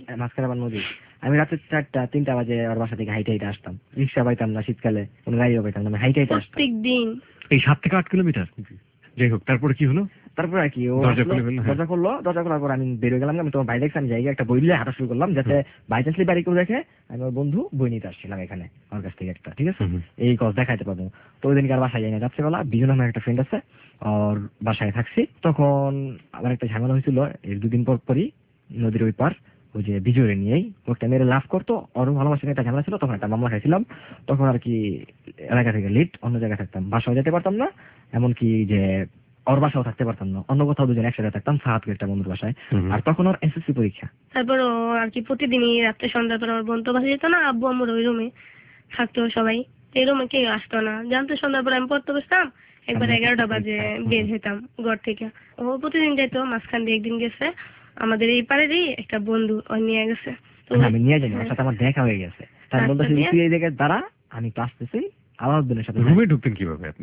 নদী। আমি রাতে 4টা-3টা বাজে ওর বাসা থেকে হাইটে হাইটে আসতাম। রিক্সা পাইতাম না, শীতকালে কোনো গাড়িও পাইতাম না, আমি হাইটে হাইটে আসতাম প্রত্যেকদিন। এই 7 থেকে 8 কিলোমিটার? যাই হোক, তারপরে কি হলো? তারপর আর কি, ও দরজা খুলে ফেললো। দরজা খুললো, দরজা খোলার পর আমি বেরিয়ে গেলাম। আমি তোমার ভাই দেখছি, আমি জায়গায় একটা বই নিয়ে হাঁটা শুরু করলাম, যাতে বাই চান্সলি বাড়ি কেউ দেখে আমি ওর বন্ধু বই নিতে আসছিলাম এখানে আমার কাছ থেকে একটা, ঠিক আছে, এই কজ দেখাইতে পারবো। তো ওই দিনকে আর বাসায় যাই না, রাত্রেবেলা বিজন আমার একটা ফ্রেন্ড আছে, ওর বাসায় থাকছি। তখন আমার একটা ঝামেলা হয়েছিল এর 2 দিন পর পরই, নদীর ওই পার, ওই যে বিজয়রে নিয়েই ওটা মেরে লাভ করতো, ওরও ভালোবাসার একটা ঝামেলা ছিল। তখন একটা মামলা খাইছিলাম, তখন আর কি এলাকা থেকে লিট অন্য জায়গায় থাকতাম, বাসায় যেতে পারতাম না, এমনকি যে ওর বাসাও থাকতে পারতাম না, অন্য কোথাও দুজন একসাথে থাকতাম সাহায্যের একটা বন্ধুর বাসায়। আর তখন ওর এসএসসি পরীক্ষা। তারপর ও আর কি প্রতিদিনই রাত্রে সন্ধ্যার পর আমার বোন তো বাসা যেত না, আব্বু আমার ওই রুমে থাকতো, সবাই এই রুমে কেউ আসতো না, জানতো সন্ধ্যার পর আমি পড়তে বসতাম, একবার 11টা বাজে বের হইতাম ঘর থেকে। ও প্রতিদিন যেত, মাঝখান দিয়ে একদিন গেছে আমাদের এই পাড়েরই একটা বন্ধু, ও নিয়ে গেছে। তো আমি নিয়ে যাই, ওর সাথে আমার দেখা হয়ে গেছে। তাই বলতেছি তুই এই জায়গায় দাঁড়া, আমি ক্লাস দিছি। আলাউদ্দিনের সাথে রুমে ঢুকতেন কিভাবে আপনি?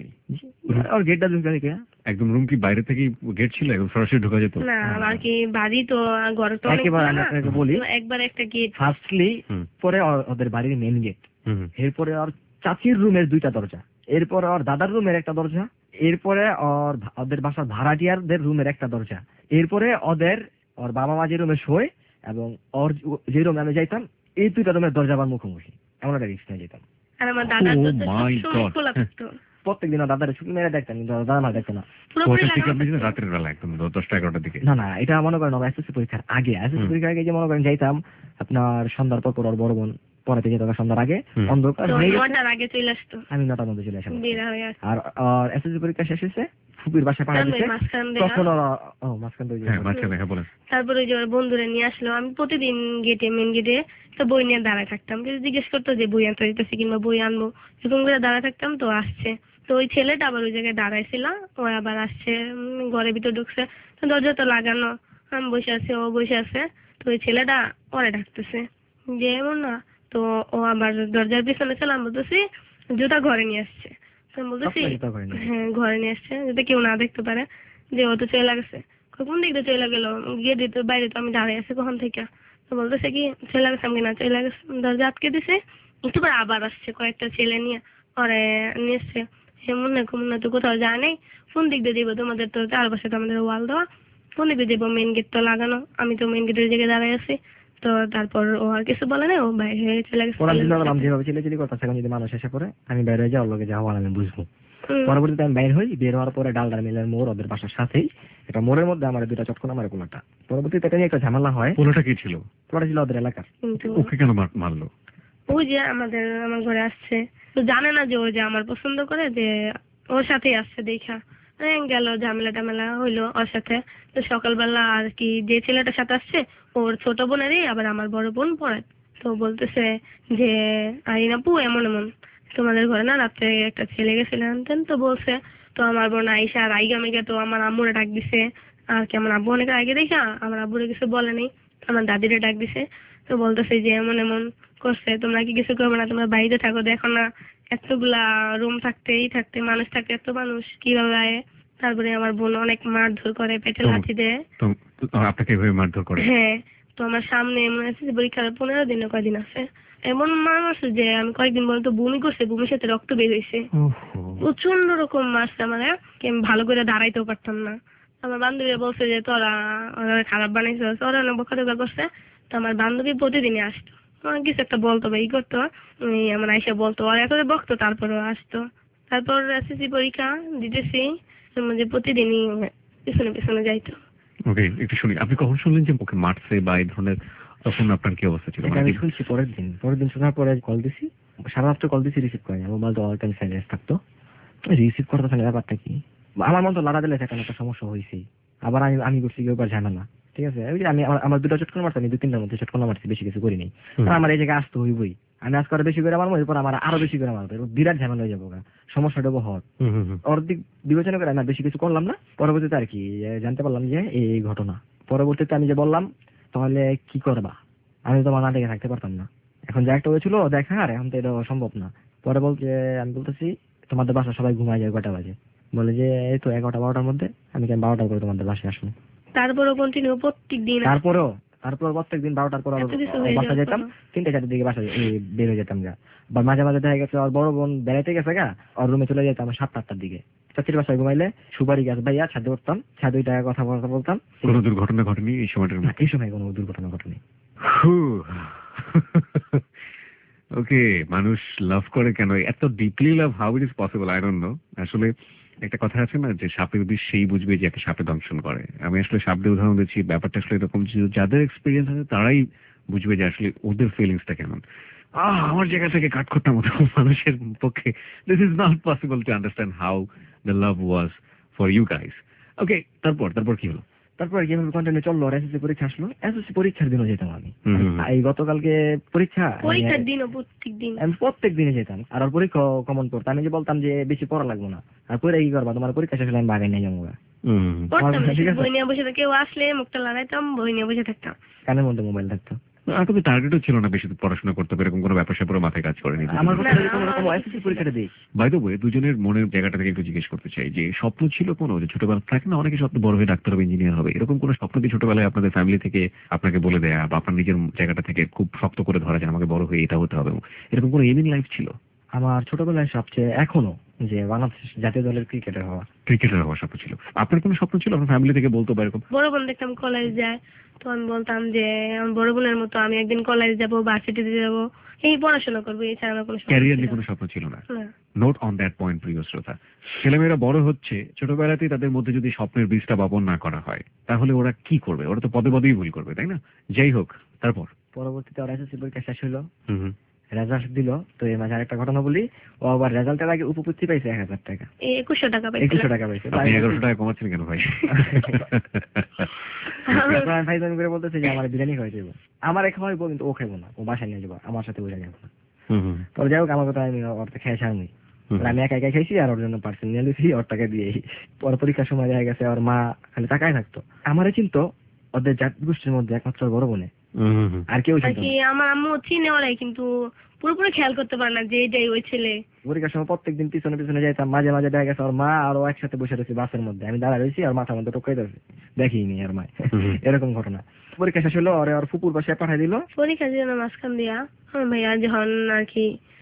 ওর গেটটা ঢুকে দেখে একদম রুম কি বাইরে থেকে গেট ছিল, একদম সরাসরি ঢোকা যেত? না, আর কি বাড়ি তো ঘর তো একেবারে আমি আপনাকে বলি, একবার একটা গেট ফার্স্টলি, পরে ওদের বাড়ির মেইন গেট, এরপরে ওর চাচির রুমের 2টা দরজা, এরপরে ওর দাদার রুমের একটা দরজা, এরপরে ওদের বাসার ভাড়াটিয়ারদের রুমের একটা দরজা, এরপরে ওর বাবা মা যে রুমে শোয় এবং ওর যে রুমে আমি যাইতাম, এই 2টা রুমের দরজা আমার মুখোমুখি, এমন একটা রিস্ক নিয়ে যেতাম। আর আমার দাদার দরজা সবসময় খোলা থাকতো। প্রত্যেকদিন দাদার ছুটি মেরে দেখতাম, কিন্তু দাদা আমার দেখতো না। রাতের বেলা একদম 10টা-11টার দিকে? না, এটা মনে করেন এসএসসি পরীক্ষার আগে। এসএসসি পরীক্ষার আগে যে মনে করেন যাইতাম আপনার সন্ধ্যার পর ওর বড় বোন পড়াতে যেত, সন্ধ্যার আগে অন্ধকার হয়ে গেছে, আগে চলে আসতো, আমি 9টার মধ্যে চলে আসতাম। আর এসএসসি পরীক্ষা শেষ হয়েছে, ফুপির বাসায় পাড়া দিতে, তখন তারপরে যে ওর বন্ধুরা নিয়ে আসলো। আমি প্রতিদিন মেন গেটে তো বই নিয়ে দাঁড়ায় থাকতাম, কিছু জিজ্ঞেস করতো যে বই আনতে দিতেছি কিংবা বই আনবো, এরকম করে দাঁড়ায় থাকতাম। তো আসছে, তো ওই ছেলেটা আবার ওই জায়গায় দাঁড়াইছিল, ও আবার আসছে, ঘরের ভিতর ঢুকছে, তো দরজা তো লাগানো, আমি বসে আছি, ও বসে আছে। তো ওই ছেলেটা ওরে ডাকতেছে যে এমন না, তো ও আবার দরজার পিছনে ছিল, আমি বলতেছি জুতা ঘরে নিয়ে আসছে, বলতেছি হ্যাঁ ঘরে নিয়ে আসছে, যাতে কেউ না দেখতে পারে যে ও তো চলে গেছে। কোন দিক দিয়ে চলে গেল, গিয়ে দিত বাইরে, তো আমি দাঁড়িয়ে আছি কখন থেকে। তো বলতেছে কি চলে গেছে, আমি না চলে গেছে, দরজা আটকে দিছে। একটু পর আবার আসছে কয়েকটা ছেলে নিয়ে, পরে নিয়ে এসছে। মনে তো কোথাও যায় নাই, কোন দিক দিয়ে দিব, তোমাদের তো চারপাশে তো আমাদের ওয়াল দেওয়া, কোন দিক দিয়ে দিব, মেইন গেট তো লাগানো, আমি তো মেইন গেটের জায়গায় দাঁড়াই আছি। তো তারপর ও আর কিছু বলে না, ও বাইরে হয়ে চলে গেছে। যেভাবে চিল্লাচিল্লি করতেছে, এখন যদি মানুষ এসে পড়ে আমি বাইরে হয়ে যাই, ওর লগে যাওয়া আমি বুঝবো। হুম। পরবর্তীতে আমি বাইর হই, বের হওয়ার পরে ডালদার মিলের মোড়, ওদের বাসার সাথেই একটা মোড়ের মধ্যে আমার দুটা চটকন, আমার পোলাটা। পরবর্তীতে এটা নিয়ে একটা ঝামেলা হয়। পোলাটা কি ছিল? পোলাটা ছিল ওদের এলাকার। কিন্তু ওকে কেন মারলো? ওই যে আমার ঘরে আসছে, তো জানে না যে ও যে আমার পছন্দ করে, যে ওর সাথেই আসছে দেখা গেল, ঝামেলা টামেলা হইলো ওর সাথে। তো সকালবেলা আর কি যে ছেলেটার সাথে আসছে, ওর ছোট বোনেরই আবার আমার বড় বোন পড়ে। তো বলতেছে যে আইন আপু এমন এমন তোমাদের ঘরে না রাত্রে একটা ছেলে গেছিল আনতেন, তো বলছে। তো আমার বোন আইসা আর আইগা মেগা তো আমার আম্মুরে ডাক দিছে, আর কি আমার আব্বু অনেক আগে দেখা আমার আব্বুরে কিছু বলে নাই, আমার দাদিরে ডাক দিছে। তো বলতেছে যে এমন এমন করছে, তোমরা কি কিছু করবে না, তোমরা বাইরে থাকো, দেখো না এতগুলা রুম থাকতে মানুষ থাকতে এত মানুষ কিভাবে আয়। তারপরে আমার বোন অনেক মারধর করে, পেটে লাথি দেয়। আপনাকে এভাবে মারধর করে? হ্যাঁ, তো আমার সামনে এমন আছে যে পরীক্ষার 15 দিনে কয়দিন আছে, এমন মানুষ যে আমি কয়েকদিন বলতো বমি করছে, বমির সাথে রক্ত বের হয়েছে, প্রচন্ড রকম মারছে আমার, আমি ভালো করে দাঁড়াইতেও পারতাম না। আমার বান্ধবী বলছে যে তোরা খারাপ বানাইছে, ওরা অনেক বকাঝকা করছে। তো আমার বান্ধবী প্রতিদিনই আসতো, কিছু একটা বলতো বা ই করতো, আমার আইসা বলতো, আর এত বকতো, তারপরেও আসতো। তারপর এসএসসি পরীক্ষা দিতেছি, যে প্রতিদিনই পিছনে পিছনে যাইতো। ওকে, একটু শুনি, আপনি কখন শুনলেন যে ওকে মারছে বা এই ধরনের, তখন আপনার কি অবস্থা ছিল? আমি শুনছি পরের দিন শোনার পরে কল দিছি, সারা রাত্রে কল দিছি, রিসিভ করেনি। মোবাইল তো অল টাইম সাইলেন্স থাকতো, রিসিভ করতে থাকলে ব্যাপারটা কি, আমার মতো লাড়া দিলে সেখানে একটা সমস্যা হয়েছে। আবার আমি করছি কি ওবার ঝামেলা, ঠিক আছে। ওই যে আমি আমার দুটো চটকন মারছি, আমি 2-3টার মধ্যে চটকন মারছি, বেশি কিছু করিনি। আমার এই জায়গায় আসতে হইবই, আমি আজকে আরো বেশি করে মারবো, এরপর আমার আরো বেশি করে মারবো, বিরাট ঝামেলা হয়ে যাবো, সমস্যাটা হওয়ার ওর দিক বিবেচনা করে আমি বেশি কিছু করলাম না। পরবর্তীতে আর কি জানতে পারলাম যে এই ঘটনা। পরবর্তীতে আমি যে বললাম তাহলে কি করবা, আমি তোমার না দেখে থাকতে পারতাম না, এখন যা একটা হয়েছিল দেখা, আর এখন তো এটা সম্ভব না। পরে বলছে, আমি বলতেছি তোমাদের বাসা সবাই ঘুমায় যায় কটা বাজে, বলে যে এই তো 11টা-12টার মধ্যে, আমি কেন 12টার করে তোমাদের বাসায় আসবো। তারপরও কন্টিনিউ প্রত্যেক দিন, তারপর প্রত্যেক দিন 12টার পর এত কিছু হয়ে বাসা যেতাম, 3-4টার দিকে বাসা বের হয়ে যেতাম গা। বা মাঝে মাঝে দেখা গেছে আর বড় বোন বেড়াইতে গেছে গা, আর রুমে চলে যেতাম 7-8টার দিকে। চাচির বাসায় ঘুমাইলে সুপারি গাছ ভাইয়া ছাদে উঠতাম, ছাদে টাকা কথা বলতাম। কোনো দুর্ঘটনা ঘটেনি এই সময়টার মধ্যে? এই সময় কোনো দুর্ঘটনা ঘটেনি। ওকে, মানুষ লাভ করে কেন, এত deeply love, how it is possible, I don't know. আসলে একটা কথা আছে না যে সাপের বিষ সেই বুঝবে যে একটা সাপে দংশন করে। আমি আসলে সাপ দিয়ে উদাহরণ দিচ্ছি, ব্যাপারটা আসলে এরকম যে যাদের এক্সপিরিয়েন্স আছে তারাই বুঝবে যে আসলে ওদের ফিলিংসটা কেমন। আমার জায়গা থেকে কাঠখোট্টার মতো মানুষের পক্ষে this is not possible to understand how the love was for you guys. Okay, তারপর কি হলো? তারপর কিভাবে কন্টিনিউ চললো, এসএসসি পরীক্ষা আসলো। এসএসসি পরীক্ষার দিনও যেতাম আমি, এই গতকালকে পরীক্ষার দিনও প্রত্যেক দিনে যেতাম। আর ওর পরীক্ষা কমন করতাম, আমি যে বলতাম যে বেশি পড়া লাগবো না, আর পরে কি করবা, তোমার পরীক্ষা শেষ হলে আমি বাগাই নিয়ে যাবো। বই নিয়ে বসে, কেউ আসলে মুখটা লড়াইতাম, বই নিয়ে বসে থাকতাম, কানের মধ্যে মোবাইল থাকতো। আপনাদের টার্গেটও ছিল না বেশি পড়াশোনা করতে হবে, এরকম কোনো ব্যাপার স্যাপার মাথায় কাজ করেনি? বাই দ্য ওয়ে, দুজনের মনের জায়গাটা থেকে একটু জিজ্ঞেস করতে চাই যে স্বপ্ন ছিল কোনো, যে ছোটবেলা থাকে না অনেকে স্বপ্ন বড় হয়ে ডাক্তার হবে, ইঞ্জিনিয়ার হবে, এরকম কোনো স্বপ্ন কি ছোটবেলায় আপনাদের ফ্যামিলি থেকে আপনাকে বলে দেয়া বা আপনার নিজের জায়গাটা থেকে খুব শক্ত করে ধরা যায় আমাকে বড় হয়ে এটা হতে হবে, এরকম কোনো এম ইন লাইফ ছিল? আমার ছোটবেলায় সবচেয়ে এখনো যে বাংলাদেশ জাতীয় দলের ক্রিকেটার হওয়া স্বপ্ন ছিল। আপনার কোনো স্বপ্ন ছিল আপনার ফ্যামিলি থেকে বলতো বা এরকম? বড় বোন দেখতাম কলেজ যায়, তো আমি বলতাম যে আমার বড় বোনের মতো আমি একদিন কলেজ যাব, ভার্সিটিতে যাব, এই পড়াশোনা করবো, এছাড়া আমার কোনো ক্যারিয়ার নিয়ে কোনো স্বপ্ন ছিল না? নোট অন দ্যাট পয়েন্ট, প্রিয় শ্রোতা। ছেলেমেয়েরা বড় হচ্ছে, ছোটবেলাতেই তাদের মধ্যে যদি স্বপ্নের বীজটা বপন না করা হয় তাহলে ওরা কি করবে? ওরা তো পদে পদেই ভুল করবে, তাই না? যাই হোক, তারপর পরবর্তীতে ওর এসএসসি পরীক্ষা শেষ হলো, রেজাল্ট দিল। তো এই মাঝে আরেকটা ঘটনা বলি, ও আবার রেজাল্টের আগে উপপুষ্টি পাইছে 1000 টাকা, 2100 টাকা পাইছে। 2100 টাকা পাইছে। আপনি 1100 টাকা কমাচ্ছেন কেন ভাই? ভাই জমি করে বলতেছে যে আমার বিরিয়ানি খাওয়াই দেবো, আমার খাওয়াইবো কিন্তু ও খাইবো না, ও বাসায় নিয়ে যাবো, আমার সাথে ওই যাবো না। তো যাই হোক, আমার কথা আমি ওর তো খেয়ে সারনি, আমি একা একা খাইছি, আর ওর জন্য পার্সেল নিয়ে লুছি, ওর টাকা দিয়ে। পরে পরীক্ষার সময় দেখা গেছে ওর মা খালি টাকায় থাকতো, আমারে চিনতো ওদের জাত গোষ্ঠীর মধ্যে একমাত্র বড় বোনে। আর কেউ আর চিনতো কি না। আমার আম্মু চিনে ওরাই, কিন্তু পুরোপুরি খেয়াল করতে পারে না যে এটাই ওই ছেলে। পরীক্ষার সময় প্রত্যেকদিন পিছনে পিছনে যাইতাম, মাঝে মাঝে দেখা গেছে ওর মা আর ও একসাথে বসে রয়েছে বাসের মধ্যে, আমি দাঁড়া রয়েছি আর মাথার মধ্যে টোকাই দিয়েছে, দেখিনি আর মা। এরকম ঘটনা। পরীক্ষা শেষ হলো, ওর ফুপুর বাসায় পাঠাই দিল। পরীক্ষা ছিল মাঝখান দিয়া ভাইয়া যখন আর কি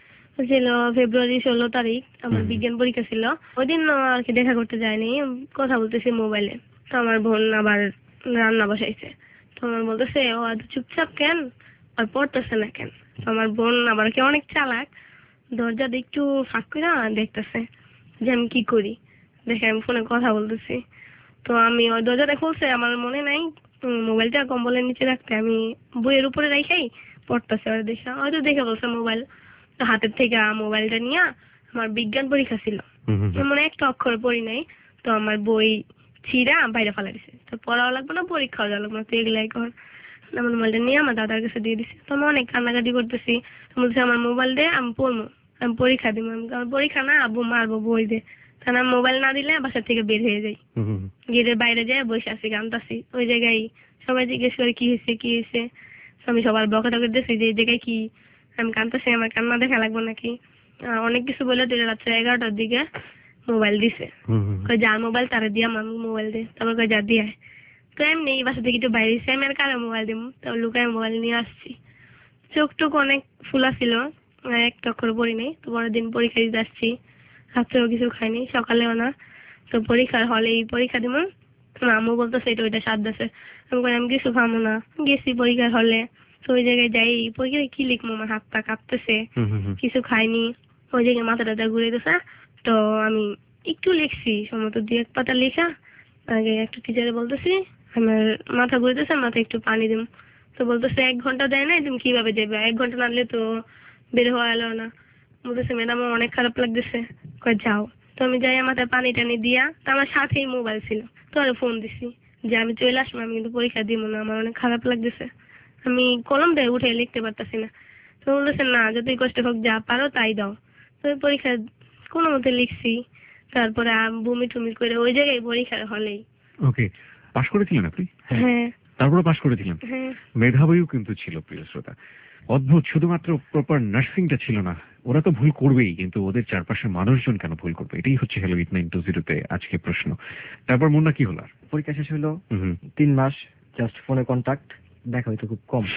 ছিল ফেব্রুয়ারি 16 তারিখ আমার বিজ্ঞান পরীক্ষা ছিল, ওই দিন আর কি দেখা করতে যায়নি, কথা বলতেছি মোবাইলে। তো আমার বোন আবার রান্না বসাইছে, তো আমার বলতেছে ও এত চুপচাপ কেন আর পড়তেছে না কেন। তো আমার বোন আবার কি অনেক চালাক, দরজা দিয়ে একটু ফাঁক করে দেখতেছে যে আমি কি করি, দেখে আমি ফোনে কথা বলতেছি। তো আমি ওই দরজাটা খুলছে, আমার মনে নাই মোবাইলটা কম্বলের নিচে রাখতে, আমি বইয়ের উপরে রাখাই পড়তেছে। আর দেখে হয়তো দেখে বলছে মোবাইল, তো হাতের থেকে মোবাইলটা নিয়ে, আমার বিজ্ঞান পরীক্ষা ছিল, মনে একটা অক্ষর পড়ি নাই, তো আমার বই ছিঁড়া বাইরে ফেলা দিছে। তো পড়াও লাগবে না, পরীক্ষাও যাওয়া লাগবে না, তো এগুলাই কর। আমার মোবাইলটা নিয়ে আমার দাদার কাছে দিয়ে দিছি। তো আমি অনেক কান্নাকাটি করতেছি, বলছে আমার মোবাইল দে, আমি পড়বো, আমি পরীক্ষা দিব। আমার পরীক্ষা না, আব্বু মারবো, বই দে। কারণ আমি মোবাইল না দিলে বাসা থেকে বের হয়ে যাই, গেটের বাইরে যায় বসে আছি, কান্দতেছি। ওই জায়গায় সবাই জিজ্ঞেস করে কি হয়েছে কি হয়েছে, আমি সবার বকাটা করতেছি যে এই জায়গায় কি, আমি কান্দতেছি, আমার কান্না দেখা লাগবে নাকি। অনেক কিছু বলে তুই রাত্রে 11টার দিকে মোবাইল দিছে, যার মোবাইল তারা দিয়ে আমার মোবাইল দে, তারপর কই যা দিয়ে। তো এমনি বাসা থেকে একটু বাইরে এসে আমি আর কারো মোবাইল দিব, তো লুকায় মোবাইল নিয়ে আসছি। চোখ টোক অনেক ফুলা ছিল, একটা অক্ষর পড়ি নাই। তো পরের দিন পরীক্ষা দিতে আসছি, রাত্রেও কিছু খাইনি, সকালেও না। তো পরীক্ষার হলে পরীক্ষা দিব, আম্মু বলতেছে এটা ওইটা স্বাদ আছে, আমি কই আমি কিছু খামো না। গেছি পরীক্ষার হলে, তো ওই জায়গায় যাই, পরীক্ষায় কি লিখবো, আমার হাত পা কাঁপতেছে, কিছু খাইনি। ওই জায়গায় মাথা টাথা ঘুরে গেছে। তো আমি একটু লিখছি, সম্ভবত 2-1 পাতা লেখা, আগে একটা টিচারে বলতেছি আমার মাথা ঘুরতেছে, মাথায় একটু পানি দিম। তো বলতেছে 1 ঘন্টা দেয় নাই, তুমি কিভাবে যাবে, 1 ঘন্টা না দিলে তো বের হওয়া এলো না। বলতেছে ম্যাডাম আমার অনেক খারাপ লাগতেছে, কই যাও। তো আমি যাই, মাথায় পানি টানি দিয়া, তো আমার সাথেই মোবাইল ছিল, তো আরো ফোন দিছি যে আমি চলে আসবো, আমি কিন্তু পরীক্ষা দিব না, আমার অনেক খারাপ লাগতেছে, আমি কলম দিয়ে উঠে লিখতে পারতাছি না। তো বলতেছে না, যতই কষ্ট হোক যা পারো তাই দাও। তো ওই পরীক্ষা কোনো মতে লিখছি, তারপরে বমি টুমি করে ওই জায়গায় পরীক্ষার হলেই। ওকে, পাশ করেছিলেন আপনি? হ্যাঁ তারপরে পাশ করেছিলেন। হ্যাঁ। মেধাবীও কিন্তু ছিল প্রিয় শ্রোতা। অদ্ভুত, শুধুমাত্র প্রপার নার্সিংটা ছিল না। ওরা তো ভুল করবেই, কিন্তু ওদের চারপাশের মানুষজন কেন ভুল করবে? এটাই হচ্ছে হ্যালো 8920 আজকে প্রশ্ন। তারপর মুন্না কি হলো? পরীক্ষা শেষ হলো, 3 মাস জাস্ট ফোনে কন্টাক্ট, দেখা হয়তো খুব কম,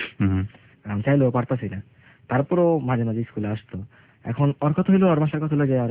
আমি চাইলেও পারতাছি না। তারপরও মাঝে মাঝে স্কুলে আসতো। এখন ওর কথা হলো, ওর বাসার কথা হলো যে আর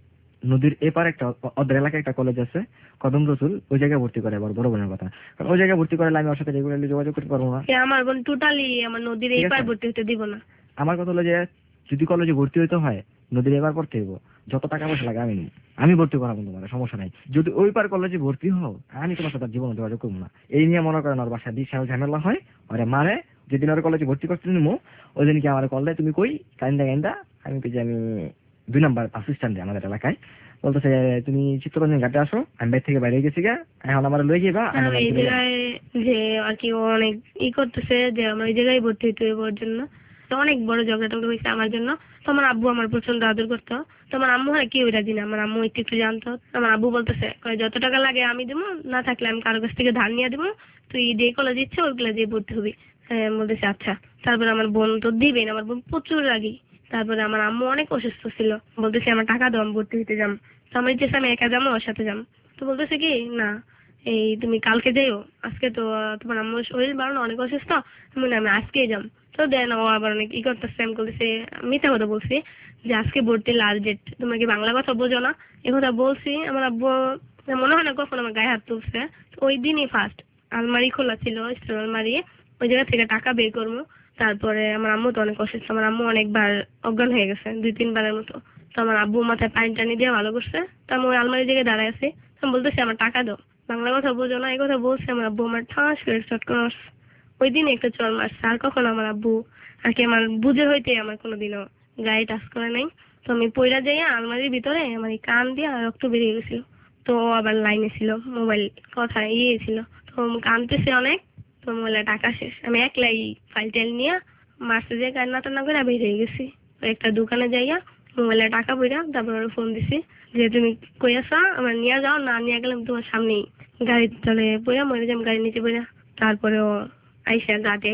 নদীর এপার একটা ওদের এলাকায় একটা কলেজ আছে কদম রসুল, ওই জায়গায় ভর্তি করে আবার বড় বোনের কথা, কারণ ওই জায়গায় ভর্তি করলে আমি ওর সাথে রেগুলারলি যোগাযোগ করতে পারবো না। আমার বোন টোটালি আমার নদীর এই পার ভর্তি হতে দিব না। আমার কথা হলো যে যদি কলেজে ভর্তি হইতে হয় নদীর এবার পড়তে হইব, যত টাকা পয়সা লাগে আমি নিব, আমি ভর্তি করাবো, তোমার সমস্যা নাই। যদি ওই পার কলেজে ভর্তি হও আমি তোমার সাথে জীবনে যোগাযোগ করবো না। এই নিয়ে মনে করেন ওর বাসা বিশাল ঝামেলা হয়, ওরে মারে। যেদিন ওর কলেজে ভর্তি করতে নিবো ওই দিন কি আমার কল দেয়, তুমি কই কাইন্দা কাইন্দা, আমি যে আমি 2 নম্বর বাস স্ট্যান্ডে আমাদের এলাকায়, বলতেছে তুমি চিত্তরঞ্জন ঘাটে আসো, আমি বাইরে থেকে বাইরে গেছি গা, এখন আমার লয়ে যাবা। এই জায়গায় যে আর কি অনেক করতেছে যে আমার এই জায়গায় ভর্তি হইতে হবে ওর জন্য, তো অনেক বড় ঝগড়াটা হয়েছে আমার জন্য। তো আমার আব্বু আমার প্রচন্ড আদর করতো, তো আমার আম্মু হয় কেউ রাজি না, আমার আম্মু একটু একটু জানতো। আমার আব্বু বলতেছে যত টাকা লাগে আমি দেবো, না থাকলে আমি কারো কাছ থেকে ধার নিয়ে দেবো, তুই যে কলেজ ইচ্ছে ওই কলেজে ভর্তি হবি। হ্যাঁ বলতেছে আচ্ছা। তারপরে আমার বোন তো দিবেন, আমার বোন প্রচুর রাগি। তারপরে আমার আম্মু অনেক অসুস্থ ছিল, বলতেছে আমার টাকা দাও আমি ভর্তি হইতে যাম। তো আমার ইচ্ছে আমি একা যাবো, ওর সাথে যাম। তো বলতেছে কি না এই তুমি কালকে যাইও, আজকে তো তোমার আম্মুর শরীর ভালো না, অনেক অসুস্থ, আমি আজকেই যাম। তো দেন ও আবার অনেক করতেছে, আমি বলতেছে মিথ্যা কথা বলছি যে আজকে ভর্তি লাস্ট ডেট, তোমরা কি বাংলা কথা বোঝো না? এ কথা বলছি। আমার আব্বু মনে হয় না কখন আমার গায়ে হাত তুলছে। ওই দিনই ফার্স্ট আলমারি খোলা ছিল, স্টোর আলমারি, ওই জায়গা থেকে টাকা বের করবো। তারপরে আমার আম্মু তো অনেক অসুস্থ, আমার আম্মু অনেকবার অজ্ঞান হয়ে গেছে 2-3 বারের মতো। তো আমার আব্বু মাথায় পানি টানি দিয়ে ভালো করছে। তো আমি ওই আলমারির জায়গায় দাঁড়ায় আছি, আমি বলতেছি আমার টাকা দাও, বাংলা কথা বোঝো না, এই কথা বলছে। আমার আব্বু আমার ঠাস করে চট করে মারছে। ওই দিন একটা চর মারছে। আর কখন আমার আব্বু আর কি আমার বুঝে হইতে আমার কোনোদিনও গায়ে টাচ করে নাই। তো আমি পয়রা যাইয়া আলমারির ভিতরে আমার এই কান দিয়ে রক্ত বেরিয়ে গেছিল। তো আবার লাইনে ছিল, মোবাইল কথা ছিল, তো কানতেছে অনেক। তো মোবাইলে টাকা শেষ, আমি একলাই ফাইল টাইল নিয়ে মারছে যে কান্না টান্না করে বেরিয়ে গেছি। একটা দোকানে যাইয়া মোবাইলে টাকা পয়রা তারপর ফোন দিছি যে তুমি কই আছো, আমার নিয়ে যাও, না নিয়ে গেলাম তোমার সামনেই গাড়ি চলে পয়রা মরে যাম, গাড়ি নিচে পয়রা। তারপরে ও আইসা রাতে আইসা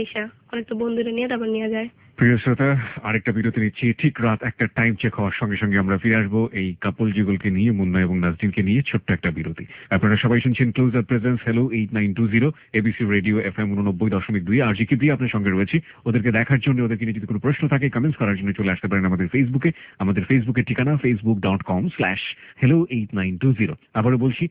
অনেকটা বন্ধুরা নিয়ে তারপর নিয়ে যায়। প্রিয় শ্রোতা, আরেকটা বিরতি নিচ্ছি। ঠিক রাত একটা টাইম চেক হওয়ার সঙ্গে সঙ্গে আমরা ফিরে আসবো এই কাপল যুগলকে নিয়ে, মুন্না এবং নাজরিনকে নিয়ে ছোট্ট একটা বিরতি। আপনারা সবাই শুনছেন close up presents hello 8920 ABC radio FM 89.2। RJ Kibria আপনার সঙ্গে রয়েছে। ওদেরকে দেখার জন্য, ওদেরকে নিয়ে যদি কোনো প্রশ্ন থাকে, কমেন্টস করার জন্য চলে আসতে পারেন আমাদের ফেসবুকে। আমাদের ফেসবুকের ঠিকানা facebook.com/hello8920। আবারও বলছি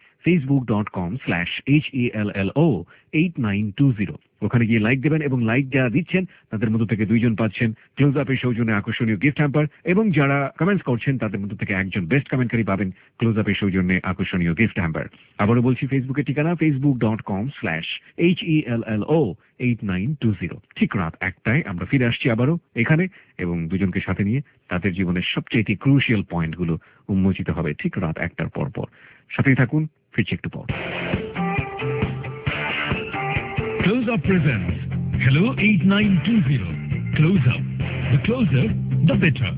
facebook.com/HELLO8920। ওখানে গিয়ে লাইক দেবেন এবং লাইক যারা দিচ্ছেন তাদের মধ্য থেকে 2 জন পাচ্ছেন ক্লোজ আপের সৌজন্যে আকর্ষণীয় গিফট হ্যাম্পার, এবং যারা কমেন্টস করছেন তাদের মধ্য থেকে একজন বেস্ট কমেন্টকারী পাবেন ক্লোজ আপের সৌজন্যে আকর্ষণীয় গিফট হ্যাম্পার। আবারও বলছি ফেসবুকের ঠিকানা facebook.com/HELLO8920। ঠিক রাত 1টায় আমরা ফিরে আসছি আবারও এখানে, এবং দুজনকে সাথে নিয়ে তাদের জীবনের সবচেয়ে ক্রুশিয়াল পয়েন্টগুলো উন্মোচিত হবে ঠিক রাত 1টার পর পর। সাথেই থাকুন, ফিরছি একটু পর। Close Up presents Hello 8920. Close Up. The closer, the better.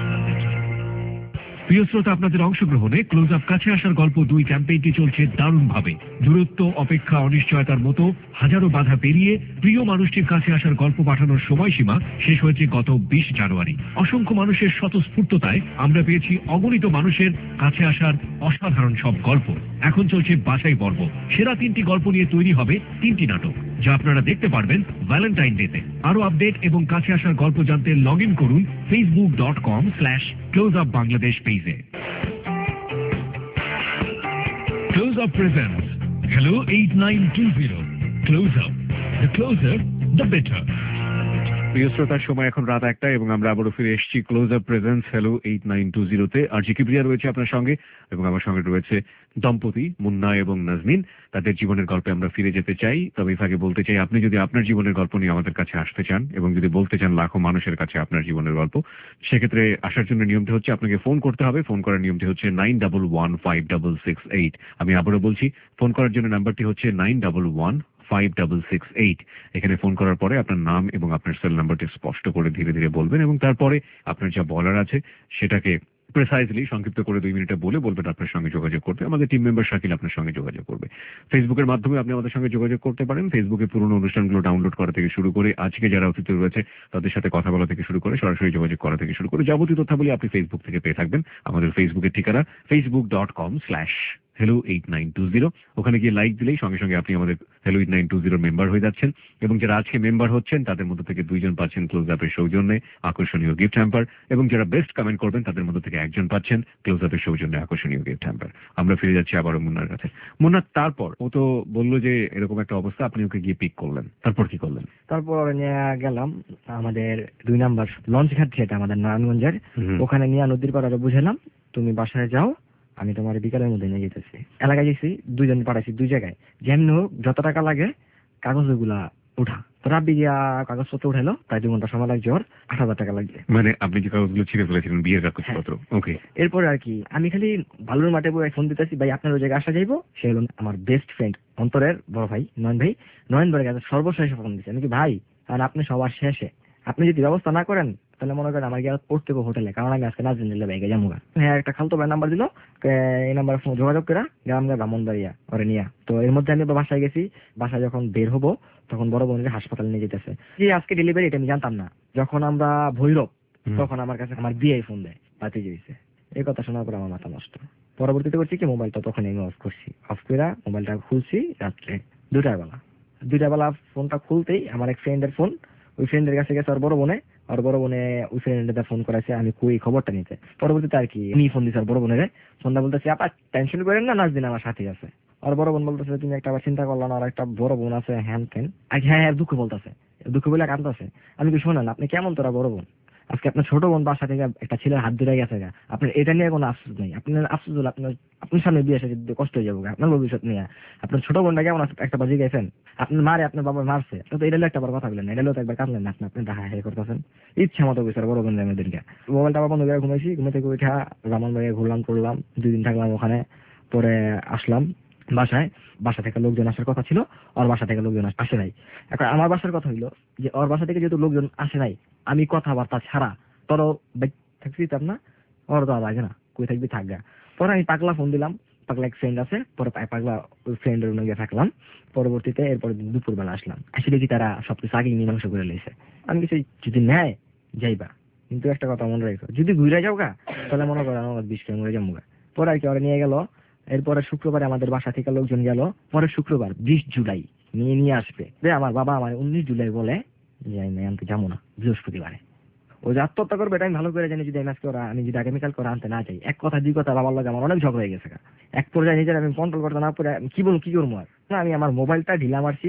প্রিয় শ্রোতা, আপনাদের অংশগ্রহণে ক্লোজ আপ কাছে আসার গল্প 2 ক্যাম্পেইনটি চলছে দারুণভাবে। দূরত্ব, অপেক্ষা, অনিশ্চয়তার মতো হাজারো বাধা পেরিয়ে প্রিয় মানুষটির কাছে আসার গল্প পাঠানোর সময়সীমা শেষ হয়েছে গত 20 জানুয়ারি। অসংখ্য মানুষের স্বতঃস্ফূর্ততায় আমরা পেয়েছি অগণিত মানুষের কাছে আসার অসাধারণ সব গল্প। এখন চলছে বাছাই পর্ব। সেরা 3টি গল্প নিয়ে তৈরি হবে 3টি নাটক, যা আপনারা দেখতে পারবেন ভ্যালেন্টাইন ডেতে। আরো আপডেট এবং কাছে আসার গল্প জানতে লগ ইন করুন facebook.com/closeupbangladesh পেজে। Close Up presents Hello 8920. Close Up. The closer, the better. প্রিয় শ্রোতার সময় এখন রাত 1টা এবং আমরা আবারও ফিরে এসেছি ক্লোজ আপ প্রেজেন্স হ্যালো 8920-তে। আরজি কিবরিয়া রয়েছে আপনার সঙ্গে, এবং আমার সঙ্গে রয়েছে দম্পতি মুন্না এবং নাজমিন। তাদের জীবনের গল্পে আমরা ফিরে যেতে চাই। তবে আগে বলতে চাই, আপনি যদি আপনার জীবনের গল্প নিয়ে আমাদের কাছে আসতে চান এবং যদি বলতে চান লাখো মানুষের কাছে আপনার জীবনের গল্প, সেক্ষেত্রে আসার জন্য নিয়মটি হচ্ছে আপনাকে ফোন করতে হবে। ফোন করার নিয়মটি হচ্ছে 91156668। আমি আবারও বলছি, ফোন করার জন্য নাম্বারটি হচ্ছে 91156668। এখানে ফোন করার পরে আপনার নাম এবং আপনার সেল নাম্বারটি স্পষ্ট করে ধীরে ধীরে বলবেন, এবং তারপরে আপনার যা বলার আছে সেটাকে প্রেসাইজলি সংক্ষিপ্ত করে 2 মিনিটে বলবেন আপনার সঙ্গে যোগাযোগ করতে। আমাদের টিম মেম্বার শাকিল আপনার সঙ্গে যোগাযোগ করবে। ফেসবুকের মাধ্যমে আপনি আমাদের সঙ্গে যোগাযোগ করতে পারেন। ফেসবুকে পুরনো অনুষ্ঠানগুলো ডাউনলোড করা থেকে শুরু করে আজকে যারা অতিথি রয়েছে তাদের সাথে কথা বলা থেকে শুরু করে সরাসরি যোগাযোগ করা থেকে শুরু করে যাবতীয় তথ্যাবলী আপনি ফেসবুক থেকে পেয়ে থাকবেন। আমাদের ফেসবুকের ঠিকানা facebook.com/hello8920। ওখানে গিয়ে লাইক দিলেই সঙ্গে সঙ্গে আপনি আমাদের hello 8920 মেম্বার হয়ে যাচ্ছেন, এবং যারা আজকে মেম্বার হচ্ছেন তাদের মধ্যে থেকে 2 জন পাচ্ছেন ক্লোজ আপের সৌজন্যে আকর্ষণীয় গিফট হ্যাম্পার, এবং যারা বেস্ট কমেন্ট করবেন তাদের মধ্যে থেকে একজন পাচ্ছেন ক্লোজ আপের সৌজন্যে আকর্ষণীয় গিফট হ্যাম্পার। আমরা ফিরে যাচ্ছি আবারও মুন্নার কাছে। মুন্না, তারপর ও তো বললো যে এরকম একটা অবস্থা, আপনি ওকে গিয়ে পিক করলেন, তারপর কি করলেন? তারপর নিয়ে গেলাম আমাদের 2 নাম্বার লঞ্চ ঘাট, যেটা আমাদের নারায়ণগঞ্জের। ওখানে নিয়ে নদীর পাড়ে বুঝালাম, তুমি বাসায় যাও, আমি তোমার বিকালের মধ্যে নিয়ে যেতেছি। এলাকায় গেছি, 2 জন পাঠাইছি 2 জায়গায়। যেমন হোক যত টাকা লাগে কাগজগুলা উঠা। তো রাব্বি গিয়া কাগজপত্র উঠাইলো, প্রায় 2 ঘন্টা সময় লাগছে, ওর 8,000 টাকা লাগছে। মানে আপনি যে কাগজগুলো ছিঁড়ে ফেলেছিলেন, বিয়ের কাগজপত্র? ওকে। এরপরে আর কি, আমি খালি বালুর মাঠে বসে ফোন দিতেছি, ভাই আপনার ওই জায়গায় আসা যাইবো। সে হলো আমার বেস্ট ফ্রেন্ড, অন্তরের বড় ভাই নয়ন ভাই। নয়ন ভাইয়ের কাছে সর্বশেষে ফোন দিচ্ছে। আমি কি, ভাই তাহলে আপনি সবার শেষে আপনি যদি ব্যবস্থা না করেন তাহলে মনে করেন আমার গিয়ে পড়তে হোটেলে, কারণ আমি আজকে নাজরিন দিলে বাইকে যাবো। হ্যাঁ, একটা খালতো ভাই নাম্বার দিল, এই নাম্বার যোগাযোগ করে গেলাম ব্রাহ্মণবাড়িয়া ওরে নিয়া। তো এর মধ্যে আমি বাসায় গেছি। বাসায় যখন বের হবো তখন বড় বোনের হাসপাতালে নিয়ে যেতেছে। যে আজকে ডেলিভারি, এটা আমি জানতাম না। যখন আমরা ভৈরব, তখন আমার কাছে আমার বিয়ে ফোন দেয়, পাতি দিয়েছে। এই কথা শোনার পর আমার মাথা নষ্ট। পরবর্তীতে করছি কি, মোবাইলটা তখন আমি অফ করছি। অফ করে মোবাইলটা খুলছি রাত্রে 2টা বেলা। ফোনটা খুলতেই আমার এক ফ্রেন্ডের ফোন, ওই ফ্রেন্ডের কাছে গেছে আর বড় বোনে ওই ফ্রেন্ডের ফোন করেছে আমি কই খবরটা নিতে। পরবর্তীতে আর কি উনি ফোন দিচ্ছে আর বড় বোনের ফোনটা, বলতেছি আপা টেনশন করেন না, নাজদিন আমার সাথে আছে। আর বড় বোন বলতেছে তুমি একটা আবার চিন্তা করলো না, আর একটা বড় বোন আছে হ্যান তেন। হ্যাঁ দুঃখ বলতেছে, দুঃখ বলে কাঁদতেছে। আমি কি, শোনেন আপনি কেমন তোরা বড় বোন, আজকে আপনার ছোট বোন বাসা থেকে একটা ছেলের হাত ধরে গেছে, আপনার এটা নিয়ে কোনো আফসোস নেই। আপনার আফসোস হলো আপনার সামনে বিয়ে এসে কষ্ট হয়ে যাবো আপনার ভবিষ্যৎ নিয়ে। আপনার ছোট বোনটা কেমন একটা বাজি গেছেন, আপনার মারে আপনার বাবা মারছে, তো এটা একটা বার কথা বলেন, এটা তো একবার কাঁদলেন না, আপনি দেখা হাই করতেছেন ইচ্ছা মতো বিচার বড় বোন মেয়েদেরকে। মোবাইলটা আবার বন্ধ করে ঘুমাইছি। ঘুমে থেকে উঠা ব্রাহ্মণবাড়িয়া ঘুরলাম করলাম, 2 দিন থাকলাম ওখানে। পরে আসলাম বাসায়। বাসা থেকে লোকজন আসার কথা ছিল, ওর বাসা থেকে লোকজন আসে নাই। এখন আমার বাসার কথা হইলো যে ওর বাসা থেকে যেহেতু লোকজন আসে নাই, আমি কথাবার্তা ছাড়া তোরও থাকছি তার না, ওর তো লাগে না, কই থাকবি থাকগা। পরে আমি পাগলা ফোন দিলাম, পাগলা এক ফ্রেন্ড আছে, পরে এক পাগলা ওই ফ্রেন্ডের রুমে গিয়ে থাকলাম। পরবর্তীতে এরপরে দুপুরবেলা আসলাম, আসলে কি তারা সবকিছু আগে মীমাংসা করে লইছে। আমি কিছু যদি নেয় যাইবা, কিন্তু একটা কথা মনে রাখো, যদি ঘুরে যাও গা তাহলে মনে করো আমার 20 টাকা মরে যাবো গা। পরে আর কি ওরা নিয়ে গেল। এরপরে শুক্রবারে আমাদের বাসা থেকে লোকজন গেল। পরে শুক্রবার 20 জুলাই নিয়ে আসবে। আমার বাবা আমার 19 জুলাই বলে যে আমি যাবো না বৃহস্পতিবারে। ও যে আত্মহত্যা করবে এটা আমি ভালো করে জানি। যদি আমি যদি আগামীকাল করে আনতে না চাই, এক কথা দুই কথা বাবার লাগে আমার অনেক ঝগড়া হয়ে গেছে। এক পর্যায়ে নিজের আমি কন্ট্রোল করতে না পারে কি বলবো কি করবো আর না, আমি আমার মোবাইলটা ঢিলা মারছি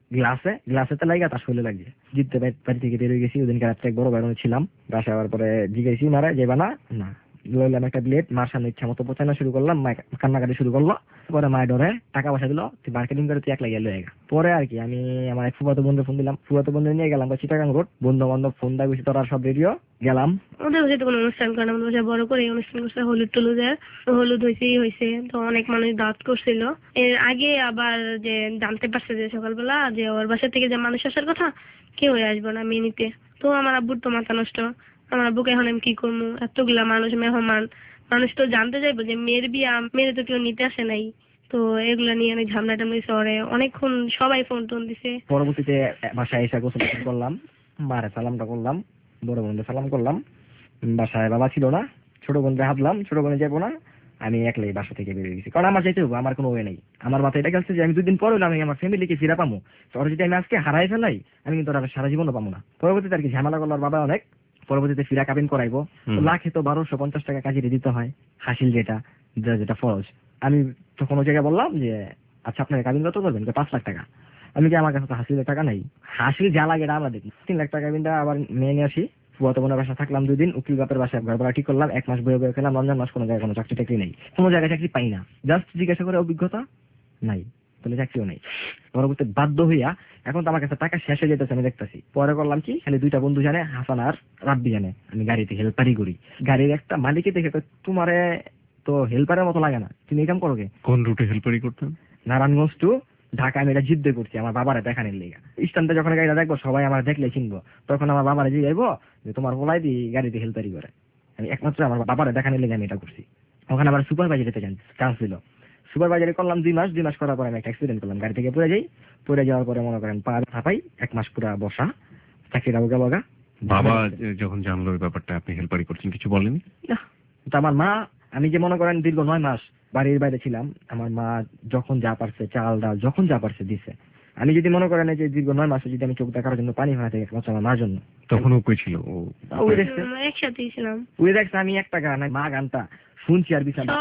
গ্লাসেতে লাগে, তার শরীরে লাগছে। জিততে বাড়ি থেকে বেরোয় গেছি। ওদিনকে রাত্রে এক বড় বাইরে ছিলাম। বাসা আবার পরে জিজ্ঞাসি মারা যাইবা না, না লইলাম একটা ব্লেড, মার সামনে ইচ্ছা মতো পচানো শুরু করলাম। মা কান্নাকাটি শুরু করলো। পরে মায়ের ডরে টাকা পয়সা দিল, তুই মার্কেটিং করে তুই একলা গেলে। পরে আর কি আমি আমার এক ফুফাতো বন্ধু ফোন দিলাম, ফুফাতো বন্ধু নিয়ে গেলাম চিটাগাং রোড। বন্ধু বান্ধব ফোন দেয় বেশি, তোরা সব রেডিও গেলাম। ওদের বাসায় তো কোনো অনুষ্ঠান করে না, আমাদের বাসায় বড় করে অনুষ্ঠান করছে। হলুদ টলুদের হলুদ হয়েছে, তো অনেক মানুষ দাওয়াত করছিল। এর আগে আবার যে জানতে পারছে যে সকালবেলা যে ওর বাসা থেকে যে মানুষ আসার কথা, কেউ আসবো না মেয়ে নিতে। তো আমার আব্বুর তো মাথা নষ্ট। আমার আব্বুকে এখন আমি কি করবো, এতগুলা মানুষ মেহমান, মানুষ তো জানতে চাইবো যে মেয়ের বিয়া, মেয়ের তো কেউ নিতে আসে নাই। তো এগুলা নিয়ে অনেক ঝামেলা টামলা শহরে অনেকক্ষণ সবাই ফোন টোন দিছে। পরবর্তীতে বাসায় এসে গোসল করলাম, মারে সালামটা করলাম, বড় বোনকে সালাম করলাম। বাসায় বাবা ছিল না, ছোট বোনকে হাতলাম, ছোট বোনে যাবো না, আমি একলাই বাসা থেকে বেরিয়ে গেছি। কারণ আমার যেতে হবে, আমার কোনো ওয়ে নেই। আমার মাথায় এটা গেছে যে আমি 2 দিন পরে আমি আমার ফ্যামিলিকে ফিরে পাবো। তোর যদি আমি আজকে হারাই ফেলাই, আমি কিন্তু আর সারা জীবনও পাবো না। পরবর্তীতে আর কি ঝামেলা করলার বাবা অনেক। পরবর্তীতে ফিরা কাবিন করাইবো, লাখে তো 1250 টাকা কাজিরে দিতে হয়, হাসিল যেটা ফরজ। আমি তখন ওই জায়গায় বললাম যে আচ্ছা আপনার কাবিন কত করবেন? 5 লাখ টাকা। আমি কি আমার কাছে তো হাসিলের টাকা নাই, হাসিল যা লাগে এটা আমরা দেখি। 3 লাখ টাকা কাবিনটা আবার মেয়ে নিয়ে আসি। ফুয়াতো বোনের বাসা থাকলাম 2 দিন, উকিল বাপের বাসায় ঘর ভাড়া ঠিক করলাম। 1 মাস বয়ে বয়ে খেলাম, রমজান মাস কোনো জায়গায় কোনো চাকরি টাকরি নেই, কোনো জায়গায় চাকরি পাই না। জাস্ট জিজ্ঞাসা করে অভিজ্ঞতা নাই, তাহলে চাকরিও নেই। পরবর্তী বাধ্য হইয়া এখন তো আমার কাছে টাকা শেষ হয়ে যেতেছে, আমি দেখতেছি। পরে করলাম কি, খালি 2টা বন্ধু জানে, হাসান আর রাব্বি জানে, আমি গাড়িতে হেল্পারই করি। গাড়ির একটা মালিকে দেখে তোমারে তো হেল্পারের মতো লাগে না, তুমি এই কাম করো কে? কোন রুটে হেল্পারি করতেন? নারায়ণগঞ্জ টু ঢাকা। আমি এটা জিদ্দে করছি আমার বাবারে দেখানোর লেগে। স্ট্যান্ডে যখন গাড়িটা দেখবো সবাই আমার দেখলে চিনবো, তখন আমার বাবারে জিগাইবো যে তোমার বলাই দি গাড়িতে হেল্পারি করে। আমি একমাত্র আমার বাবারে দেখানোর লেগে আমি এটা করছি। ওখানে আবার সুপারভাইজারিতে চান্স ছিল। সুপারভাইজারি করলাম 2 মাস। 2 মাস করার পরে আমি একটা অ্যাক্সিডেন্ট করলাম, গাড়ি থেকে পড়ে যাওয়ার পরে মনে করেন পা হাঁপাই, 1 মাস পুরা বসা, চাকরিটা গেল গা। বাবা যখন জানলো এই ব্যাপারটা আপনি হেল্পারি করছেন, কিছু বলেনি? না, তো আমার মা, আমি যে মনে করেন দীর্ঘ 9 মাস বাড়ির বাইরে ছিলাম, আমার মা যখন যা পারছে চাল ডাল যখন যা পারছে দিছে। আমি যদি মনে করেন যে দীর্ঘ 9 মাসে যদি আমি চোখ দেখার জন্য পানি ভাড়া থেকে আমার মার জন্য, তখন ও কই ছিল? ওই দেখছে, একসাথেই ছিলাম। ওই দেখছে আমি একটা গান মা গানটা শুনছি আর বিছানা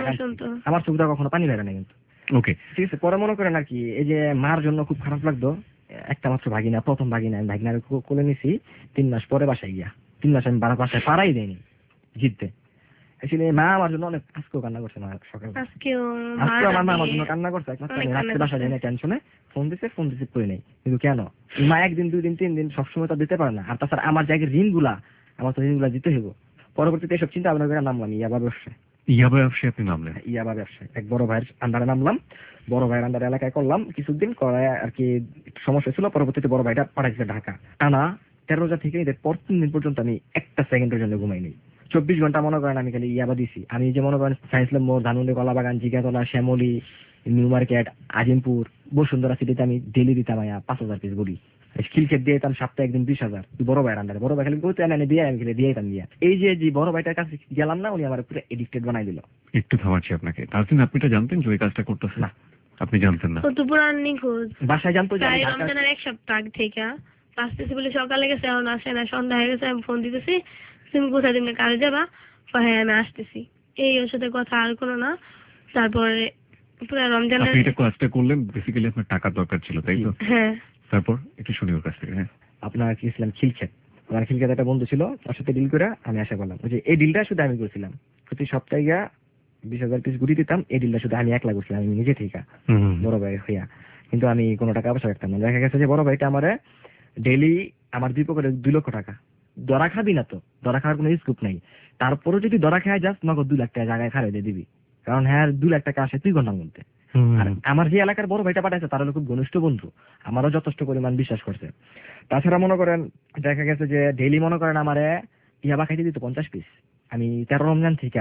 আমার চোখ দেখা কখনো পানি বেড়ে না কিন্তু। ওকে, ঠিক আছে। পরে মনে করেন আর কি এই যে মার জন্য খুব খারাপ লাগতো। একটা মাত্র ভাগিনা, প্রথম ভাগিনা, আমি ভাগিনার কোলে নিছি 3 মাস পরে বাসায় গিয়া। 3 মাস আমি বাসায় পাড়াই দেয়নি জিততে। আসলে মা আমার জন্য অনেক আজকেও কান্না করছে। মা সকালে আজকেও আমার মা আমার জন্য কান্না করছে। একমাত্র আমি রাত্রে বাসা যাই না টেনশনে, ফোন দিছে করে নেই। কিন্তু কেন মা 1 দিন 2 দিন 3 দিন সবসময় তো দিতে পারে না। আর তাছাড়া আমার জায়গায় ঋণগুলা, আমার তো ঋণগুলা দিতে হইব। পরবর্তীতে এসব চিন্তা ভাবনা করে নামলাম ইয়াবা ব্যবসায়। ইয়াবা ব্যবসায় আপনি নামলেন? ইয়াবা ব্যবসায় এক বড় ভাইয়ের আন্ডারে নামলাম। বড় ভাইয়ের আন্ডারে এলাকায় করলাম কিছুদিন, করে আর কি একটু সমস্যা ছিল। পরবর্তীতে বড় ভাইটা পাঠাইছে ঢাকা। টানা 13 থেকে ঈদের পর 3 দিন পর্যন্ত আমি একটা সেকেন্ডের জন্য ঘুমাইনি। 24 ঘন্টা মনে করেন আমি খালি ইয়াবা দিছি। আমি যে মনে করেন সায়েন্সল্যাব মোড়, ধানমন্ডি, কলাবাগান, জিগাতলা, শ্যামলী, নিউ মার্কেট, আজিমপুর, বসুন্ধরা সিটিতে আমি ডেলি দিতাম 5000 পিস বড়ি। খিলক্ষেত দিয়ে দিতাম সপ্তাহে 1 দিন 20,000। বড় ভাইয়ের আন্ডারে, বড় ভাই খালি বলতে এনে দিয়ে আমি খালি দিয়ে দিতাম। এই যে বড় ভাইটার কাছে গেলাম না, উনি আমার পুরো এডিক্টেড বানাই দিল। একটু থামাচ্ছি আপনাকে। তাহলে আপনি এটা জানতেন যে ওই কাজটা করতেছে? না, আপনি জানতেন না। তো পুরান নিখোঁজ বাসায় জানতো যে রমজানের 1 সপ্তাহ আগে থেকে আসতেছি বলে সকালে গেছে, এখন আসে না, সন্ধ্যা হয়ে গেছে। আমি ফোন দিতেছি, তুমি কোথায়, তুমি কাজে যাবা? হ্যাঁ আমি আসতেছি। এই ওর সাথে কথা আর কোনো না। তারপরে পুরো রমজানের আপনি এটা কাজটা করলেন বেসিক্যালি আপনার টাকার দরকার ছিল, তাই তো? হ্যাঁ। তারপর একটু শুনি ওর কাছ থেকে। হ্যাঁ, আপনার কি ছিলাম খিলক্ষেত। আমার খিলক্ষেত একটা বন্ধু ছিল, তার সাথে ডিল করে আমি আশা করলাম। ওই যে এই ডিলটা শুধু আমি করছিলাম, প্রতি সপ্তাহে গিয়া 20,000 পিস গুড়ি দিতাম। এই ডিলটা শুধু আমি একলা করছিলাম, আমি নিজে থেকে বড় ভাই হইয়া। কিন্তু আমি কোনো টাকা পয়সা রাখতাম না। দেখা গেছে যে বড় ভাইটা আমার ডেইলি আমার 2 পকেটে 2 লক্ষ টাকা। ধরা খাবি না তো, ধরা খাওয়ার কোনো স্কোপ নাই। তারপরে যদি ধরা খায় যাস নগদ 2 লাখ টাকা জায়গায় খারে দিয়ে দিবি, কারণ হ্যাঁ 2 লাখ টাকা আসে 2 ঘন্টার মধ্যে। আর আমার যে এলাকার বড় ভাইটা পাঠাইছে তার হলো খুব ঘনিষ্ঠ বন্ধু, আমারও যথেষ্ট পরিমাণ বিশ্বাস করছে। তাছাড়া মনে করেন দেখা গেছে যে ডেইলি মনে করেন আমারে ইয়াবা খাইতে দিত 50 পিস। আমি 13 রমজান থেকে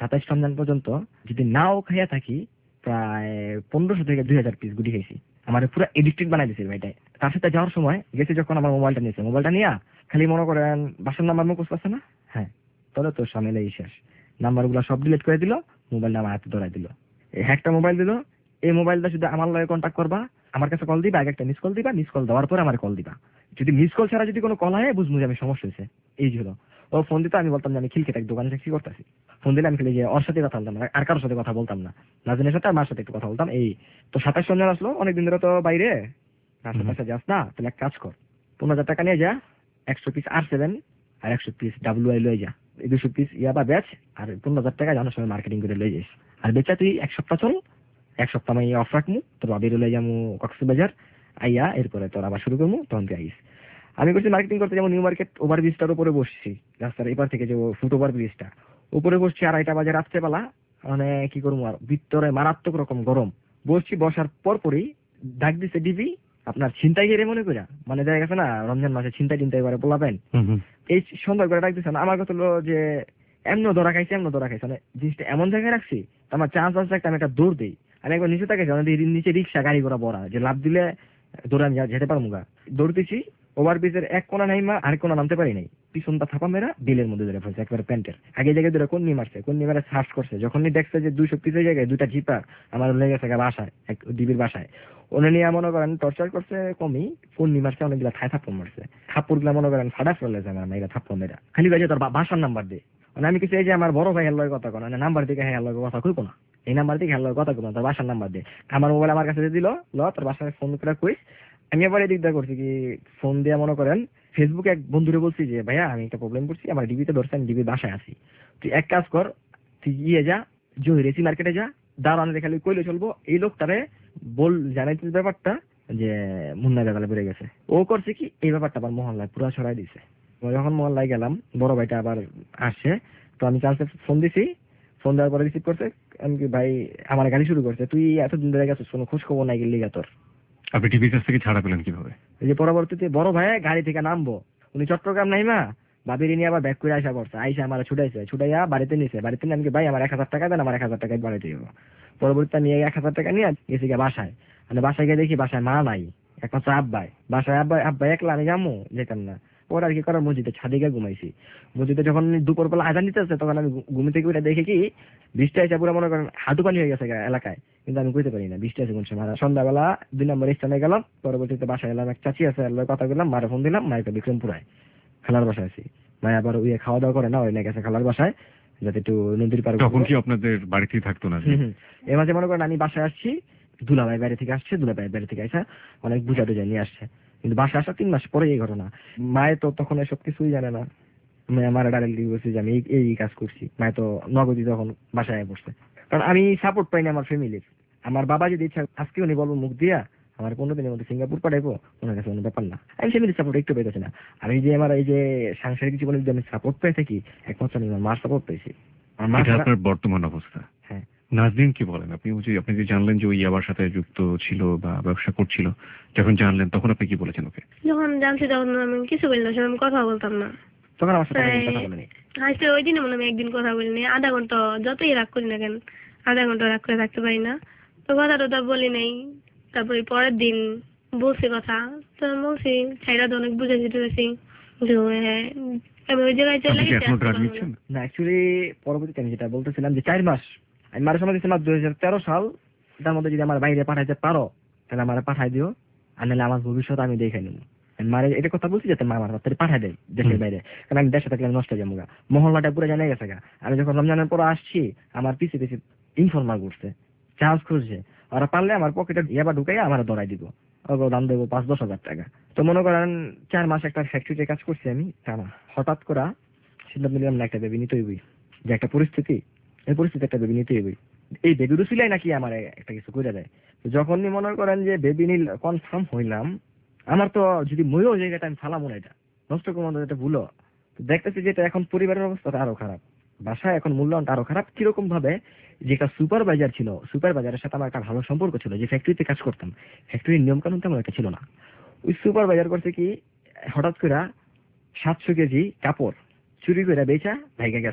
27 রমজান পর্যন্ত যদি নাও খাইয়া থাকি প্রায় 1500 থেকে 2000 পিস গুটি খাইছি। আমার পুরো এডিক্টেড বানাই দিয়েছে ভাইটাই। তার সাথে যাওয়ার সময় গেছে যখন আমার মোবাইলটা নিয়েছে, মোবাইলটা নিয়ে খালি মনে করেন বাসার নাম্বার মুখস্থ আছে না, হ্যাঁ তাহলে তো সামেলাই শেষ, নাম্বার গুলা সব ডিলিট করে দিল, মোবাইলটা আমার হাতে ধরাই দিল, একটা মোবাইল দিল, এই মোবাইলটা শুধু আমার লগে কন্ট্যাক্ট করবা, আমার কাছে কল দিবা, আগে একটা মিস কল দিবা, মিস কল দেওয়ার পর আমার কল দিবা, যদি মিস কল ছাড়া যদি কোনো কল হয় বুঝবো যে আমি সমস্যা হয়েছে। এই ছিল ও ফোন দিতে, আমি বলতাম যে আমি খিলকেট এক দোকানে চাকরি করতেছি, ফোন দিলে আমি খালি যে ওর সাথে কথা বলতাম না, আর কারোর সাথে কথা বলতাম না, নাজনের সাথে আর মার সাথে একটু কথা বলতাম। এই তো 27 রমজান আসলো, অনেকদিন ধরে তো বাইরে আশেপাশে যাস না, তাহলে এক কাজ কর, 15,000 টাকা নিয়ে যা, 100 পিস R7 আর 100 পিস WI লয়ে যা, এই 200 পিস ইয়াবা বেচ, আর 15,000 টাকা জানার সময় মার্কেটিং করে লয়ে যাস, আর বেচা তুই 1 সপ্তাহ চল, 1 সপ্তাহ আমি অফ রাখবো, তোর বাবির লয়ে যাবো কক্সবাজার, আইয়া এরপরে তোর আবার শুরু করবো, তখন তুই আইস। আমি করছি মার্কেটিং করতে, যেমন নিউ মার্কেট ওভারব্রিজটার উপরে বসছি, রাস্তার এপার থেকে যে ফুট ওভার ব্রিজটা উপরে বসছি, 2:30 বাজে রাত্রেবেলা, মানে কি করবো আর, ভিতরে মারাত্মক রকম গরম। বসছি, বসার পরই ডাক দিছে ডিবি, আপনার ছিনতাই গেলে মনে করা, মানে দেখা গেছে না রমজান মাসে ছিনতাই টিনতাই করে বলাবেন, এই সন্ধ্যা করে ডাক দিছে। আমার কথা হলো যে এমন ধরা খাইছে, মানে জিনিসটা এমন জায়গায় রাখছি, আমার চান্স আছে একটা, আমি একটা দৌড় দিই, আমি একবার নিচে তাকে নিচে রিক্সা গাড়ি ঘোড়া বড়া, যে লাভ দিলে দৌড়ে আমি যেতে পারবো গা, দৌড় দিছি, ওভারব্রিজের এক কোনা নাইমা আরেক কোনা নামতে পারি নাই, পিছনটা থাপা মেরা বিলের মধ্যে ধরে ফেলছে, একবার প্যান্টের আগে জায়গায় ধরে কোন মারছে, কোন মেরে সার্চ করছে, যখনই দেখছে যে 200 পিসের জায়গায় 2টা জিপার আমার লেগে গেছে বাসায়, এক ডিবির বাসায়, ওনে নিয়ে মনে করেন টর্চার করছে কমই, কোন মারছে অনেকগুলা থাই থাপ্পড় মারছে, থাপ্পড় গুলা মনে করেন ফাটা ফেলে যায় আমার মেয়েরা থাপ্পড় মেয়েরা, খালি বাজে তোর বাসার নাম্বার দিয়ে, মানে আমি কিছু এই যে আমার বড় ভাই হেলার কথা কোন নাম্বার দিকে হেলার কথা কইবো না, এই নাম্বার দিকে হেলার কথা কইবো না, তোর বাসার নাম্বার দিয়ে, আমার মোবাইল আমার কাছে দিল, তোর বাসায় ফোন করে কইস। আমি আবার এদিক দিয়ে করছি কি, ফোন দিয়ে মনে করেন ফেসবুকে এক বন্ধুরে বলছি যে ভাইয়া আমি একটা প্রবলেম করছি, আমার ডিবিতে ধরছে, আমি ডিবির বাসায় আছি, তুই এক কাজ কর, তুই গিয়ে যা জহিরেসি মার্কেটে যা, দাঁড়ানো খালি কইলে চলবো, এই লোকটারে বল জানাইতে ব্যাপারটা যে মুন্না বেগালে বেড়ে গেছে। ও করছে কি, এই ব্যাপারটা আবার মহল্লায় পুরো ছড়াই দিছে। যখন মহল্লায় গেলাম, বড় ভাইটা আবার আসছে, তো আমি চান্সে ফোন দিছি, ফোন দেওয়ার পরে রিসিভ করছে, আমি কি ভাই আমার গাড়ি শুরু করছে, তুই এতদিন ধরে গেছিস কোনো খোঁজ খবর নাই গেলি তোর, আপনি টিভির কাছ থেকে ছাড়া পেলেন কিভাবে? এই যে পরবর্তীতে বড় ভাই গাড়ি থেকে নামবো, উনি চট্টগ্রাম নাইমা বাবির নিয়ে আবার ব্যাক করে আসা পড়ছে, আইসা আমার ছুটাইয়া বাড়িতে নিছে, বাড়িতে নিয়ে আমি ভাই আমার 1000 টাকা দেন, আমার 1000 টাকায় বাড়িতে যাবো। পরবর্তীতে নিয়ে 1000 টাকা নিয়ে গেছি গিয়ে বাসায়, মানে বাসায় গিয়ে দেখি বাসায় মা নাই, একমাত্র আব্বাই বাসায়, আব্বাই একলা, আমি যাবো যেতাম না। পরে আর কি করার, মসজিদে ছাদে গিয়ে ঘুমাইছি। মসজিদে যখন দুপুরবেলা আজান দিতে আসছে, তখন আমি ঘুমিতে গিয়ে দেখি কি বৃষ্টি আসে, পুরো মনে করেন হাঁটু পানি হয়ে গেছে এলাকায়, কিন্তু আমি কইতে পারি না বৃষ্টি আছে কোন সময়। সন্ধ্যাবেলা 2 নম্বর স্থানে গেলাম, পরবর্তীতে বাসায় এলাম, এক চাচি আছে কথা বললাম, মারে ফোন দিলাম, মায়ের তো বিক্রমপুরায় খালার বাসায় আছি, মায়ের আবার ওই খাওয়া দাওয়া করে না, ওই না গেছে খালার বাসায়, যাতে একটু নদীর পার। তখন কি আপনাদের বাড়িতেই থাকতো না? এর মাঝে মনে করেন আমি বাসায় আসছি, দুলাভাই বাইরে থেকে আসছে, দুলাভাই বাইরে থেকে আসা অনেক বুঝা টুজা নিয়ে আসছে, কিন্তু বাসায় আসা 3 মাস পরে এই ঘটনা। মায়ে তো তখন এসব কিছুই জানে না, আমার ডাইরেক্টলি বলছি যে আমি এই কাজ করছি, মায়ে তো নগদই তখন বাসায় পড়ছে, কারণ আমি সাপোর্ট পাইনি আমার ফ্যামিলির। আমার বাবা যদি ইচ্ছা আজকে উনি বলবো মুখ দিয়া আমার 15 দিনের মধ্যে সিঙ্গাপুর পাঠাইবো, ওনার কাছে কোনো ব্যাপার না, আমি ফ্যামিলির সাপোর্ট একটু পেতেছি না। আমি যে আমার এই যে সাংসারিক জীবনে যদি আমি সাপোর্ট পেয়ে থাকি, একমাত্র আমি আমার মার সাপোর্ট পেয়েছি। আপনার বর্তমান অবস্থা। হ্যাঁ, নাজদিন কি বলেন? আপনি যে জানলেন যে ওই ইয়াবার সাথে যুক্ত ছিল বা ব্যবসা করছিল, যখন জানলেন তখন আপনি কি বলেছেন ওকে? যখন জানছি তখন আমি কিছু বলি না, আমি কথা বলতাম না, তখন আমার সাথে কথা বলেনি। আজকে ওই দিনে মনে আমি একদিন কথা বলিনি, আধা ঘন্টা, যতই রাগ করি না কেন আধা ঘন্টা রাগ করে থাকতে পারি না, তো কথা টথা বলি নাই। তারপরে পরের দিন বলছি কথা, তো বলছি ছাইরা তো অনেক বুঝাইছি টুঝাইছি, হ্যাঁ আমি ওই জায়গায় চলে গেছি। না অ্যাকচুয়ালি পরবর্তীতে আমি যেটা বলতেছিলাম যে 4 মাস আমি মার সময় দিয়েছিলাম 2013 সাল, তার মধ্যে যদি আমার বাইরে পাঠাইতে পারো তাহলে আমার পাঠাই দিও, আর নাহলে আমার ভবিষ্যৎ আমি দেখে নেব। মারে এটা কথা বলছি যাতে মা আমার তাড়াতাড়ি পাঠাই দেয় দেশের বাইরে, কারণ আমি দেশে থাকলে নষ্ট হয়ে যাবো। মহল্লাটা পুরো জানা গেছে গা। আমি যখন রমজানের পর আসছি আমার পিছে পিছে ইনফরমাল করছে, চার্জ খুঁজছে, ওরা পারলে আমার পকেটে ইয়াবা ঢুকাই আমার ধরাই দিব, দাম দেবো 5-10 হাজার টাকা। তো মনে করেন 4 মাস একটা ফ্যাক্টরিতে কাজ করছি আমি টানা। হঠাৎ করে সিদ্ধান্ত নিলাম না একটা বেবি নিতে হইবই, যে একটা পরিস্থিতি, এই পরিস্থিতি একটা বেবি নিতে হইবই, এই বেবি রুসিলাই নাকি আমার একটা কিছু করে দেয়। তো যখনই মনে করেন যে বেবি নিল কনফার্ম হইলাম, আমার তো যদি ময়ও জায়গাটা আমি ফালাম না, এটা নষ্ট করবো, এটা ভুলো। দেখতেছি যে এটা এখন পরিবারের অবস্থা আরো খারাপ, বাসায় এখন মূল্যায়নটা আরো খারাপ। কিরকম ভাবে, যেটা সুপারভাইজার ছিল, সুপারভাইজারের সাথে আমার একটা ভালো সম্পর্ক ছিল, যে ফ্যাক্টরিতে কাজ করতাম, ফ্যাক্টরির নিয়ম কানুন তেমন একটা ছিল না। ওই সুপারভাইজার করছে কি, হঠাৎ করে 700 কেজি কাপড় চুরি করে বেচা ভাইগা গেছে গা।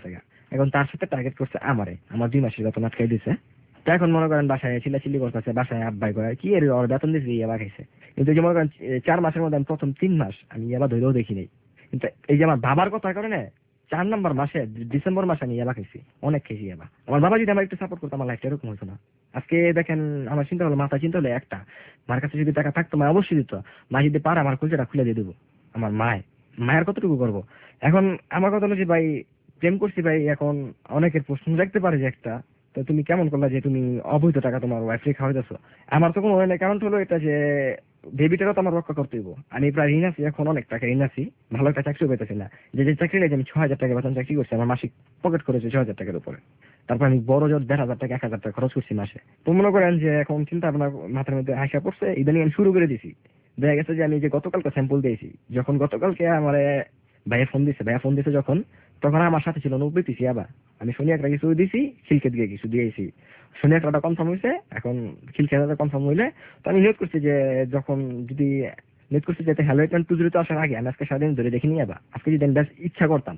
এখন তার সাথে টার্গেট করছে আমারে, আমার 2 মাসের বেতন আটকাই দিছে। তো এখন মনে করেন বাসায় চিল্লাচিল্লি করতেছে, বাসায় আব্বাই করে কি এর ওর বেতন দিয়েছে ইয়াবা খাইছে। কিন্তু যে মনে করেন 4 মাসের মধ্যে আমি প্রথম 3 মাস আমি ইয়াবা ধরেও দেখি নাই। কিন্তু এই যে আমার বাবার কথা করে না, 4 নম্বর মাসে ডিসেম্বর মাসে আমি ইয়াবা খাইছি, অনেক খেয়েছি ইয়াবা। আমার বাবা যদি আমার একটু সাপোর্ট করতো আমার লাইফটা এরকম হতো না। আজকে দেখেন আমার চিন্তা হলো, মাথা চিন্তা হলো একটা, মার কাছে যদি টাকা থাকতো মা অবশ্যই দিত, মা যদি পারে আমার কলজাটা খুলে দিয়ে দেবো। আমার মায়ের কতটুকু করবো। এখন আমার কথা হলো যে ভাই প্রেম করছি ভাই, এখন অনেকের প্রশ্ন দেখতে পারে যে একটা, তো তুমি কেমন করলা যে তুমি অবৈধ টাকা তোমার ওয়াইফকে খাওয়াইতেছো। আমার তো কোনো হয় না, কারণ হলো এটা যে বেবিটারও তো আমার রক্ষা করতে হইব। আমি প্রায় ঋণ আছি, এখন অনেক টাকা ঋণ আছি, ভালো একটা চাকরিও পেতেছি না। যে চাকরি নেই, আমি 6,000 টাকা বেতন চাকরি করছি, আমার মাসিক পকেট করেছে 6,000 টাকার উপরে। তারপর আমি বড় জোর 1,500 টাকা 1,000 টাকা খরচ করছি মাসে। তো মনে করেন যে এখন চিন্তা আপনার মাথার মধ্যে আসা পড়ছে, ইদানিং আমি শুরু করে দিছি। দেখা গেছে যে আমি যে গতকালকে স্যাম্পল দিয়েছি, যখন গতকালকে আমার ভাইয়া ফোন দিছে যখন, তখন আমার সাথে ছিল 90 পিসি। আবার আমি শনি একটা কিছু দিছি, খিলকে দিয়ে কিছু দিয়েছি। শনি একটা কনফার্ম হয়েছে, এখন খিলকে কনফার্ম হইলে তো আমি নিয়োগ করছি যে যখন যদি নিয়োগ করছি যাতে হ্যালো 2 তো আসার আগে আমি আজকে সারাদিন ধরে দেখিনি। আবার আজকে যদি আমি ইচ্ছা করতাম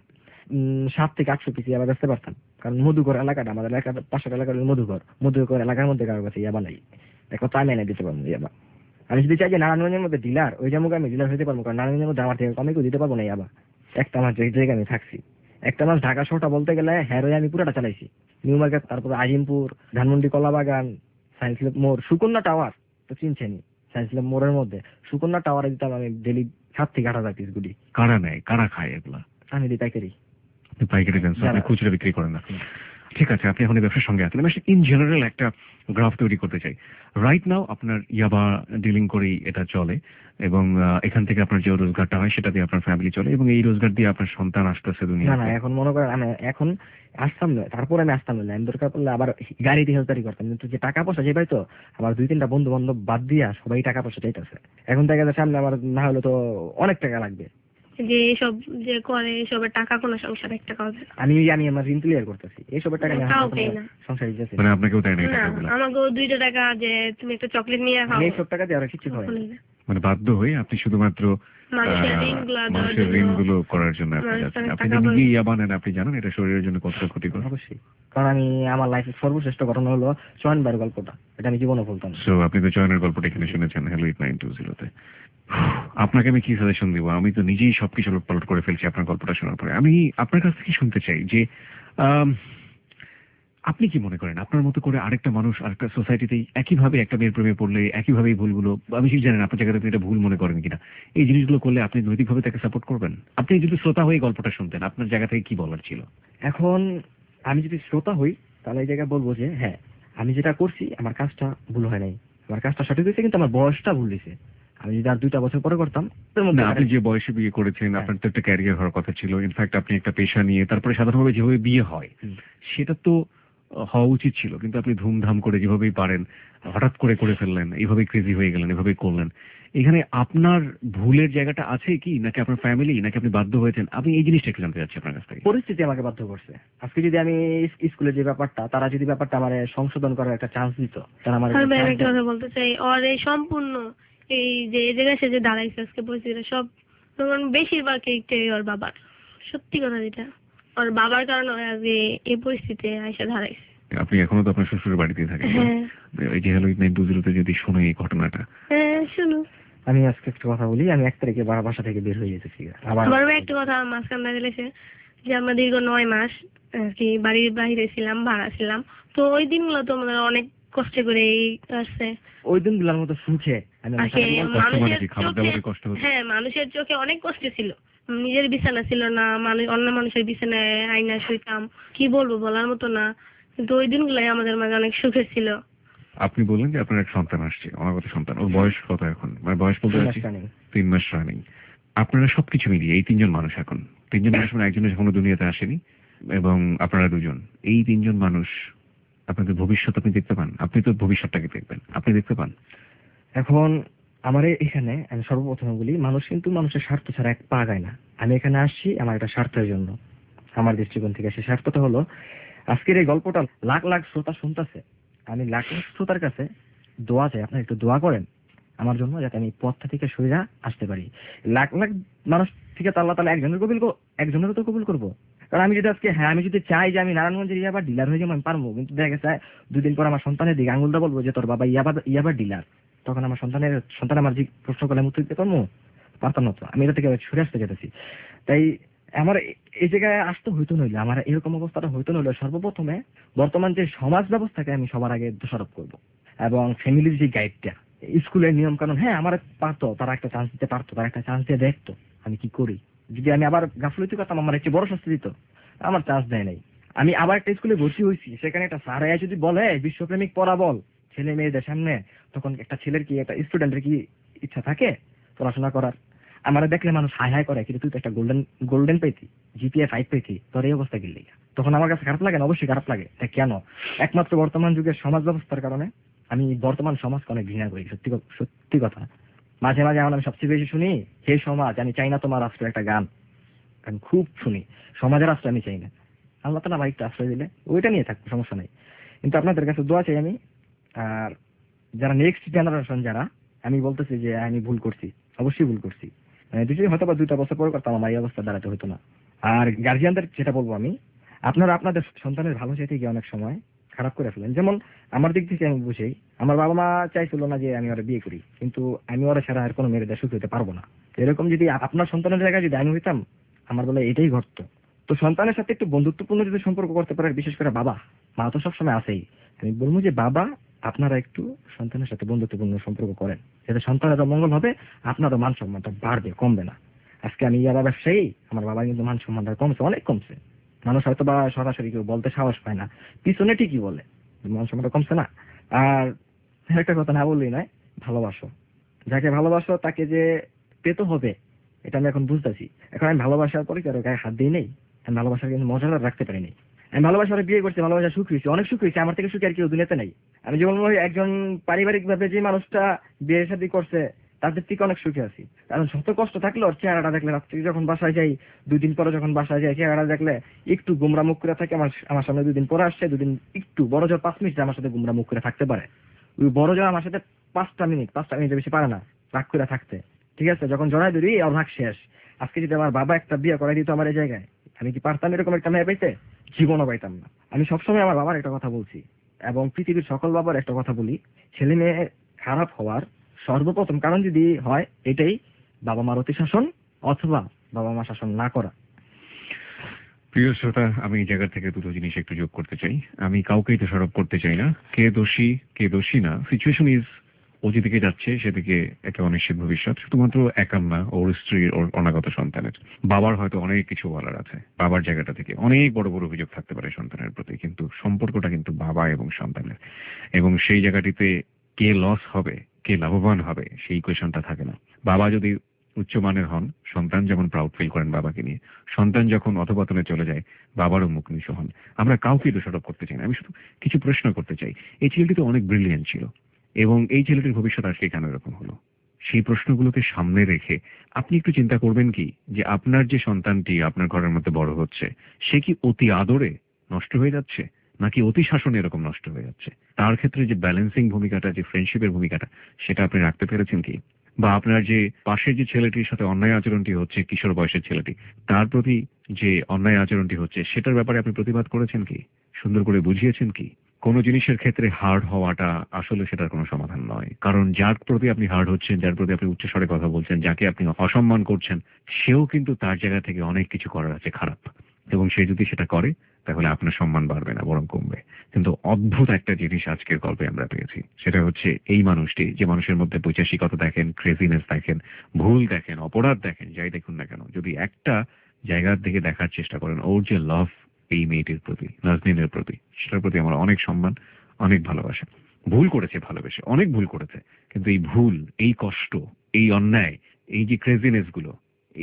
7 থেকে 800 পিসি আবার বেচতে পারতাম। কারণ মধুঘর এলাকাটা আমাদের এলাকার পাশের এলাকার মধুঘর এলাকার মধ্যে কারোর কাছে ইয়াবা নাই, এখন তো আমি এনে দিতে পারবো ইয়াবা। আমি যদি চাই যে নারায়ণগঞ্জের মধ্যে ডিলার, ওই জায়গায় আমি ডিলার হতে পারবো, কারণ নারায়ণগঞ্জের মধ্যে আমার থেকে কমে কেউ দিতে পারবো না ইয়াবা। একটা মাস যে জায়গায় আমি থাকছি, একটা মাস ঢাকা শহরটা বলতে গেলে হ্যারোয় আমি পুরোটা চালাইছি। নিউ মার্কেট, তারপরে আজিমপুর, ধানমন্ডি, কলাবাগান, সায়েন্স ল্যাব মোড়, সুকন্যা টাওয়ার তো চিনছেনি, সায়েন্স ল্যাব মোড়ের মধ্যে সুকন্যা টাওয়ারে দিতাম আমি ডেলি 7 থেকে 8,000 পিস গুলি। কারা নেয়, কারা খায় এগুলা? আমি দিই পাইকারি। আপনি পাইকারি দেন, আপনি খুচরা বিক্রি করেন না? ঠিক আছে, আপনি এখন এই ব্যবসার সঙ্গে আছেন। আমি ইন জেনারেল একটা গ্রাফ তৈরি করতে চাই। রাইট নাও আপনার ইয়াবা ডিলিং করেই এটা চলে, এবং এখান থেকে আপনার যে রোজগারটা হয় সেটা দিয়ে আপনার ফ্যামিলি চলে, এবং এই রোজগার দিয়ে আপনার সন্তান আসতেছে দুনিয়া। না, এখন মনে করেন আমি এখন আসতাম না, তারপর আমি আসতাম না, আমি দরকার পড়লে আবার গাড়ি দিয়ে হেলতারি করতাম। কিন্তু যে টাকা পয়সা যে পাইতো, আমার 2-3টা বন্ধু বান্ধব বাদ দিয়া সবাই টাকা পয়সা চাইতেছে। এখন দেখা যাচ্ছে সামনে আমার না হলে তো অনেক টাকা লাগবে। যে এসব যে করে এসবের টাকা কোনো সংসার একটা কথা, আমি আমার ঋণ ক্লিয়ার করতেছি, এইসবের টাকা সংসার দিতেছি। মানে আপনাকেও তাই না? আমাকেও 2টা টাকা যে তুমি একটা চকলেট নিয়ে খাও, এইসব টাকা দিয়ে আর কিছু হয় না। মানে বাধ্য হয়ে আপনি শুধুমাত্র মানুষের ঋণগুলো করার জন্য আপনি যাচ্ছেন। আপনি নিজে ইয়াবা নেন, আপনি জানেন এটা শরীরের জন্য কতটা ক্ষতিকর। অবশ্যই, কারণ আমি আমার লাইফের সর্বশ্রেষ্ঠ ঘটনা হলো চয়নবার গল্পটা, এটা আমি জীবনে বলতাম। সো আপনি তো চয়নের গল্পটা এখানে শুনেছেন হ্যালো 8920-তে। আপনাকে আমি কি সাজেশন দিব? আমি তো নিজেই সবকিছু উলটপালট করে ফেলছি আপনার গল্পটা শোনার পরে। আমি আপনার কাছ থেকে শুনতে চাই যে আপনি কি মনে করেন আপনার মতো করে আরেকটা মানুষ আরেকটা সোসাইটিতে একইভাবে একটা মেয়ের প্রেমে পড়লে একইভাবে ভুলগুলো, আমি ঠিক জানেন আপনার জায়গাতে আপনি এটা ভুল মনে করেন কিনা, এই জিনিসগুলো করলে আপনি নৈতিকভাবে তাকে সাপোর্ট করবেন? আপনি যদি শ্রোতা হয়ে গল্পটা শুনতেন, আপনার জায়গা থেকে কি বলার ছিল? এখন আমি যদি শ্রোতা হই তাহলে এই জায়গায় বলবো যে হ্যাঁ, আমি যেটা করছি আমার কাজটা ভুল হয় নাই, আমার কাজটা সঠিক হয়েছে, কিন্তু আমার বয়সটা ভুল হয়েছে। আমি যদি আর 2টা বছর পরে করতাম, না, আপনি যে বয়সে বিয়ে করেছেন আপনার তো একটা ক্যারিয়ার হওয়ার কথা ছিল। ইনফ্যাক্ট আপনি একটা পেশা নিয়ে, তারপরে সাধারণভাবে যেভাবে বিয়ে হয় সেটা তো হওয়া উচিত ছিল, কিন্তু আপনি ধুমধাম করে যেভাবেই পারেন হঠাৎ করে করে ফেললেন, এইভাবে ক্রেজি হয়ে গেলেন, এভাবে করলেন। এখানে আপনার ভুলের জায়গাটা আছে কি, নাকি আপনার ফ্যামিলি, নাকি আপনি বাধ্য হয়েছেন? আমি এই জিনিসটা একটু জানতে চাচ্ছি আপনার কাছ থেকে। পরিস্থিতি আমাকে বাধ্য করছে। আজকে যদি আমি স্কুলে যে ব্যাপারটা, তারা যদি ব্যাপারটা আমার সংশোধন করার একটা চান্স দিত, তারা আমার একটা কথা বলতে চাই, ওর এই সম্পূর্ণ এই যে জায়গায় সে যে দাঁড়াইছে আজকে পরিস্থিতি সব বেশিরভাগ ওর বাবার, সত্যি কথা যেটা, ওর বাবার কারণে আজকে এই পরিস্থিতি আইসা দাঁড়াইছে। আপনি এখনো তো আপনার শ্বশুরের বাড়িতে থাকেন। এই যে হ্যালো 8920-তে যদি শুনে এই ঘটনাটা। হ্যাঁ শুনো, আমি আজকে একটা কথা বলি, আমি 1 তারিখে বাসা থেকে বের হয়ে যেতেছি। আবার একটা কথা মাঝখান দিয়ে গেলেছে যে আমরা দীর্ঘ 9 মাস আর কি বাড়ির বাইরে ছিলাম, ভাড়া ছিলাম। তো ওই দিনগুলো তো আমাদের অনেক কষ্ট করে আসছে। ওই দিনগুলোর মতো সুখে মানুষের চোখে অনেক কষ্ট ছিল। নিজের বিছানা ছিল না, অন্য মানুষের বিছানায় আয়না শুইতাম, কি বলবো বলার মতো না। কিন্তু ওই দিনগুলাই আমাদের মাঝে অনেক সুখের ছিল। আপনি বললেন যে আপনার এক সন্তান আসছে, অনাগত সন্তান, ওর বয়স কত এখন? মানে বয়স বলতে 3 মাস রানিং। আপনারা সবকিছু মিলিয়ে এই 3 জন মানুষ, এখন 3 জন মানুষ, মানে একজনের এখনো দুনিয়াতে আসেনি এবং আপনারা 2 জন, এই 3 জন মানুষ আপনাদের ভবিষ্যৎ আপনি দেখতে পান? আপনি তো ভবিষ্যৎটাকে দেখবেন, আপনি দেখতে পান? এখন আমার এখানে আমি সর্বপ্রথম বলি, মানুষ কিন্তু মানুষের স্বার্থ ছাড়া এক পা গায় না। আমি এখানে আসছি আমার একটা স্বার্থের জন্য। আমার দৃষ্টিকোণ থেকে সেই স্বার্থটা হলো, আজকের এই গল্পটা লাখ লাখ শ্রোতা শুনতেছে, আমি লাখ লাখ শ্রোতার কাছে দোয়া চাই, আপনারা একটু দোয়া করেন আমার জন্য, যাতে আমি পথটা থেকে সইরা আসতে পারি। লাখ লাখ মানুষ থেকে আল্লাহ তাআলা একজনের তো কবুল করবো, কারণ আমি যদি আজকে আমি যদি চাই যে আমি নারায়ণগঞ্জের ইয়াবার ডিলার হয়ে যাবো, আমি পারবো, কিন্তু দেখা গেছে 2 দিন পর আমার সন্তানের দিকে আঙুলটা বলবো যে তোর বাবা ইয়াবার ডিলার, তখন আমার সন্তান আমার যে প্রশ্ন করলে আমি উত্তর দিতে পারবো, পারতাম না। তো আমি এটা থেকে সরে আসতে যেতেছি। তাই আমার এই জায়গায় আসতে হইতো নইলে, আমার এরকম অবস্থাটা হইতো নইলে সর্বপ্রথমে বর্তমান যে সমাজ ব্যবস্থাকে আমি সবার আগে দোষারোপ করবো, এবং ফ্যামিলির যে গাইডটা, স্কুলের নিয়ম কানুন, আমার পারতো, তারা একটা চান্স দিতে পারতো, তারা একটা চান্স দিয়ে দেখতো আমি কি করি। যদি আমি আবার গাফলতি করতাম, আমার একটু বড় শাস্তি দিত, আমার চান্স দেয় নাই। আমি আবার একটা স্কুলে ভর্তি হয়েছি, সেখানে একটা স্যার যদি বলে বিশ্বপ্রেমিক পড়া বল ছেলে মেয়েদের সামনে, তখন একটা ছেলের কি, একটা স্টুডেন্টের কি ইচ্ছা থাকে পড়াশোনা করার? আমার দেখলে মানুষ হাই হাই করে, কিন্তু তুই তো একটা গোল্ডেন পেয়েছি, জিপিএ 5 পেয়েছি, তোর এই অবস্থা গেলি। তখন আমার কাছে খারাপ লাগে না? অবশ্যই খারাপ লাগে। তা কেন? একমাত্র বর্তমান যুগের সমাজ ব্যবস্থার কারণে। আমি বর্তমান সমাজকে অনেক ঘৃণা করি, সত্যি কথা। মাঝে মাঝে আমি সবচেয়ে বেশি শুনি, হে সমাজ আমি চাই না তোমার আশ্রয়, একটা গান আমি খুব শুনি, সমাজের আশ্রয় আমি চাই না, আল্লাহ তাআলা আমাকে একটা আশ্রয় দিলে ওইটা নিয়ে থাকবো, সমস্যা নেই। কিন্তু আপনাদের কাছে দোয়া চাই আমি। আর যারা নেক্সট জেনারেশন, যারা, আমি বলতেছি যে আমি ভুল করছি, অবশ্যই ভুল করছি, যদি হয়তো বা 2টা বছর পরে করতাম আমার এই অবস্থা দাঁড়াতে হতো না। আর গার্জিয়ানদের যেটা বলবো আমি, আপনারা আপনাদের সন্তানের ভালো চাইতে গিয়ে অনেক সময় খারাপ করে ফেলেন। যেমন আমার দিক থেকে আমি বুঝি, আমার বাবা মা চাইছিল না যে আমি ওরা বিয়ে করি, কিন্তু আমি ওরা ছাড়া আর কোনো মেয়ের দেশ হইতে পারবো না। এরকম যদি আপনার সন্তানের জায়গায় যদি আমি হইতাম, আমার বলে এটাই ঘটতো। তো সন্তানের সাথে একটু বন্ধুত্বপূর্ণ যদি সম্পর্ক করতে পারে, বিশেষ করে বাবা মা তো সবসময় আছেই, আমি বলবো যে বাবা আপনারা একটু সন্তানের সাথে বন্ধুত্বপূর্ণ সম্পর্ক করেন, যাতে সন্তানেরও মঙ্গল হবে, আপনারও মান সম্মানটা বাড়বে, কমবে না। আজকে আমি ইয়াবা ব্যবসায়ী, আমার বাবার কিন্তু মান সম্মানটা কমছে, অনেক কমছে। মানুষ হয়তো বা সরাসরি কেউ বলতে সাহস পায় না, পিছনে ঠিকই বলে, মান সম্মানটা কমছে না। আর একটা কথা না বললেই নয়, ভালোবাসো, যাকে ভালোবাসো তাকে যে পেতে হবে, এটা আমি এখন বুঝতেছি। এখন আমি ভালোবাসার পরে কারো গায়ে হাত দিই নেই, আমি ভালোবাসার কিন্তু মজাটা রাখতে পারিনি। আমি ভালোবাসার বিয়ে করছি, ভালোবাসা সুখী হয়েছি, অনেক সুখী হয়েছি, আমার থেকে সুখী আর কেউ দুনিয়াতে নাই। আমি যেমন একজন পারিবারিক ভাবে যে মানুষটা বিয়ে শাদী করছে তাদের থেকে অনেক সুখী আছি। কারণ শত কষ্ট থাকলে ওর চেহারাটা দেখলে, রাত্রি যখন বাসায় যাই, 2 দিন পরে যখন বাসায় যাই, চেহারাটা দেখলে একটু গুমরা মুখ করে থাকে। আমার সামনে 2 দিন পরে আসছে, 2 দিন একটু বড় জোর 5 মিনিট আমার সাথে গুমরা মুখ করে থাকতে পারে। ওই বড় জোর আমার সাথে 5টা মিনিট বেশি পারে না রাগ করে থাকতে, ঠিক আছে? যখন জড়াই ধরি ওর ভাগ শেষ। আজকে যদি আমার বাবা একটা বিয়ে করাই দিত আমার এই জায়গায়, আমি কি পারতাম এরকম একটা মেয়ে পাইতে? জীবনও পাইতাম না। আমি সবসময় আমার বাবার একটা কথা বলছি, এবং পৃথিবীর সকল বাবার একটা কথা বলি, ছেলে মেয়ে খারাপ হওয়ার সর্বপ্রথম কারণ যদি হয়, এটাই বাবা মার অতি শাসন অথবা বাবা মা শাসন না করা। প্রিয় শ্রোতা, আমি এই জায়গা থেকে 2টো জিনিস একটু যোগ করতে চাই। আমি কাউকেই দোষারোপ করতে চাই না, কে দোষী কে দোষী না। সিচুয়েশন ইজ, ও যেদিকে যাচ্ছে সেদিকে একটা অনিশ্চিত ভবিষ্যৎ, শুধুমাত্র একার না, ওর স্ত্রীর, ওর অনাগত সন্তানের। বাবার হয়তো অনেক কিছু বলার আছে, বাবার জায়গাটা থেকে অনেক বড় বড় অভিযোগ থাকতে পারে সন্তানের প্রতি, কিন্তু সম্পর্কটা কিন্তু বাবা এবং সন্তানের, এবং সেই জায়গাটিতে কে লস হবে কে লাভবান হবে সেই কোয়েশনটা থাকে না। বাবা যদি উচ্চমানের হন, সন্তান যেমন প্রাউড ফিল করেন বাবাকে নিয়ে, সন্তান যখন অধপতনে চলে যায় বাবারও মুখ নিচু হন। আমরা কাউকে দোষারোপ করতে চাই না, আমি শুধু কিছু প্রশ্ন করতে চাই। এই ছেলেটি তো অনেক ব্রিলিয়েন্ট ছিল, এবং এই ছেলেটির ভবিষ্যৎ আজকে কেন এরকম হলো? সেই প্রশ্নগুলোকে সামনে রেখে আপনি একটু চিন্তা করবেন কি, যে আপনার যে সন্তানটি আপনার ঘরের মধ্যে বড় হচ্ছে, সে কি অতি আদরে নষ্ট হয়ে যাচ্ছে, নাকি অতি শাসনে এরকম নষ্ট হয়ে যাচ্ছে? তার ক্ষেত্রে যে ব্যালেন্সিং ভূমিকাটা, যে ফ্রেন্ডশিপের ভূমিকাটা, সেটা আপনি রাখতে পেরেছেন কি? বা আপনার যে পাশের যে ছেলেটির সাথে অন্যায় আচরণটি হচ্ছে, কিশোর বয়সের ছেলেটি, তার প্রতি যে অন্যায় আচরণটি হচ্ছে, সেটার ব্যাপারে আপনি প্রতিবাদ করেছেন কি? সুন্দর করে বুঝিয়েছেন কি? কোন জিনিসের ক্ষেত্রে হার্ড হওয়াটা আসলে সেটার কোনো সমাধান নয়। কারণ যার প্রতি আপনি হার্ড হচ্ছেন, যার প্রতি আপনি উচ্চস্বরে কথা বলছেন, যাকে আপনি অসম্মান করছেন, সেও কিন্তু তার জায়গা থেকে অনেক কিছু করার আছে খারাপ, এবং সে যদি সেটা করে তাহলে আপনার সম্মান বাড়বে না, বরং কমবে। কিন্তু অদ্ভুত একটা জিনিস আজকের গল্পে আমরা পেয়েছি, সেটা হচ্ছে এই মানুষটি, যে মানুষের মধ্যে বৈচারিকতা দেখেন, ক্রেজিনেস দেখেন, ভুল দেখেন, অপরাধ দেখেন, যাই দেখুন না কেন, যদি একটা জায়গার দিকে দেখার চেষ্টা করেন, ওর যে লাভ এই মেয়েটির প্রতি, নাজনীনের প্রতি, সেটার প্রতি আমার অনেক সম্মান, অনেক ভালোবাসা। ভুল করেছে, ভালোবেসে অনেক ভুল করেছে, কিন্তু এই ভুল, এই কষ্ট, এই অন্যায়, এই যে ক্রেজিনেস গুলো,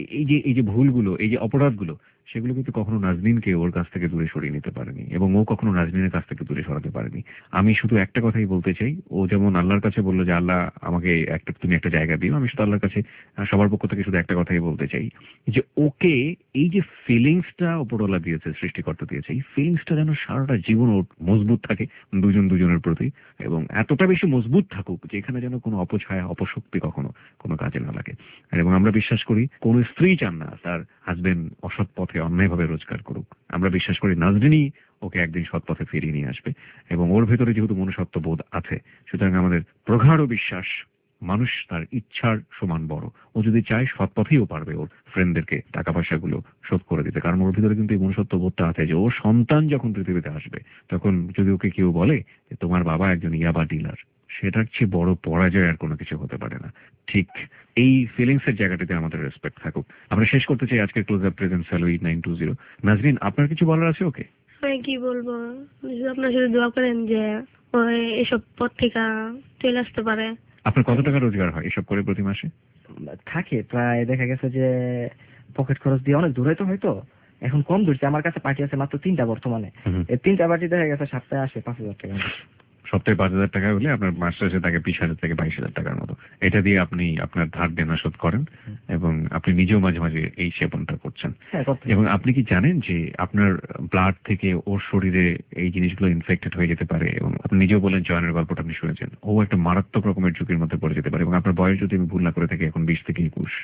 এই যে ভুলগুলো, এই যে অপরাধগুলো, সেগুলো কিন্তু কখনো নাজনীনকে ওর কাছ থেকে দূরে সরিয়ে নিতে পারেনি, এবং ও কখনো নাজনীনের কাছ থেকে দূরে সরাতে পারেনি। আমি শুধু একটা কথাই বলতে চাই, ও যেমন আল্লাহর কাছে বললো যে আল্লাহ আমাকে তুমি একটা জায়গা দিও, আমি শুধু আল্লাহর কাছে সবার পক্ষ থেকে শুধু একটা কথাই বলতে চাই, যে ওকে এই যে ফিলিংসটা উপরওয়ালা দিয়েছে, সৃষ্টিকর্তা দিয়েছে, এই ফিলিংসটা যেন সারাটা জীবন ওর মজবুত থাকে দুজনের প্রতি, এবং এতটা বেশি মজবুত থাকুক যে এখানে যেন কোনো অপছায়া, অপশক্তি কখনো কোনো কাজে না লাগে। এবং আমরা বিশ্বাস করি কোন স্ত্রী চান না তার হাজবেন্ড অসৎ পথে পথে অন্যায়ভাবে রোজগার করুক। আমরা বিশ্বাস করি নাজরিনই ওকে একদিন সৎ পথে ফিরিয়ে নিয়ে আসবে, এবং ওর ভেতরে যেহেতু মনুষ্যত্ব বোধ আছে, সুতরাং আমাদের প্রগাঢ় বিশ্বাস মানুষ তার ইচ্ছার সমান বড়। ও যদি চায় সৎ পথেও পারবে ওর ফ্রেন্ডদেরকে টাকা পয়সাগুলো শোধ করে দিতে, কারণ ওর ভিতরে কিন্তু এই মনুষ্যত্ব বোধটা আছে যে ওর সন্তান যখন পৃথিবীতে আসবে তখন যদি ওকে কেউ বলে যে তোমার বাবা একজন ইয়াবা ডিলার, সেটার চেয়ে বড় পরাজয় আর কোনো কিছু হতে পারে না। ঠিক এই ফিলিংস এর জায়গাটিতে আমাদের রেসপেক্ট থাকুক। আমরা শেষ করতে চাই আজকের close up present hello 8920। Nazrin, আপনার কিছু বলার আছে ওকে? আমি কি বলবো, আপনার সাথে দোয়া করেন যে ওই এসব পথ থেকে চলে আসতে পারে। আপনার কত টাকা রোজগার হয় এসব করে প্রতি মাসে? থাকে প্রায়, দেখা গেছে যে পকেট খরচ দিয়ে অনেক দূরে তো হয়তো এখন কম ধরছে। আমার কাছে পার্টি আছে মাত্র 3টা বর্তমানে। এই 3টা পার্টি দেখা গেছে সপ্তাহে আসে 5,000 টাকা। সপ্তাহে 5,000 টাকা হলে আপনার মাস শেষে থাকে 20,000 থেকে 22,000 টাকার মতো। এটা দিয়ে আপনি আপনার ধার দেনা শোধ করেন এবং আপনি নিজেও মাঝে মাঝে এই সেবনটা করছেন। এবং আপনি কি জানেন যে আপনার ব্লাড থেকে ওর শরীরে এই জিনিসগুলো ইনফেক্টেড হয়ে যেতে পারে, এবং আপনি নিজেও বলেন জয়নের গল্পটা আপনি শুনেছেন, ও একটা মারাত্মক রকমের ঝুঁকির মধ্যে পড়ে যেতে পারে। এবং আপনার বয়স যদি আমি ভুল না করে থাকি এখন 20 থেকে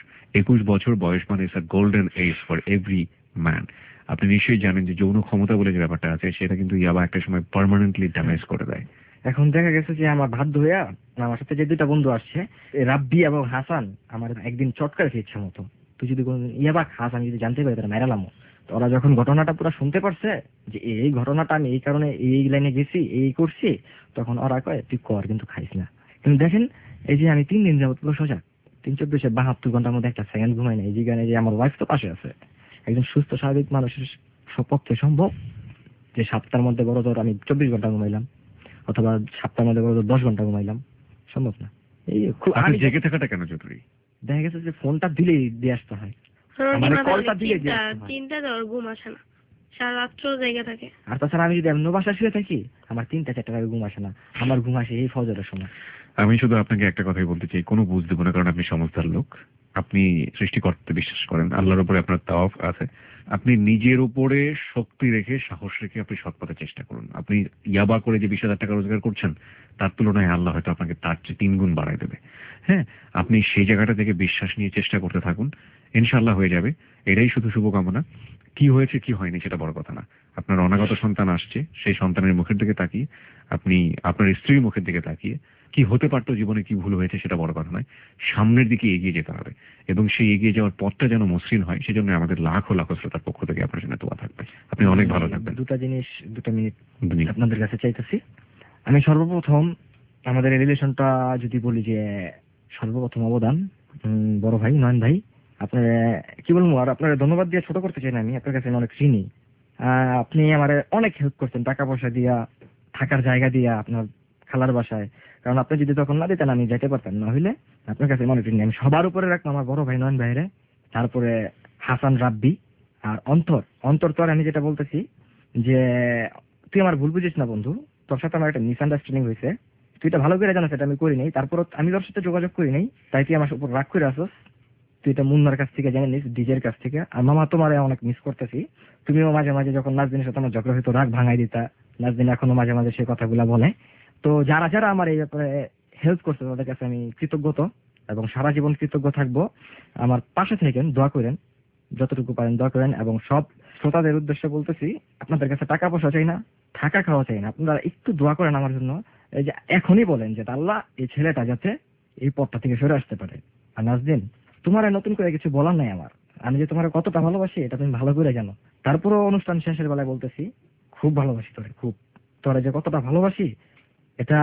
21 বছর বয়স, মানে it's a golden age for every man. আপনি নিশ্চয়ই জানেন যে যৌন ক্ষমতা বলে যে ব্যাপারটা আছে সেটা কিন্তু ইয়াবা একটা সময় পার্মানেন্টলি ড্যামেজ করে দেয়। এখন দেখা গেছে যে আমার বাধ্য হইয়া আমার সাথে যে 2টা বন্ধু আসছে, রাব্বি এবং হাসান, আমার একদিন চটকার ইচ্ছা মতো, তুই যদি ইয়াবা খাস আমি যদি জানতে পারি তাহলে মেরালামো। তো ওরা যখন ঘটনাটা পুরো শুনতে পারছে যে এই ঘটনাটা আমি এই কারণে এই লাইনে গেছি এই করছি, তখন ওরা কয় তুই কর কিন্তু খাইস না। কিন্তু দেখেন এই যে আমি 3 দিন যাবত পুরো সোজা 3-14-72 ঘন্টার মধ্যে একটা সেকেন্ড ঘুমাই না। এই যে যে আমার ওয়াইফ তো পাশে আছে, একজন সুস্থ স্বাভাবিক মানুষের পক্ষে সম্ভব যে সপ্তাহের মধ্যে বড় ধর আমি 24 ঘন্টা ঘুমাইলাম, অথবা সপ্তাহের মধ্যে বড় 10 ঘন্টা ঘুমাইলাম? সম্ভব না। এই আপনি জেগে থাকাটা কেন জরুরি? দেখা গেছে যে ফোনটা দিলেই দিয়ে আসতে হয়, মানে কলটা দিলেই দিয়ে আসতে হয়। 3টা ঘুম আসে না, সারা রাত্র জায়গা থাকে। আর তাছাড়া আমি যদি এমন বাসায় শুয়ে থাকি আমার 3-4টা ঘুম আসে না, আমার ঘুম আসে এই ফজরের সময়। আমি শুধু আপনাকে একটা কথাই বলতে চাই, কোনো বুঝ দেব না, কারণ আপনি সমঝদার লোক, আপনি সৃষ্টিকর্তাতে বিশ্বাস করেন, আল্লাহর উপরে আপনার তাওয়াফ আছে। আপনি নিজের উপরে শক্তি রেখে সাহস রেখে আপনি সৎ পথে চেষ্টা করুন। আপনি ইয়াবা করে যে 20,000 টাকা রোজগার করছেন তার তুলনায় আল্লাহ হয়তো আপনাকে তার চেয়ে 3 গুণ বাড়ায় দেবে। হ্যাঁ, আপনি সেই জায়গাটা থেকে বিশ্বাস নিয়ে চেষ্টা করতে থাকুন, ইনশাআল্লাহ হয়ে যাবে। এটাই শুধু শুভকামনা। কি হয়েছে কি হয়নি সেটা বড় কথা না। আপনার অনাগত সন্তান আসছে, সেই সন্তানের মুখের দিকে তাকিয়ে, আপনি আপনার স্ত্রীর মুখের দিকে তাকিয়ে কি হতে পারতো জীবনে কি ভুল হয়েছে সেটা বড় কথা নয়, সামনের দিকে এগিয়ে যেতে হবে, এবং সেই এগিয়ে যাওয়ার পথটা যেন মসৃণ হয় সেজন্য আমাদের লাখো লাখো শ্রোতার পক্ষ থেকে আপনার জন্য দোয়া থাকবে। আপনি অনেক ভালো থাকবেন। 2টা জিনিস 2 মিনিট আপনাদের কাছে চাইতেছি। আমি সর্বপ্রথম আমাদের রিলেশনটা যদি বলি যে সর্বপ্রথম অবদান বড় ভাই নয়ন ভাই, আপনার কি বলবো আর আপনার ধন্যবাদ দিয়ে ছোট করতে চাই না, আমি আপনার কাছে অনেক ঋণী। আপনি আমার অনেক হেল্প করছেন টাকা পয়সা দিয়া, থাকার জায়গা দিয়া, আপনার খালার বাসায়, কারণ আপনি যদি তখন না দিতেন আমি যেতে পারতাম না। হইলে আপনার কাছে মনে ঋণী। আমি সবার উপরে রাখলাম আমার বড় ভাই নয়ন ভাইরে, তারপরে হাসান, রাব্বি আর অন্তর। তো আমি যেটা বলতেছি যে তুই আমার ভুল বুঝিস না বন্ধু, তোর সাথে আমার একটা মিসআন্ডারস্ট্যান্ডিং হয়েছে, তুই এটা ভালো করে জানো সেটা আমি করি নাই, তারপর আমি তোর সাথে যোগাযোগ করি নাই, তাই তুই আমার উপর রাগ করে আসস। তুই এটা মুন্নার কাছ থেকে জেনে নিস, ডিজের কাছ থেকে। আর মামা তোমার অনেক মিস করতেছি, তুমিও মাঝে মাঝে যখন নাজদিনের সাথে আমার ঝগড়া হইতো রাগ ভাঙাই দিতা, নাজদিন এখনো মাঝে মাঝে সে কথাগুলা বলে। তো যারা যারা আমার এই ব্যাপারে হেল্প করছে তাদের কাছে আমি কৃতজ্ঞত এবং সারা জীবন কৃতজ্ঞ থাকবো। আমার পাশে থাকেন, দোয়া করেন, যতটুকু পারেন দোয়া করেন। এবং সব শ্রোতাদের উদ্দেশ্যে বলতেছি, আপনাদের কাছে টাকা পয়সা চাই না, থাকা খাওয়া চাই না, আপনারা একটু দোয়া করেন আমার জন্য। এই যে এখনই বলেন যে আল্লাহ এই ছেলেটা যাতে এই পথটা থেকে সরে আসতে পারে। আর নাজদিন তোমার নতুন করে কিছু বলার নাই আমার, আমি যে তোমার কতটা ভালোবাসি এটা তুমি ভালো করে জানো। তারপরও অনুষ্ঠান শেষের বেলায় বলতেছি খুব ভালোবাসি তোরে, খুব। তোরে যে কতটা ভালোবাসি এটা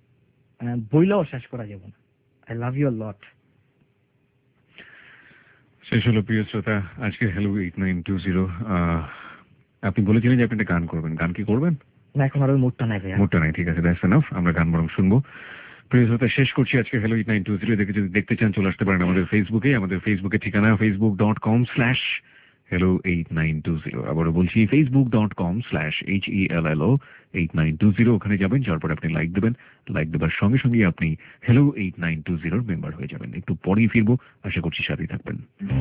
বইলেও শেষ করা যাবে না। I love you lot. শেষ হলো প্রিয় শ্রোতা আজকে হ্যালো 8920। আপনি বলেছিলেন যে আপনি একটা গান করবেন, গান কি করবেন? না, এখন আর ওই মুডটা নাই ভাইয়া। মুডটা নাই, ঠিক আছে, দ্যাটস এনাফ। আমরা গান বরং শুনবো। প্রিয় শ্রোতা শেষ করছি আজকে হ্যালো 8920। দেখে যদি দেখতে চান চলে আসতে পারেন আমাদের ফেসবুকে। আমাদের ফেসবুকের ঠিকানা facebook.com/hello8920। আবারও বলছি facebook.com/HELLO8920। ওখানে যাবেন, যাওয়ার পর আপনি লাইক দেবেন, লাইক দেবার সঙ্গে সঙ্গে আপনি হ্যালো 8920 মেম্বার হয়ে যাবেন। একটু পরেই ফিরবো, আশা করছি সাথেই থাকবেন।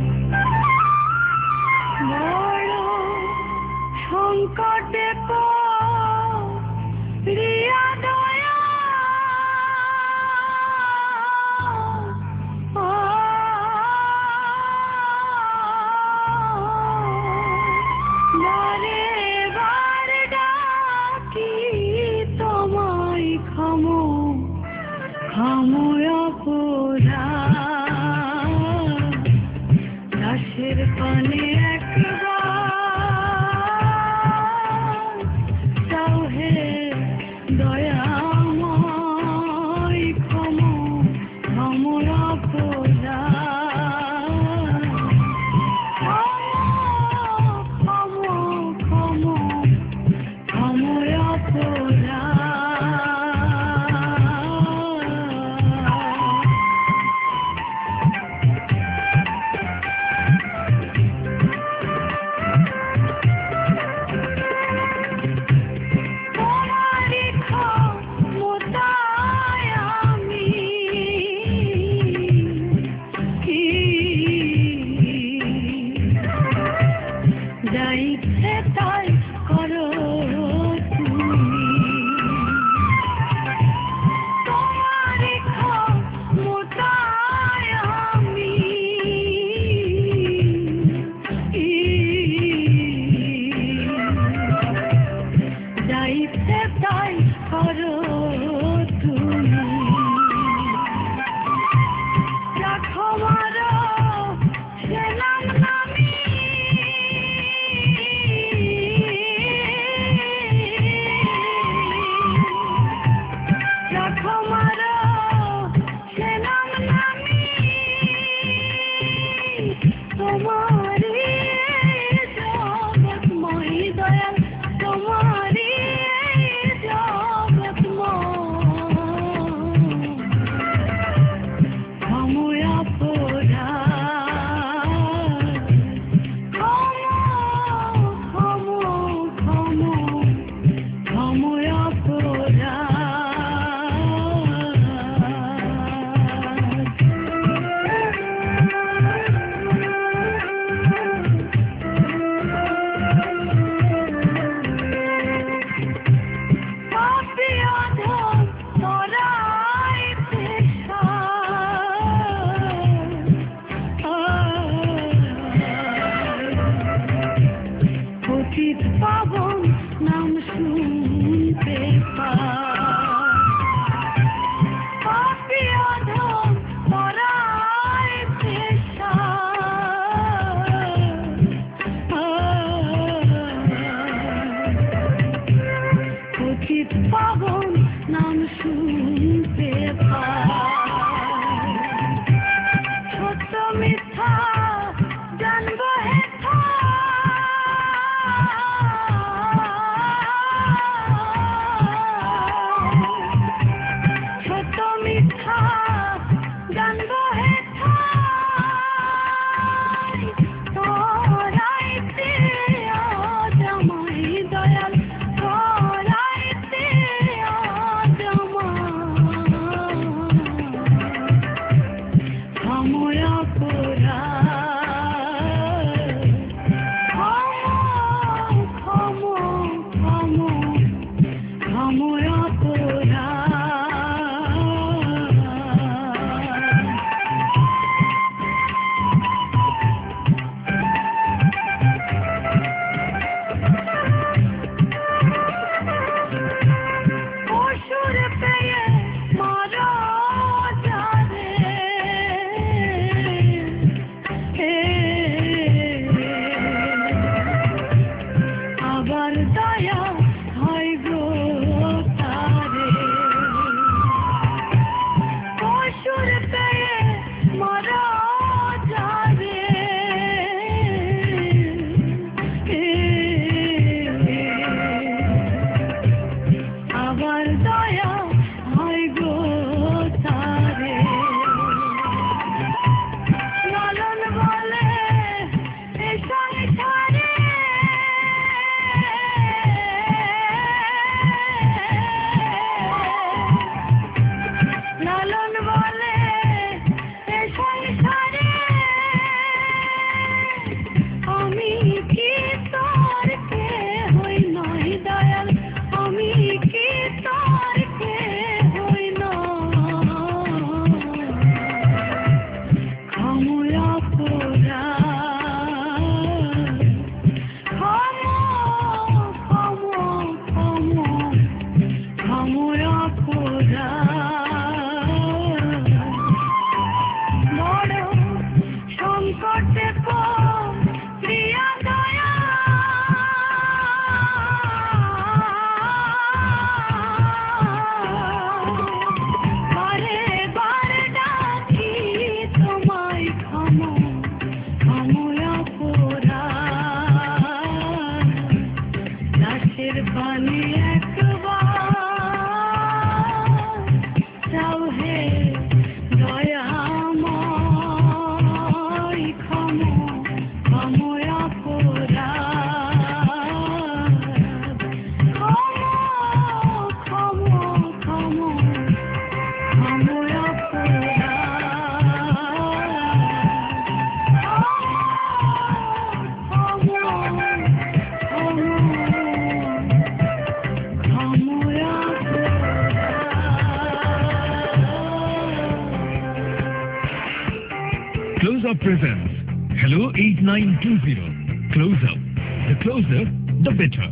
সংকটে প্রিয়া দয়া খামোয়া পোড়া দাসের পানে একবার চাও হে দয়াময় খামোয়া পোড়া খামোয়া পোড়া তাই করো তুমি তোমার ক্ষমতায় আমি যাইতে তাই করো তুমি রাখো মারো সে নাম নামি তোমারি জগৎময় দয়াল তোমারি জগৎময় খামোয়া পোড়া খামোয়া পোড়া পাবন নাম শুনতে পাপি অধম পরায় পেশা উচিত পাবন নাম শুনতে ছোট মিথ্যা জানবো হেথা জানবো হেথা তোরাইতে আজমাই দয়াল তোরাইতে আজমাই খামোয়া পোড়া খামোয়া পোড়া দয়া হয় গো তারে পশুর পেয়ে মারা যাবে আবার দয়া হয় গো তারে লালন বলে এই সংসারে লালন বলে এ সংসারে আমি কি তোর কে হই নই দয়াল আমি কি তোর কে হই নই খামোয়া পোড়া খামোয়া পোড়া Close Up presents Hello 8920. Close Up. The closer, the better.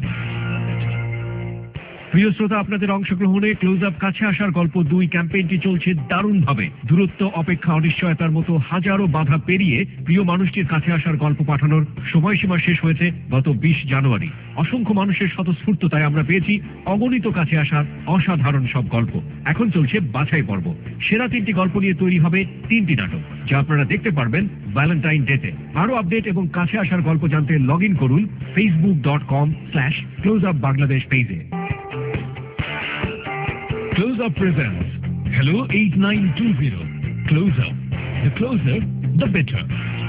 প্রিয় শ্রোতা, আপনাদের অংশগ্রহণে ক্লোজ আপ কাছে আসার গল্প 2 ক্যাম্পেইনটি চলছে দারুণভাবে। দূরত্ব, অপেক্ষা, অনিশ্চয়তার মতো হাজারো বাধা পেরিয়ে প্রিয় মানুষটির কাছে আসার গল্প পাঠানোর সময়সীমা শেষ হয়েছে গত 20 জানুয়ারি। অসংখ্য মানুষের স্বতঃস্ফূর্ততায় আমরা পেয়েছি অগণিত কাছে আসার অসাধারণ সব গল্প। এখন চলছে বাছাই পর্ব। সেরা 3টি গল্প নিয়ে তৈরি হবে 3টি নাটক, যা আপনারা দেখতে পারবেন ভ্যালেন্টাইন ডেতে। আরো আপডেট এবং কাছে আসার গল্প জানতে লগ ইন করুন facebook.com/closeupbangladesh পেজে। Close Up presents Hello 8920. Close Up. The closer, the better.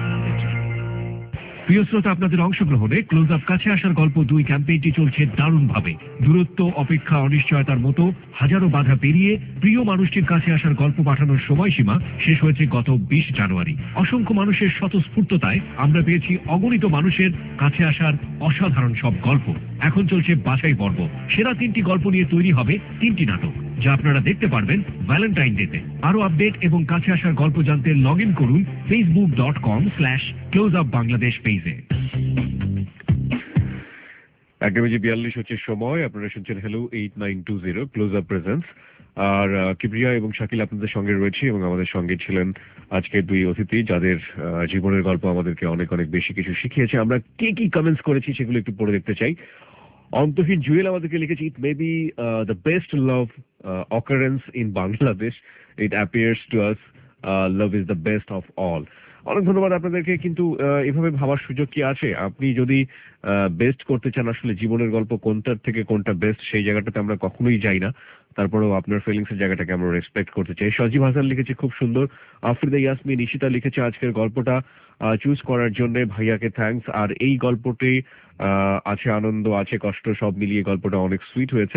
প্রিয় শ্রোতা, আপনাদের অংশগ্রহণে ক্লোজ আপ কাছে আসার গল্প 2 ক্যাম্পেইনটি চলছে দারুণভাবে। দূরত্ব, অপেক্ষা, অনিশ্চয়তার মতো হাজারো বাধা পেরিয়ে প্রিয় মানুষটির কাছে আসার গল্প পাঠানোর সময়সীমা শেষ হয়েছে গত 20 জানুয়ারি। অসংখ্য মানুষের স্বতঃস্ফূর্ততায় আমরা পেয়েছি অগণিত মানুষের কাছে আসার অসাধারণ সব গল্প। এখন চলছে বাছাই পর্ব। সেরা 3টি গল্প নিয়ে তৈরি হবে 3টি নাটক, যা আপনারা দেখতে পারবেন ভ্যালেন্টাইন ডেতে। আরো আপডেট এবং কাছে আসার গল্প জানতে লগ ইন করুন facebook.com/closeupbangladesh পেজে। 1:42 হচ্ছে সময়। আপনারা শুনছেন হ্যালো 8920 ক্লোজ আপ প্রেজেন্টস। আর কিবরিয়া এবং শাকিল আপনাদের সঙ্গে রয়েছে, এবং আমাদের সঙ্গে ছিলেন আজকে 2 অতিথি, যাদের জীবনের গল্প আমাদেরকে অনেক অনেক বেশি কিছু শিখিয়েছে। আমরা কি কি কমেন্টস করেছি সেগুলো একটু পড়ে দেখতে চাই। অন্তহীন জুয়েল আমাদেরকে লিখেছে, it may be the best love occurrence in Bangladesh. It appears to us love is the best of all. অনেক ধন্যবাদ আপনাদেরকে। কিন্তু এভাবে ভাবার সুযোগ কি আছে? আপনি যদি বেস্ট করতে চান, আসলে জীবনের গল্প কোনটার থেকে কোনটা বেস্ট সেই জায়গাটাতে আমরা কখনোই যাই না। তারপরেও আপনার ফিলিংসের জায়গাটাকে আমরা রেসপেক্ট করতে চাই। সজীব হাসান লিখেছে খুব সুন্দর। আফরিদা ইয়াসমিন নিশিতা লিখেছে আজকের গল্পটা চুজ করার জন্য ভাইয়াকে থ্যাঙ্কস। আর এই গল্পটি আছে আনন্দ, আছে কষ্ট, সব মিলিয়ে গল্পটা অনেক সুইট হয়েছে।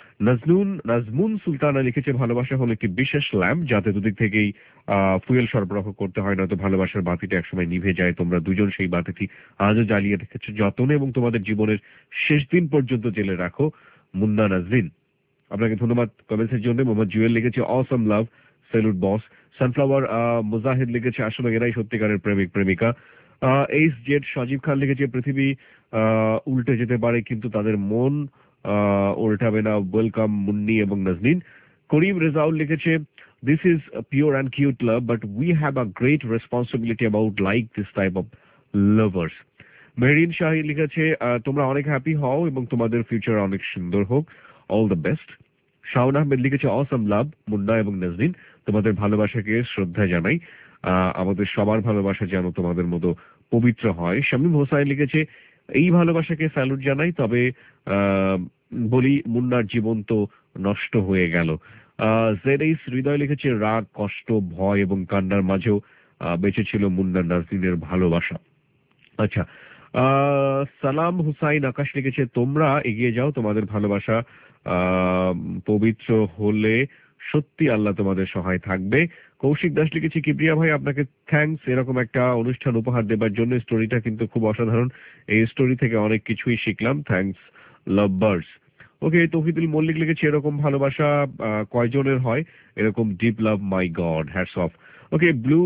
নাজমুন সুলতানা লিখেছে ভালোবাসা হলো একটি বিশেষ ল্যাম্প, যাতে দুদিক থেকেই ফুয়েল সরবরাহ করতে হয়, নয়তো ভালোবাসার বাতিটা একসময় নিভে যায়। তোমরা দুজন সেই বাতিটি আজও জ্বালিয়ে রেখেছো যত্নে, এবং তোমাদের জীবনের শেষ দিন পর্যন্ত জেলে রাখো। মুন্না নাজরিন, আপনাকে ধন্যবাদ কমেন্টসের জন্য। মোহাম্মদ জুয়েল লিখেছে অসম লাভ, স্যালুট বস। সানফ্লাওয়ার মুজাহিদ লিখেছে আসলে এরাই সত্যিকারের প্রেমিক প্রেমিকা। এইচ জেড সজীব খান লিখেছে পৃথিবী উল্টে যেতে পারে, কিন্তু তাদের মন উল্টাবে না। ওয়েলকাম মুন্নি এবং নাজনীন। করিম রেজাউল লিখেছে this is pure and cute love, but we have a great responsibility about like this type of lovers. Merin Shahi লিখেছে তোমরা অনেক হ্যাপি হও এবং তোমাদের ফিউচার অনেক সুন্দর হোক, all the best. Shaon Ahmed লিখেছে অসম লাভ মুন্না এবং নাজনীন, তোমাদের ভালোবাসাকে শ্রদ্ধা জানাই। আমাদের সবার ভালোবাসা যেন তোমাদের মতো পবিত্র হয়। শামীম হোসাইন লিখেছে এই ভালোবাসাকে স্যালুট জানাই, তবে বলি মুন্নার জীবন তো নষ্ট হয়ে গেল। জেডএইস হৃদয় লিখেছে রাগ, কষ্ট, ভয় এবং কান্নার মাঝেও বেঁচে ছিল মুন্না নাজনীনের ভালোবাসা। আচ্ছা, সালাম হুসাইন আকাশ লিখেছে তোমরা এগিয়ে যাও, তোমাদের ভালোবাসা পবিত্র হলে সত্যি আল্লাহ তোমাদের সহায় থাকবে। কৌশিক দাস লিখেছে কিবরিয়া ভাই আপনাকে থ্যাঙ্কস এরকম একটা অনুষ্ঠান উপহার দেবার জন্য। স্টোরিটা কিন্তু খুব অসাধারণ, এই স্টোরি থেকে অনেক কিছুই শিখলাম। Thanks love birds. Okay, Touhidul Mallick লিখেছে এরকম ভালোবাসা কয়জনের হয়, এরকম deep love, my god, hats off. Okay, blue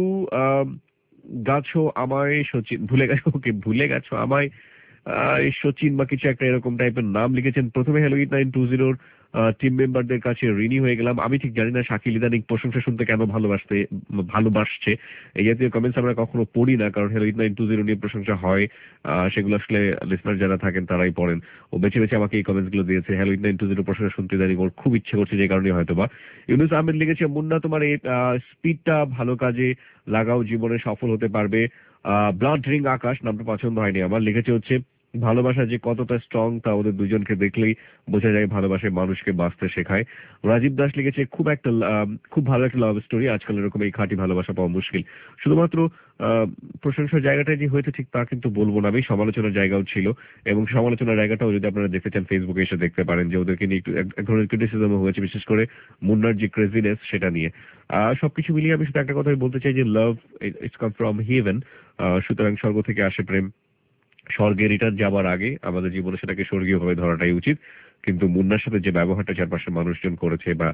গাছো আমায় সচিন ভুলে গেছো, ওকে ভুলে গেছো আমায় সচিন বা কিছু একটা এরকম টাইপের নাম লিখেছেন। প্রথমে হ্যালো 8920 টিম মেম্বারদের কাছে ঋণী হয়ে গেলাম। আমি ঠিক জানি না শাকিল ইদানিং প্রশংসা শুনতে কেন ভালোবাসছে। এই জাতীয় কমেন্টস আমরা কখনো পড়ি না, কারণ হ্যালো 8920 নিয়ে প্রশংসা হয় সেগুলো আসলে লিসনার যারা থাকেন তারাই পড়েন। ও বেছে বেছে আমাকে এই কমেন্টস গুলো দিয়েছে। হ্যালো 8920 প্রশংসা শুনতে ইদানিং ওর খুব ইচ্ছে করছে, যে কারণে হয়তো বা। ইউনুস আহমেদ লিখেছে মুন্না তোমার এই স্পিডটা ভালো কাজে লাগাও, জীবনে সফল হতে পারবে। ব্লাড রিং আকাশ নামটা পছন্দ হয়নি আমার, লিখেছে হচ্ছে ভালোবাসা যে কতটা স্ট্রং তা ওদের দুজনকে দেখলেই বোঝা যায়, ভালোবাসায় মানুষকে বাঁচতে শেখায়। রাজীব দাস লিখেছে খুব ভালো একটা লাভ স্টোরি, আজকাল এরকম এই খাঁটি ভালোবাসা পাওয়া মুশকিল। শুধুমাত্র প্রশংসার জায়গাটা যে হয়েছে ঠিক তা কিন্তু বলবো না আমি, সমালোচনার জায়গাও ছিল, এবং সমালোচনার জায়গাটাও যদি আপনারা দেখতে চান ফেসবুকে এসে দেখতে পারেন, যে ওদেরকে নিয়ে একটু এক ধরনের ক্রিটিসিজমও হয়েছে, বিশেষ করে মুন্নার যে ক্রেজিনেস সেটা নিয়ে। সবকিছু মিলিয়ে আমি শুধু একটা কথাই বলতে চাই যে love it's come from heaven. সুতরাং স্বর্গ থেকে আসে প্রেম, স্বর্গে রিটার্ন যাবার আগে আমাদের জীবনে সেটাকে স্বর্গীয় ভাবে ধরাটাই উচিত। কিন্তু মুন্নার সাথে যে ব্যবহারটা চারপাশের মানুষজন করেছে বা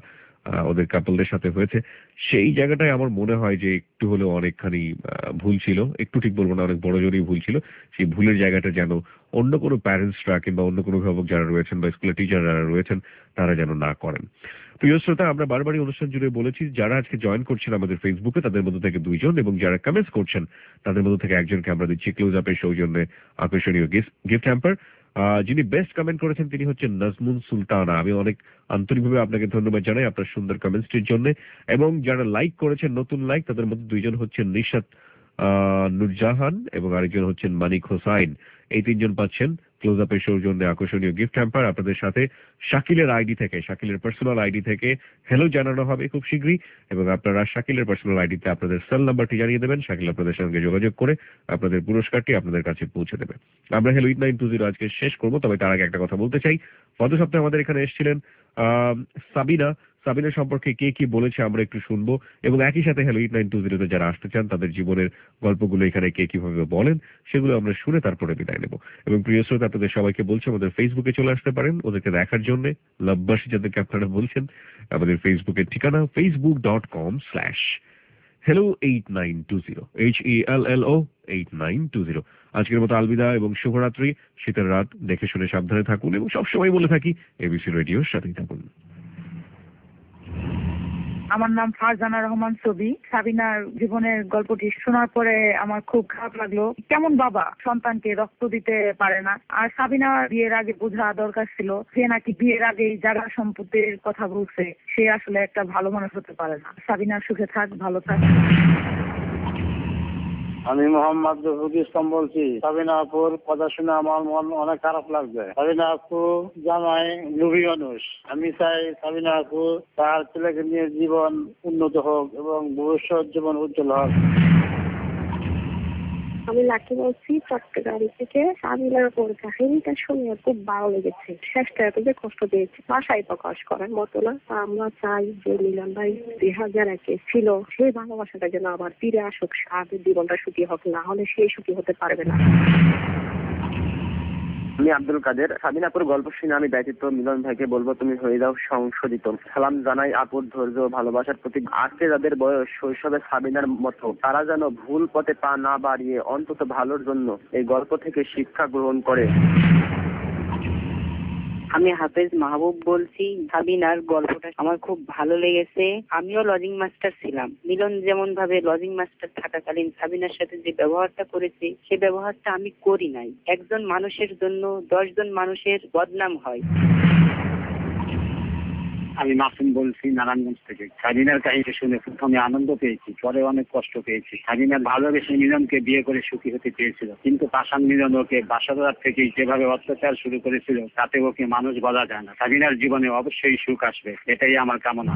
ওদের কাপলদের সাথে হয়েছে, সেই জায়গাটায় আমার মনে হয় যে একটু হলেও অনেকখানি ভুল ছিল, একটু ঠিক বলবো না, অনেক বড় জোরই ভুল ছিল। সেই ভুলের জায়গাটা যেন অন্য কোনো প্যারেন্টসরা কিংবা অন্য কোনো অভিভাবক যারা রয়েছেন বা স্কুলের টিচার যারা রয়েছেন তারা যেন না করেন। প্রিয় শ্রোতা, আমরা বারবারই অনুষ্ঠান জুড়ে বলেছি যারা আজকে জয়েন করছেন আমাদের ফেসবুকে তাদের মধ্যে থেকে 2 জন এবং যারা কমেন্টস করছেন তাদের মধ্যে থেকে একজনকে আমরা দিচ্ছি ক্লোজ আপের সৌজন্যে আকর্ষণীয় গিফট হ্যাম্পার। যিনি বেস্ট কমেন্ট করেছেন তিনি হচ্ছেন নাজমুন সুলতানা। আমি অনেক আন্তরিকভাবে আপনাকে ধন্যবাদ জানাই আপনার সুন্দর কমেন্টসটির জন্য। এবং যারা লাইক করেছেন নতুন লাইক তাদের মধ্যে 2 জন হচ্ছেন নিশাত নুরজাহান এবং আরেকজন হচ্ছেন মানিক হোসাইন। এই 3 জন পাচ্ছেন ক্লোজ আপের সৌজন্যে আকর্ষণীয় গিফট হ্যাম্পার। আপনাদের সাথে শাকিলের আইডি থেকে, শাকিলের পার্সোনাল আইডি থেকে হ্যালো জানানো হবে খুব শীঘ্রই এবং আপনারা শাকিলের পার্সোনাল আইডিতে আপনাদের সেল নাম্বারটি জানিয়ে দেবেন। শাকিল আপনাদের সঙ্গে যোগাযোগ করে আপনাদের পুরস্কারটি আপনাদের কাছে পৌঁছে দেবে। আমরা হ্যালো 8920 আজকে শেষ করব, তবে তার আগে একটা কথা বলতে চাই। গত সপ্তাহে আমাদের এখানে এসেছিলেন সাবিনা। সাবিনা সম্পর্কে কে কি বলেছে আমরা একটু শুনবো এবং একই সাথে হ্যালো 8920 তে যারা আসতে চান তাদের জীবনের গল্পগুলো এখানে কে কিভাবে বলেন সেগুলো আমরা শুনে তারপরে বিদায় নেব। এবং প্রিয় শ্রোতা, আপনাদের সবাইকে বলছি আমাদের ফেসবুকে চলে আসতে পারেন ওদেরকে দেখার জন্য। লাভবাসী যাদেরকে আপনারা বলছেন, আমাদের ফেসবুকের ঠিকানা facebook.com/hello8920 HELLO 8920। আজকের মতো আলবিদা এবং শুভরাত্রি। শীতের রাত, দেখে শুনে সাবধানে থাকুন এবং সবসময় বলে থাকি এবিসি রেডিওর সাথেই থাকুন। আমার নাম ফারজানা রহমান ছবি। সাবিনার জীবনের গল্পটি শোনার পরে আমার খুব খারাপ লাগলো। কেমন বাবা সন্তানকে রক্ত দিতে পারে না? আর সাবিনা বিয়ের আগে বোঝা দরকার ছিল যে নাকি বিয়ের আগেই জায়গা সম্পত্তির কথা বলছে, সে আসলে একটা ভালো মানুষ হতে পারে না। সাবিনা সুখে থাক, ভালো থাক। আমি মোহাম্মদ রফিক ইসলাম বলছি। সাবিনা আপুর কথা শুনে আমার মন অনেক খারাপ লাগছে। সাবিনা আপু জামাই লোভী মানুষ। আমি চাই সাবিনা আপু তার ছেলেকে নিয়ে জীবন উন্নত হোক এবং ভবিষ্যৎ জীবন উজ্জ্বল হোক। আমি লাকি বলছি চট্টগ্রাম থেকে। সাবিনার ওপর কাহিনীটা শুনে খুব ভালো লেগেছে। শেষটা এত যে কষ্ট পেয়েছি ভাষায় প্রকাশ করার মতো না। আমরা চাই যে মিলন ভাই 2001-এ ছিল সেই ভালোবাসাটা যেন আবার ফিরে আসুক, আগের জীবনটা সুখী হোক, না হলে সেই সুখী হতে পারবে না। আমি আব্দুল কাদের। সাবিনাপুর গল্প শুনে আমি ব্যতীত মিলন ভাইকে বলবো তুমি হয়ে যাও সংশোধিত। সালাম জানাই আপুর ধৈর্য ভালোবাসার প্রতি। আজকে যাদের বয়স শৈশবে সাবিনার মতো, তারা যেন ভুল পথে পা না বাড়িয়ে অন্তত ভালোর জন্য এই গল্প থেকে শিক্ষা গ্রহণ করে। আমি হাফেজ মাহবুব বলছি। সাবিনার গল্পটা আমার খুব ভালো লেগেছে। আমিও লজিং মাস্টার ছিলাম। মিলন যেমন ভাবে লজিং মাস্টার থাকাকালীন সাবিনার সাথে যে ব্যবহারটা করেছে সে ব্যবহারটা আমি করি নাই। একজন মানুষের জন্য 10 জন মানুষের বদনাম হয়। আমি মাসুম বলছি নারায়ণগঞ্জ থেকে। সাবিনার কাহিনী শুনে প্রথমে আনন্দ পেয়েছি, পরে অনেক কষ্ট পেয়েছি। সাবিনার ভালোবেসে মিলনকে বিয়ে করে সুখী হতে চেয়েছিল, কিন্তু পাষাণ মিলন ওকে বাসাদার থেকেই যেভাবে অত্যাচার শুরু করেছিল তাতে ওকে মানুষ বলা যায় না। সাবিনার জীবনে অবশ্যই সুখ আসবে, এটাই আমার কামনা।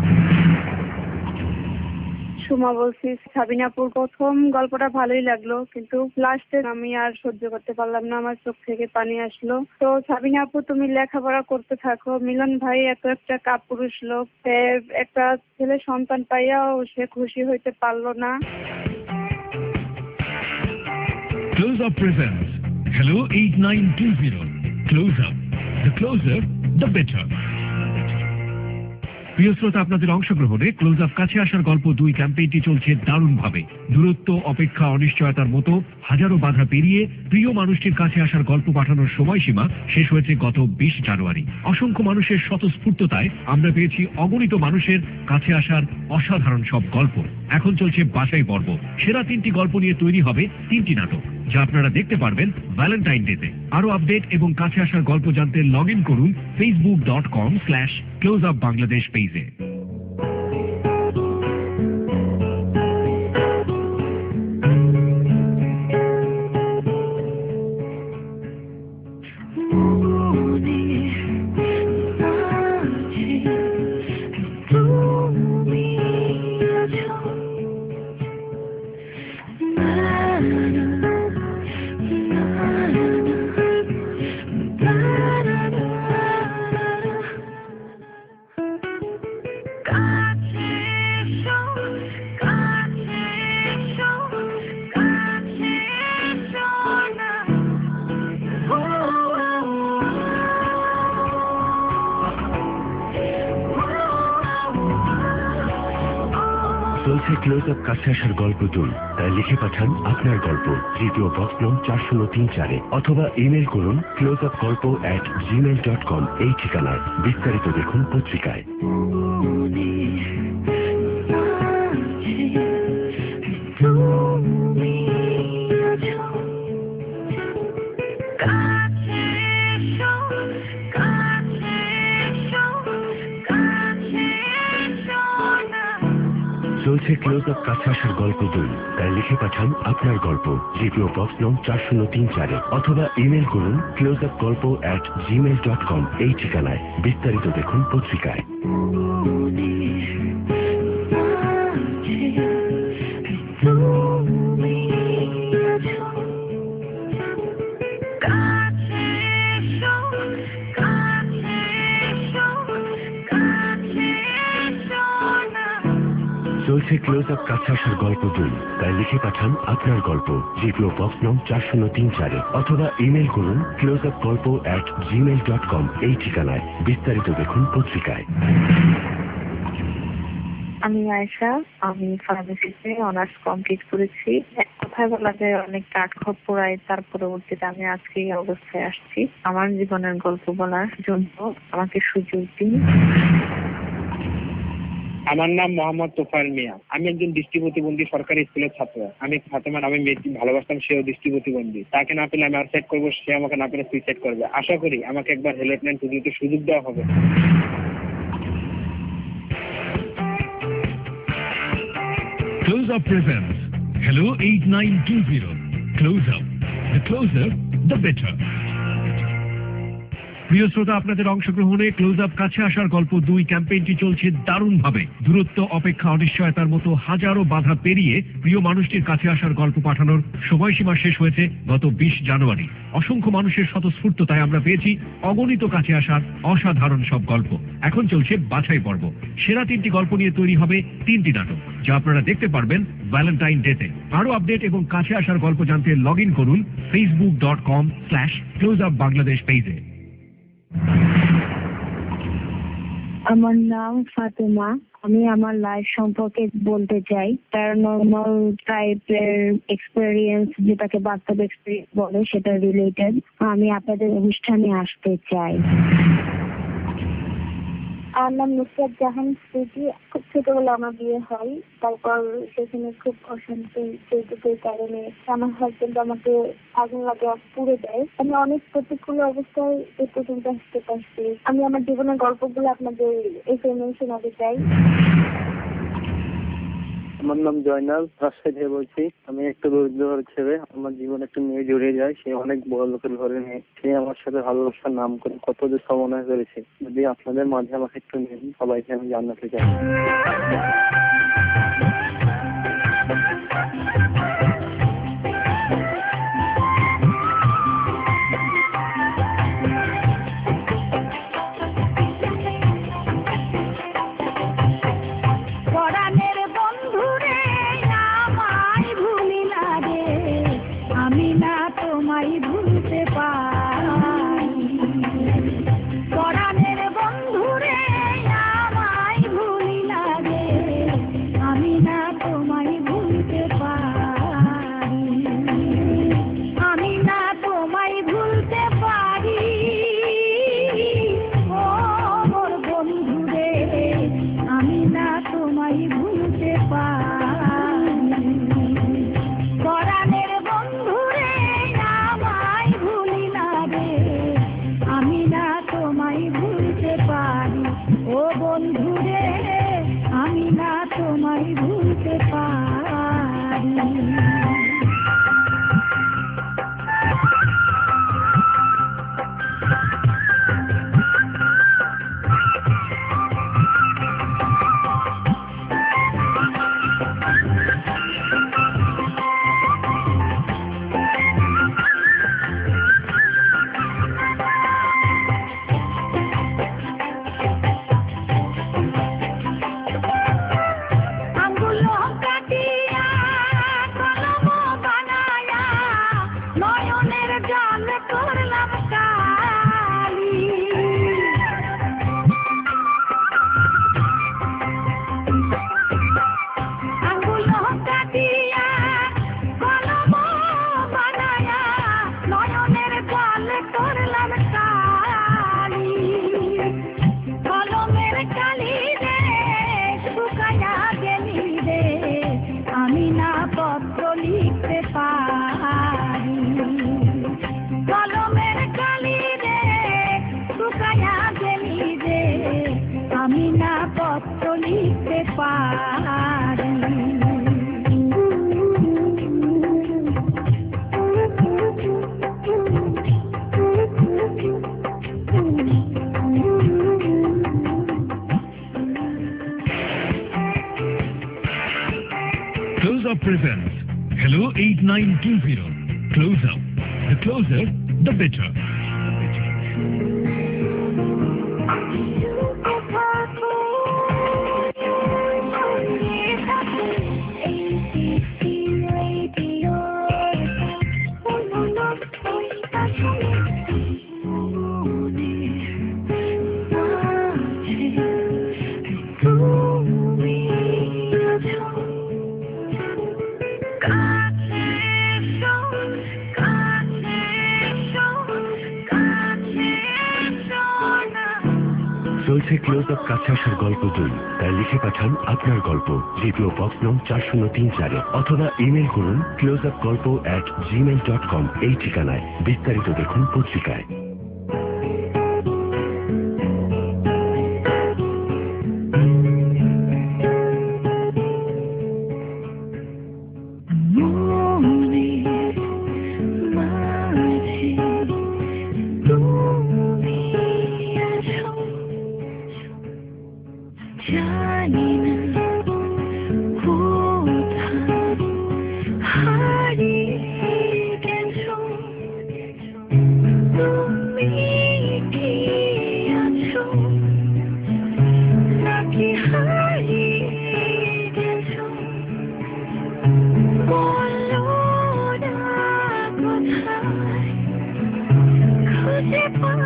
সুমা বলছি। সাবিনাপুর প্রথম গল্পটা ভালোই লাগলো, কিন্তু লাস্টে আমি আর সহ্য করতে পারলাম না, আমার চোখ থেকে পানি আসলো। তো সাবিনা আপু তুমি লেখাপড়া করতে থাকো। মিলন ভাই এত একটা কাপুরুষ লোক, সে একটা ছেলে সন্তান পাইয়াও সে খুশি হইতে পারলো না। Close Up presents Hello 8920 Close Up, the closer the better। প্রিয় শ্রোতা, আপনাদের অংশগ্রহণে ক্লোজ আপ কাছে আসার গল্প 2 ক্যাম্পেইনটি চলছে দারুণভাবে। দূরত্ব, অপেক্ষা, অনিশ্চয়তার মতো হাজারো বাধা পেরিয়ে প্রিয় মানুষটির কাছে আসার গল্প পাঠানোর সময়সীমা শেষ হয়েছে গত 20 জানুয়ারি। অসংখ্য মানুষের স্বতঃস্ফূর্ততায় আমরা পেয়েছি অগণিত মানুষের কাছে আসার অসাধারণ সব গল্প। এখন চলছে বাছাই পর্ব। সেরা 3টি গল্প নিয়ে তৈরি হবে 3টি নাটক, যা আপনারা দেখতে পারবেন ভ্যালেন্টাইন ডেতে। আরো আপডেট এবং কাছে আসার গল্প জানতে লগ ইন করুন facebook.com/closeupbangladesh পেজে। চলছে ক্লোজ আপ কাছে আসার গল্প তুল, তাই লিখে পাঠান আপনার গল্প তৃতীয় বক্স নং 4034 অথবা ইমেল করুন closeupgolpo@gmail.com এই ঠিকানায়। বিস্তারিত দেখুন পত্রিকায়। চলছে ক্লোজ আপ কাছে আসার গল্প তুল, তাই লিখে পাঠান আপনার গল্প তৃতীয় বক্স নং 4034 অথবা ইমেল করুন closeupgolpo@gmail.com এই ঠিকানায়। বিস্তারিত দেখুন পত্রিকায়। চলছে ক্লোজ আপ কাছে আসার গল্প তুল, তাই লিখে পাঠান আপনার গল্প জিপিও বক্স নং 4034 অথবা ইমেল করুন closeupgolpo@gmail.com এই ঠিকানায়। বিস্তারিত দেখুন পত্রিকায়। আমি আয়েশা, আমি ফার্মেসিতে অনার্স কমপ্লিট করেছি। এক কথায় বলা যায় অনেক কাঠখড় পোড়াই, তার পরবর্তীতে আমি আজকে এই অবস্থায় আসছি। আমার জীবনের গল্প বলার জন্য আমাকে সুযোগ দিন। আমার নাম মোহাম্মদ তোফায়েল মিয়া। আমি একজন দৃষ্টি প্রতিবন্ধী সরকারি স্কুলের ছাত্র। আমি ফাতেমা নামে মেয়েটি ভালোবাসতাম, সেও দৃষ্টি প্রতিবন্ধী। তাকে না পেলে আমি আর সেট করবো, সে আমাকে না পেলে সুইসাইড করবে। আশা করি আমাকে একবার হেল্পলাইন টুকলিতে সুযোগ দেওয়া হবে। Close Up presents Hello 8920. Close Up. The closer, the better. প্রিয় শ্রোতা, আপনাদের অংশগ্রহণে ক্লোজ আপ কাছে আসার গল্প 2 ক্যাম্পেইনটি চলছে দারুণভাবে। দূরত্ব, অপেক্ষা, অনিশ্চয়তার মতো হাজারো বাধা পেরিয়ে প্রিয় মানুষটির কাছে আসার গল্প পাঠানোর সময়সীমা শেষ হয়েছে গত 20 জানুয়ারি। অসংখ্য মানুষের স্বতঃস্ফূর্ততায় আমরা পেয়েছি অগণিত কাছে আসার অসাধারণ সব গল্প। এখন চলছে বাছাই পর্ব। সেরা 3টি গল্প নিয়ে তৈরি হবে 3টি নাটক, যা আপনারা দেখতে পারবেন ভ্যালেন্টাইন ডেতে। আরো আপডেট এবং কাছে আসার গল্প জানতে লগ ইন করুন facebook.com/closeupbangladesh পেজে। আমার নাম ফাতেমা। আমি আমার লাইফ সম্পর্কে বলতে চাই। প্যারানর্মাল টাইপের এক্সপেরিয়েন্স, যেটাকে বাস্তব এক্সপেরিয়েন্স বলে, সেটা রিলেটেড। আমি আপনাদের অনুষ্ঠানে আসতে চাই। আমার নাম নুসরাত জাহান স্মৃতি। খুব ছোটবেলা আমার বিয়ে হয়, তারপর সেখানে খুব অশান্তি, সেইটুকুর কারণে আমার হাজবেন্ড আমাকে আগুন লাগে পুড়ে দেয়। আমি অনেক প্রতিকূল অবস্থায় এ পর্যন্ত আসতে পারছি। আমি আমার জীবনের গল্পগুলো আপনাদের এখানে শোনাতে চাই। আমার নাম জয়নাল, রাজশাহী থেকে বলছি। আমি একটা দরিদ্র ঘরের ছেলে। আমার জীবনে একটা মেয়ে জড়িয়ে যায়। সে অনেক বড় লোকের ঘরে মেয়ে। সে আমার সাথে ভালোবাসার নাম করে কত যে সমন্বয় করেছে। যদি আপনাদের মাঝে আমাকে একটু নিন, সবাইকে আমি জানাতে চাই। পারি। Close Up presents Hello 8920. Close Up. The closer, the better. চলছে ক্লোজ আপ কাছে আসার গল্প 2, তাই লিখে পাঠান আপনার গল্প জিপিও বক্স নং 4034 অথবা ইমেল করুন closeupgolpo@gmail.com এই ঠিকানায়। বিস্তারিত দেখুন পত্রিকায়। জানি না কোথায় হারিয়ে গেছো তুমি, কি আছো নাকি হারিয়ে গেছো বলো না কোথায় খুঁজে পাই।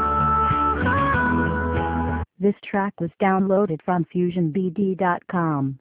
This track was downloaded from FusionBD.com.